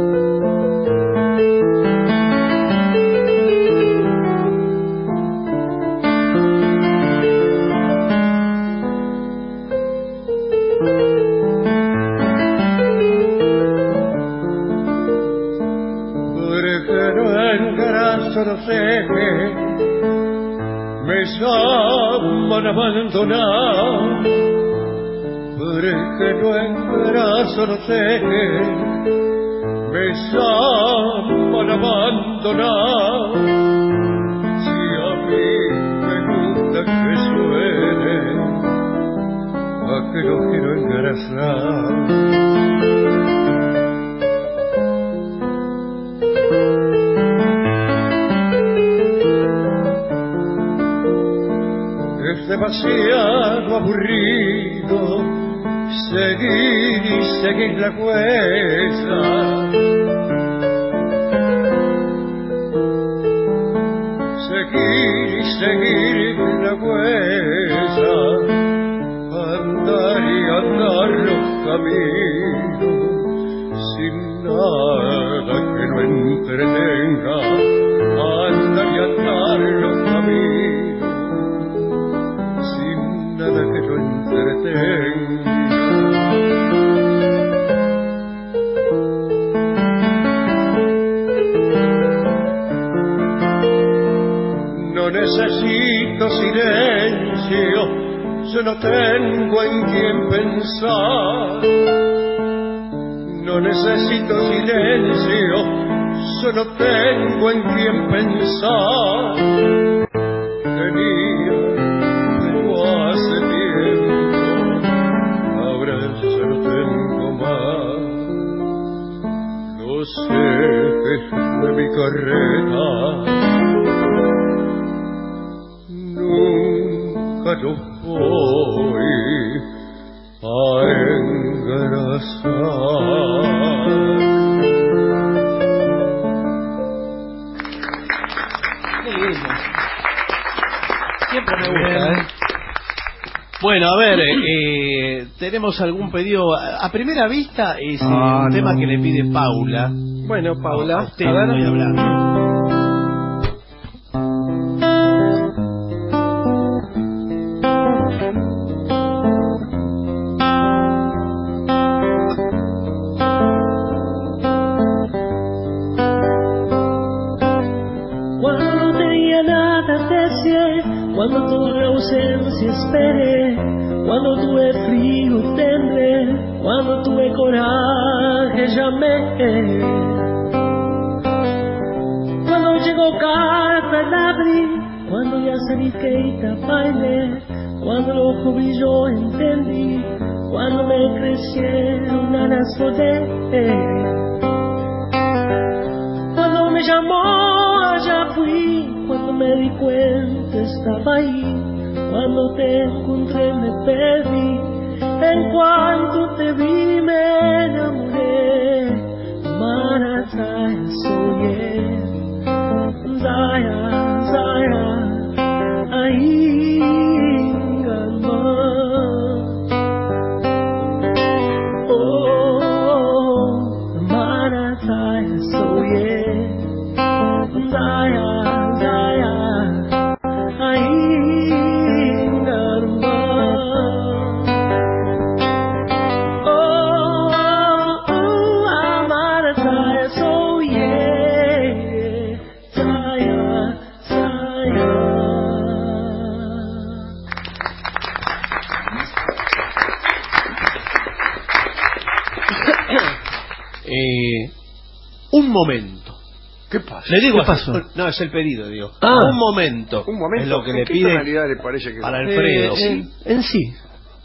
Los ejes me llaman abandonar, porque no engraso los ejes me llaman abandonar. Si a mí me gusta que suene, a que no quiero engrasar. Es demasiado aburrido seguir y seguir la huella, seguir y seguir la huella, andar y andar los caminos sin nada que no entretenga, andar y andar los caminos nada que lo entretenga. No necesito silencio, yo no tengo en quién pensar. No necesito silencio, yo no tengo en quién pensar. Tenía hace tiempo, ahora ya no tengo más. Los ejes de mi carreta nunca los voy a engrasar. Qué lindo. Siempre me gusta, ¿eh? Bueno, a ver, eh, tenemos algún pedido. A primera vista es eh, ah, un no. tema que le pide Paula. Bueno, Paula, a usted a ver. estoy hablando. Cuando no tenía nada deseé, cuando tuve ausencia esperé, cuando tuve frío temblé, cuando tuve coraje llamé. Cuando llegó carta la abrí, cuando ya salí que bailé, cuando el ojo brilló entendí, cuando me crecieron alas volé. Cuando me llamó allá fui, cuando me di cuenta estaba ahí, cuando te encontré me perdí, en cuanto te vi me enamoré. Marataya soñé, Zaya, Zaya, ahí Galma. Oh, Marataya soñé, Zaya, Zaya, ahí Galma. Oh, oh, Marataya soñé, Zaya, Zaya. Eh, un momento. ¿Qué pasa? Le digo, ¿Qué pasó? No, es el pedido, digo. Ah. Un momento. Un momento, es lo que ¿en le qué pide tonalidad le parece que para va? Alfredo. Eh, en, en sí.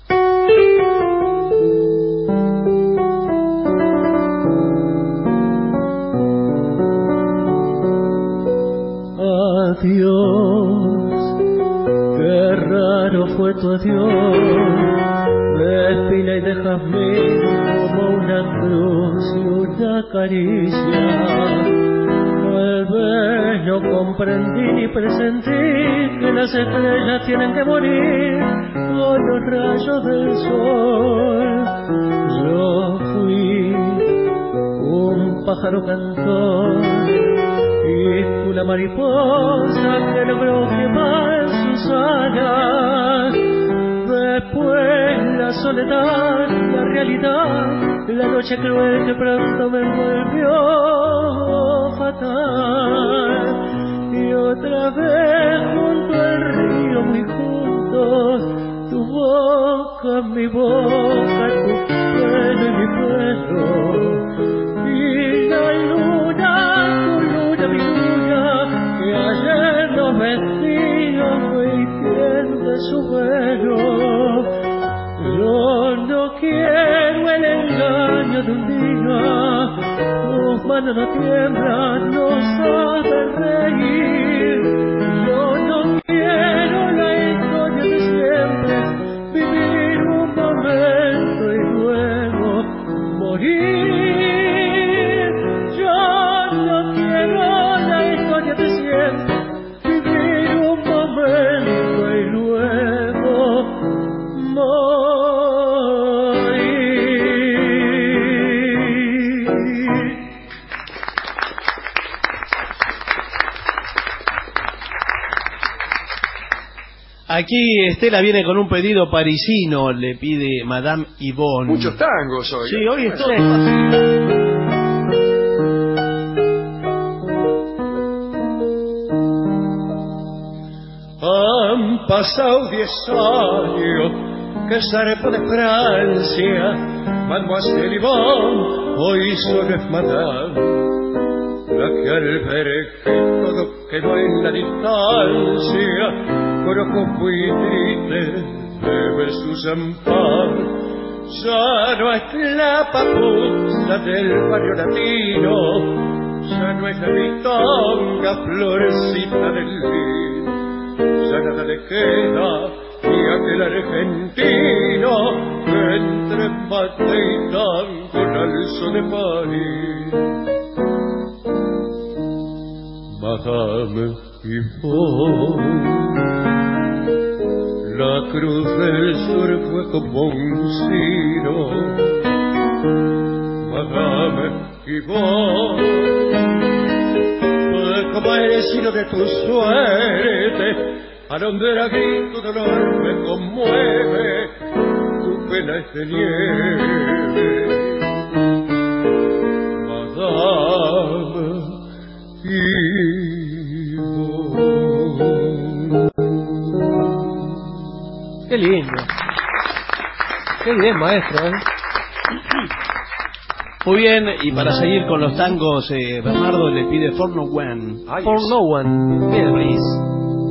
Adiós, qué raro fue tu adiós, me espina y déjame como una cruz y una caricia. Tal vez no comprendí ni presentí que las estrellas tienen que morir con los rayos del sol. Yo fui un pájaro cantor y tú la mariposa que logró quemar sus alas. Después la soledad, la realidad, la noche cruel que pronto me envolvió fatal. Y otra vez junto al río muy juntos, tu boca, mi boca, tu pelo y mi pelo. Y la luna, tu luna, mi luna, que ayer nos vestía fue hiriendo de su velo. Yo no quiero el engaño de un día, tus manos no tiemblan, no saben reír. Yo no quiero la historia de siempre, vivir un momento y luego morir. Yo no quiero la historia de siempre, vivir un momento y luego morir. Aquí Estela viene con un pedido parisino, le pide Madame Yvonne. Muchos tangos hoy. Sí, hoy es todo. Han pasado diez años que zarpó de Francia, Mademoiselle Yvonne, hoy solo es Madame. La que al ver que todo quedó en la distancia, con ojos muy tristes de ver su champán. Ya no es la papusa del barrio latino, ya no es la ritonga florecita del lin, ya nada le queda ni aquel argentino que entre mate y tango en alzo de París. Madame Yvonne, la cruz del sur fue como un ciro. Madame Yvonne, fue como el ciro de tu suerte, a donde el grito dolor me conmueve, tu pena es de nieve. Madame Qué lindo. Qué bien, maestro, ¿eh? Muy bien, y para seguir con los tangos, eh, Bernardo le pide For No One. Ay, For No One. Bien, please.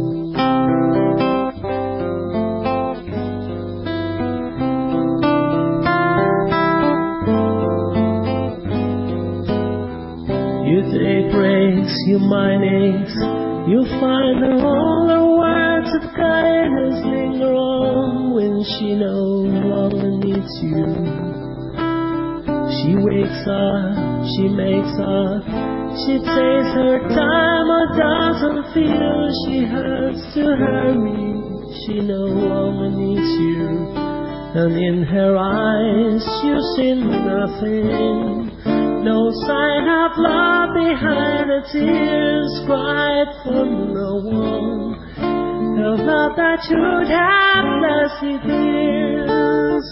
You take breaks, you mind aches, you find that all the words of kindness linger on when she no longer needs you. She wakes up, she makes up, she takes her time or doesn't feel she has to hurry. She no longer needs you, and in her eyes you see nothing. No sign of love behind the tears cried from no one. No love that should have lasted years.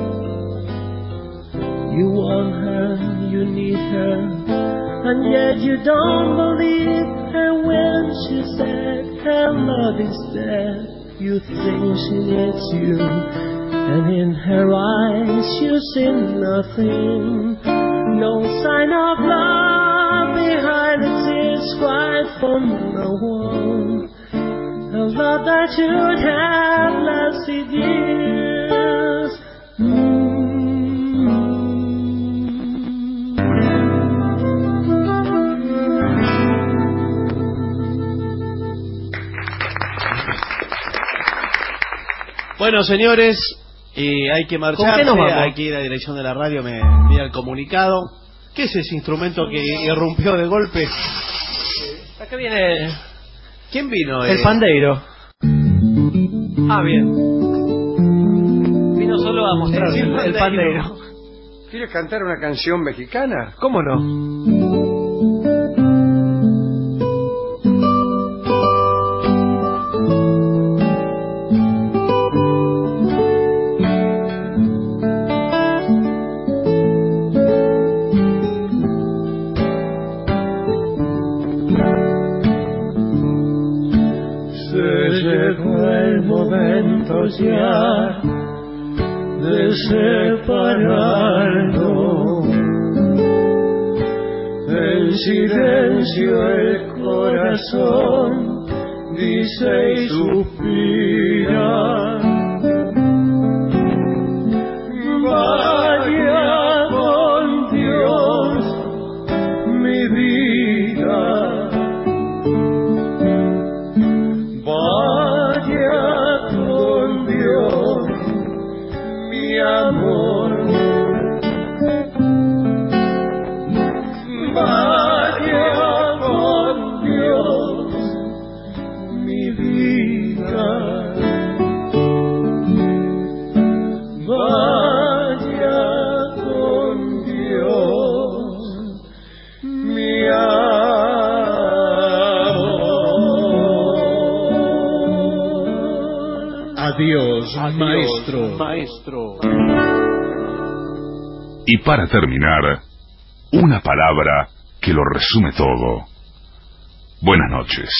You want her, you need her, and yet you don't believe her when she said her love is dead. You think she needs you, and in her eyes you see nothing. No sign of love behind the tears cried from no one. A love that should have lasted years. Mm-hmm. Bueno, señores, y hay que marcharse, hay que ir a la dirección de la radio, me envía el comunicado. ¿Qué es ese instrumento que irrumpió de golpe? Acá viene... ¿Quién vino? El eh? pandeiro. Ah, bien. Vino solo a mostrar Sí, el, el pandeiro. ¿Quieres cantar una canción mexicana? ¿Cómo no? Ya de separarnos, en silencio el corazón dice y suspira. Vaya con Dios mi vida, vaya con Dios mi amor, vaya con Dios mi vida, vaya con Dios mi amor. Adiós, Adiós, maestro. maestro. Y para terminar, una palabra que lo resume todo. Buenas noches.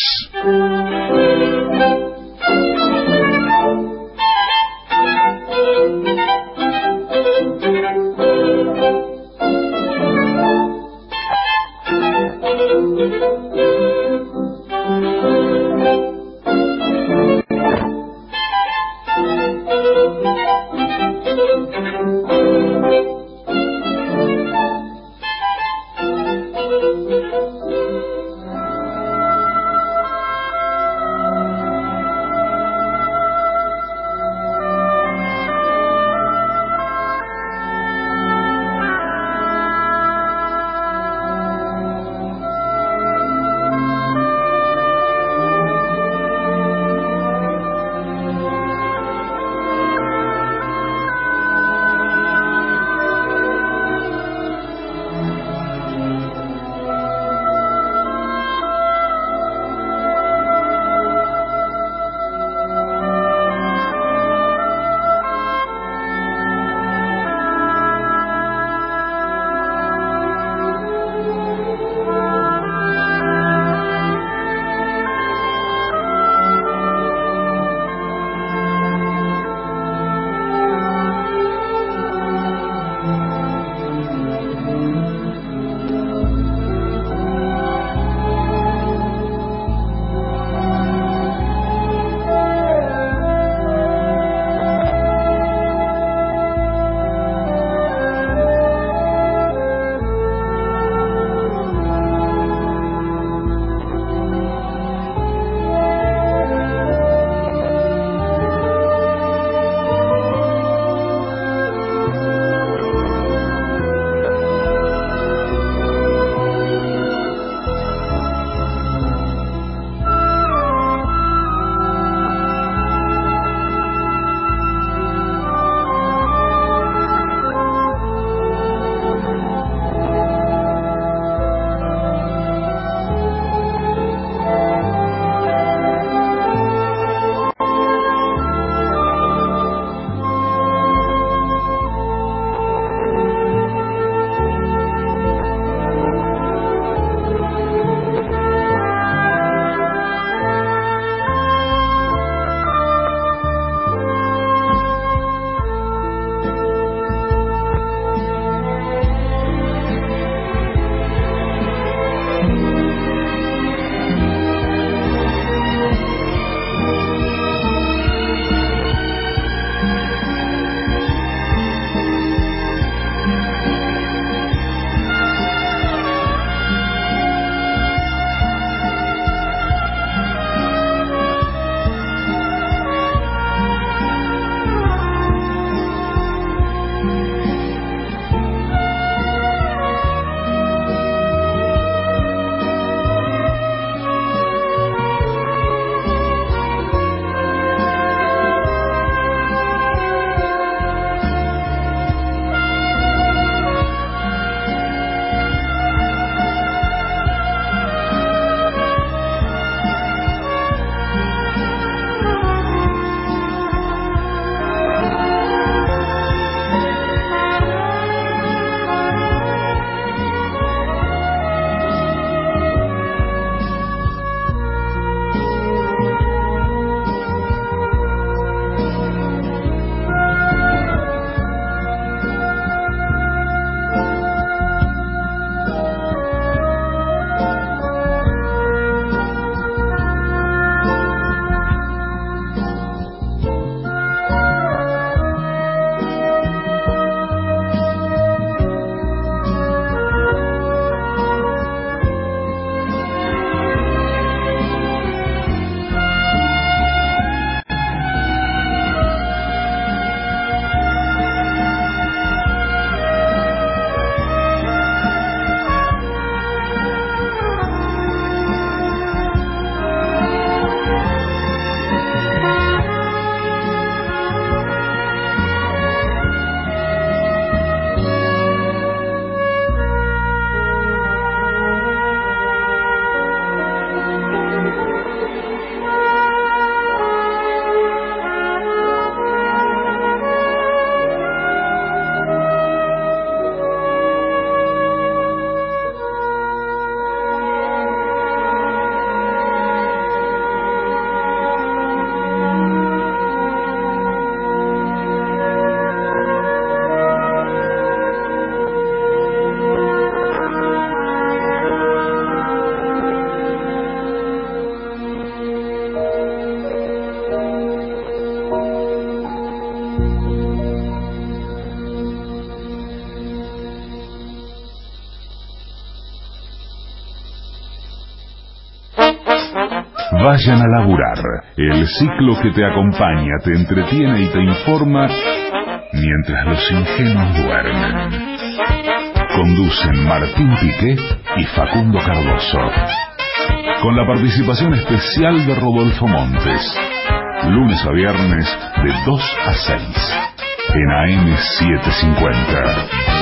Vayan a laburar, el ciclo que te acompaña, te entretiene y te informa mientras los ingenuos duermen. Conducen Martín Piqué y Facundo Cardoso, con la participación especial de Rodolfo Montes, lunes a viernes de dos a seis en A M setecientos cincuenta.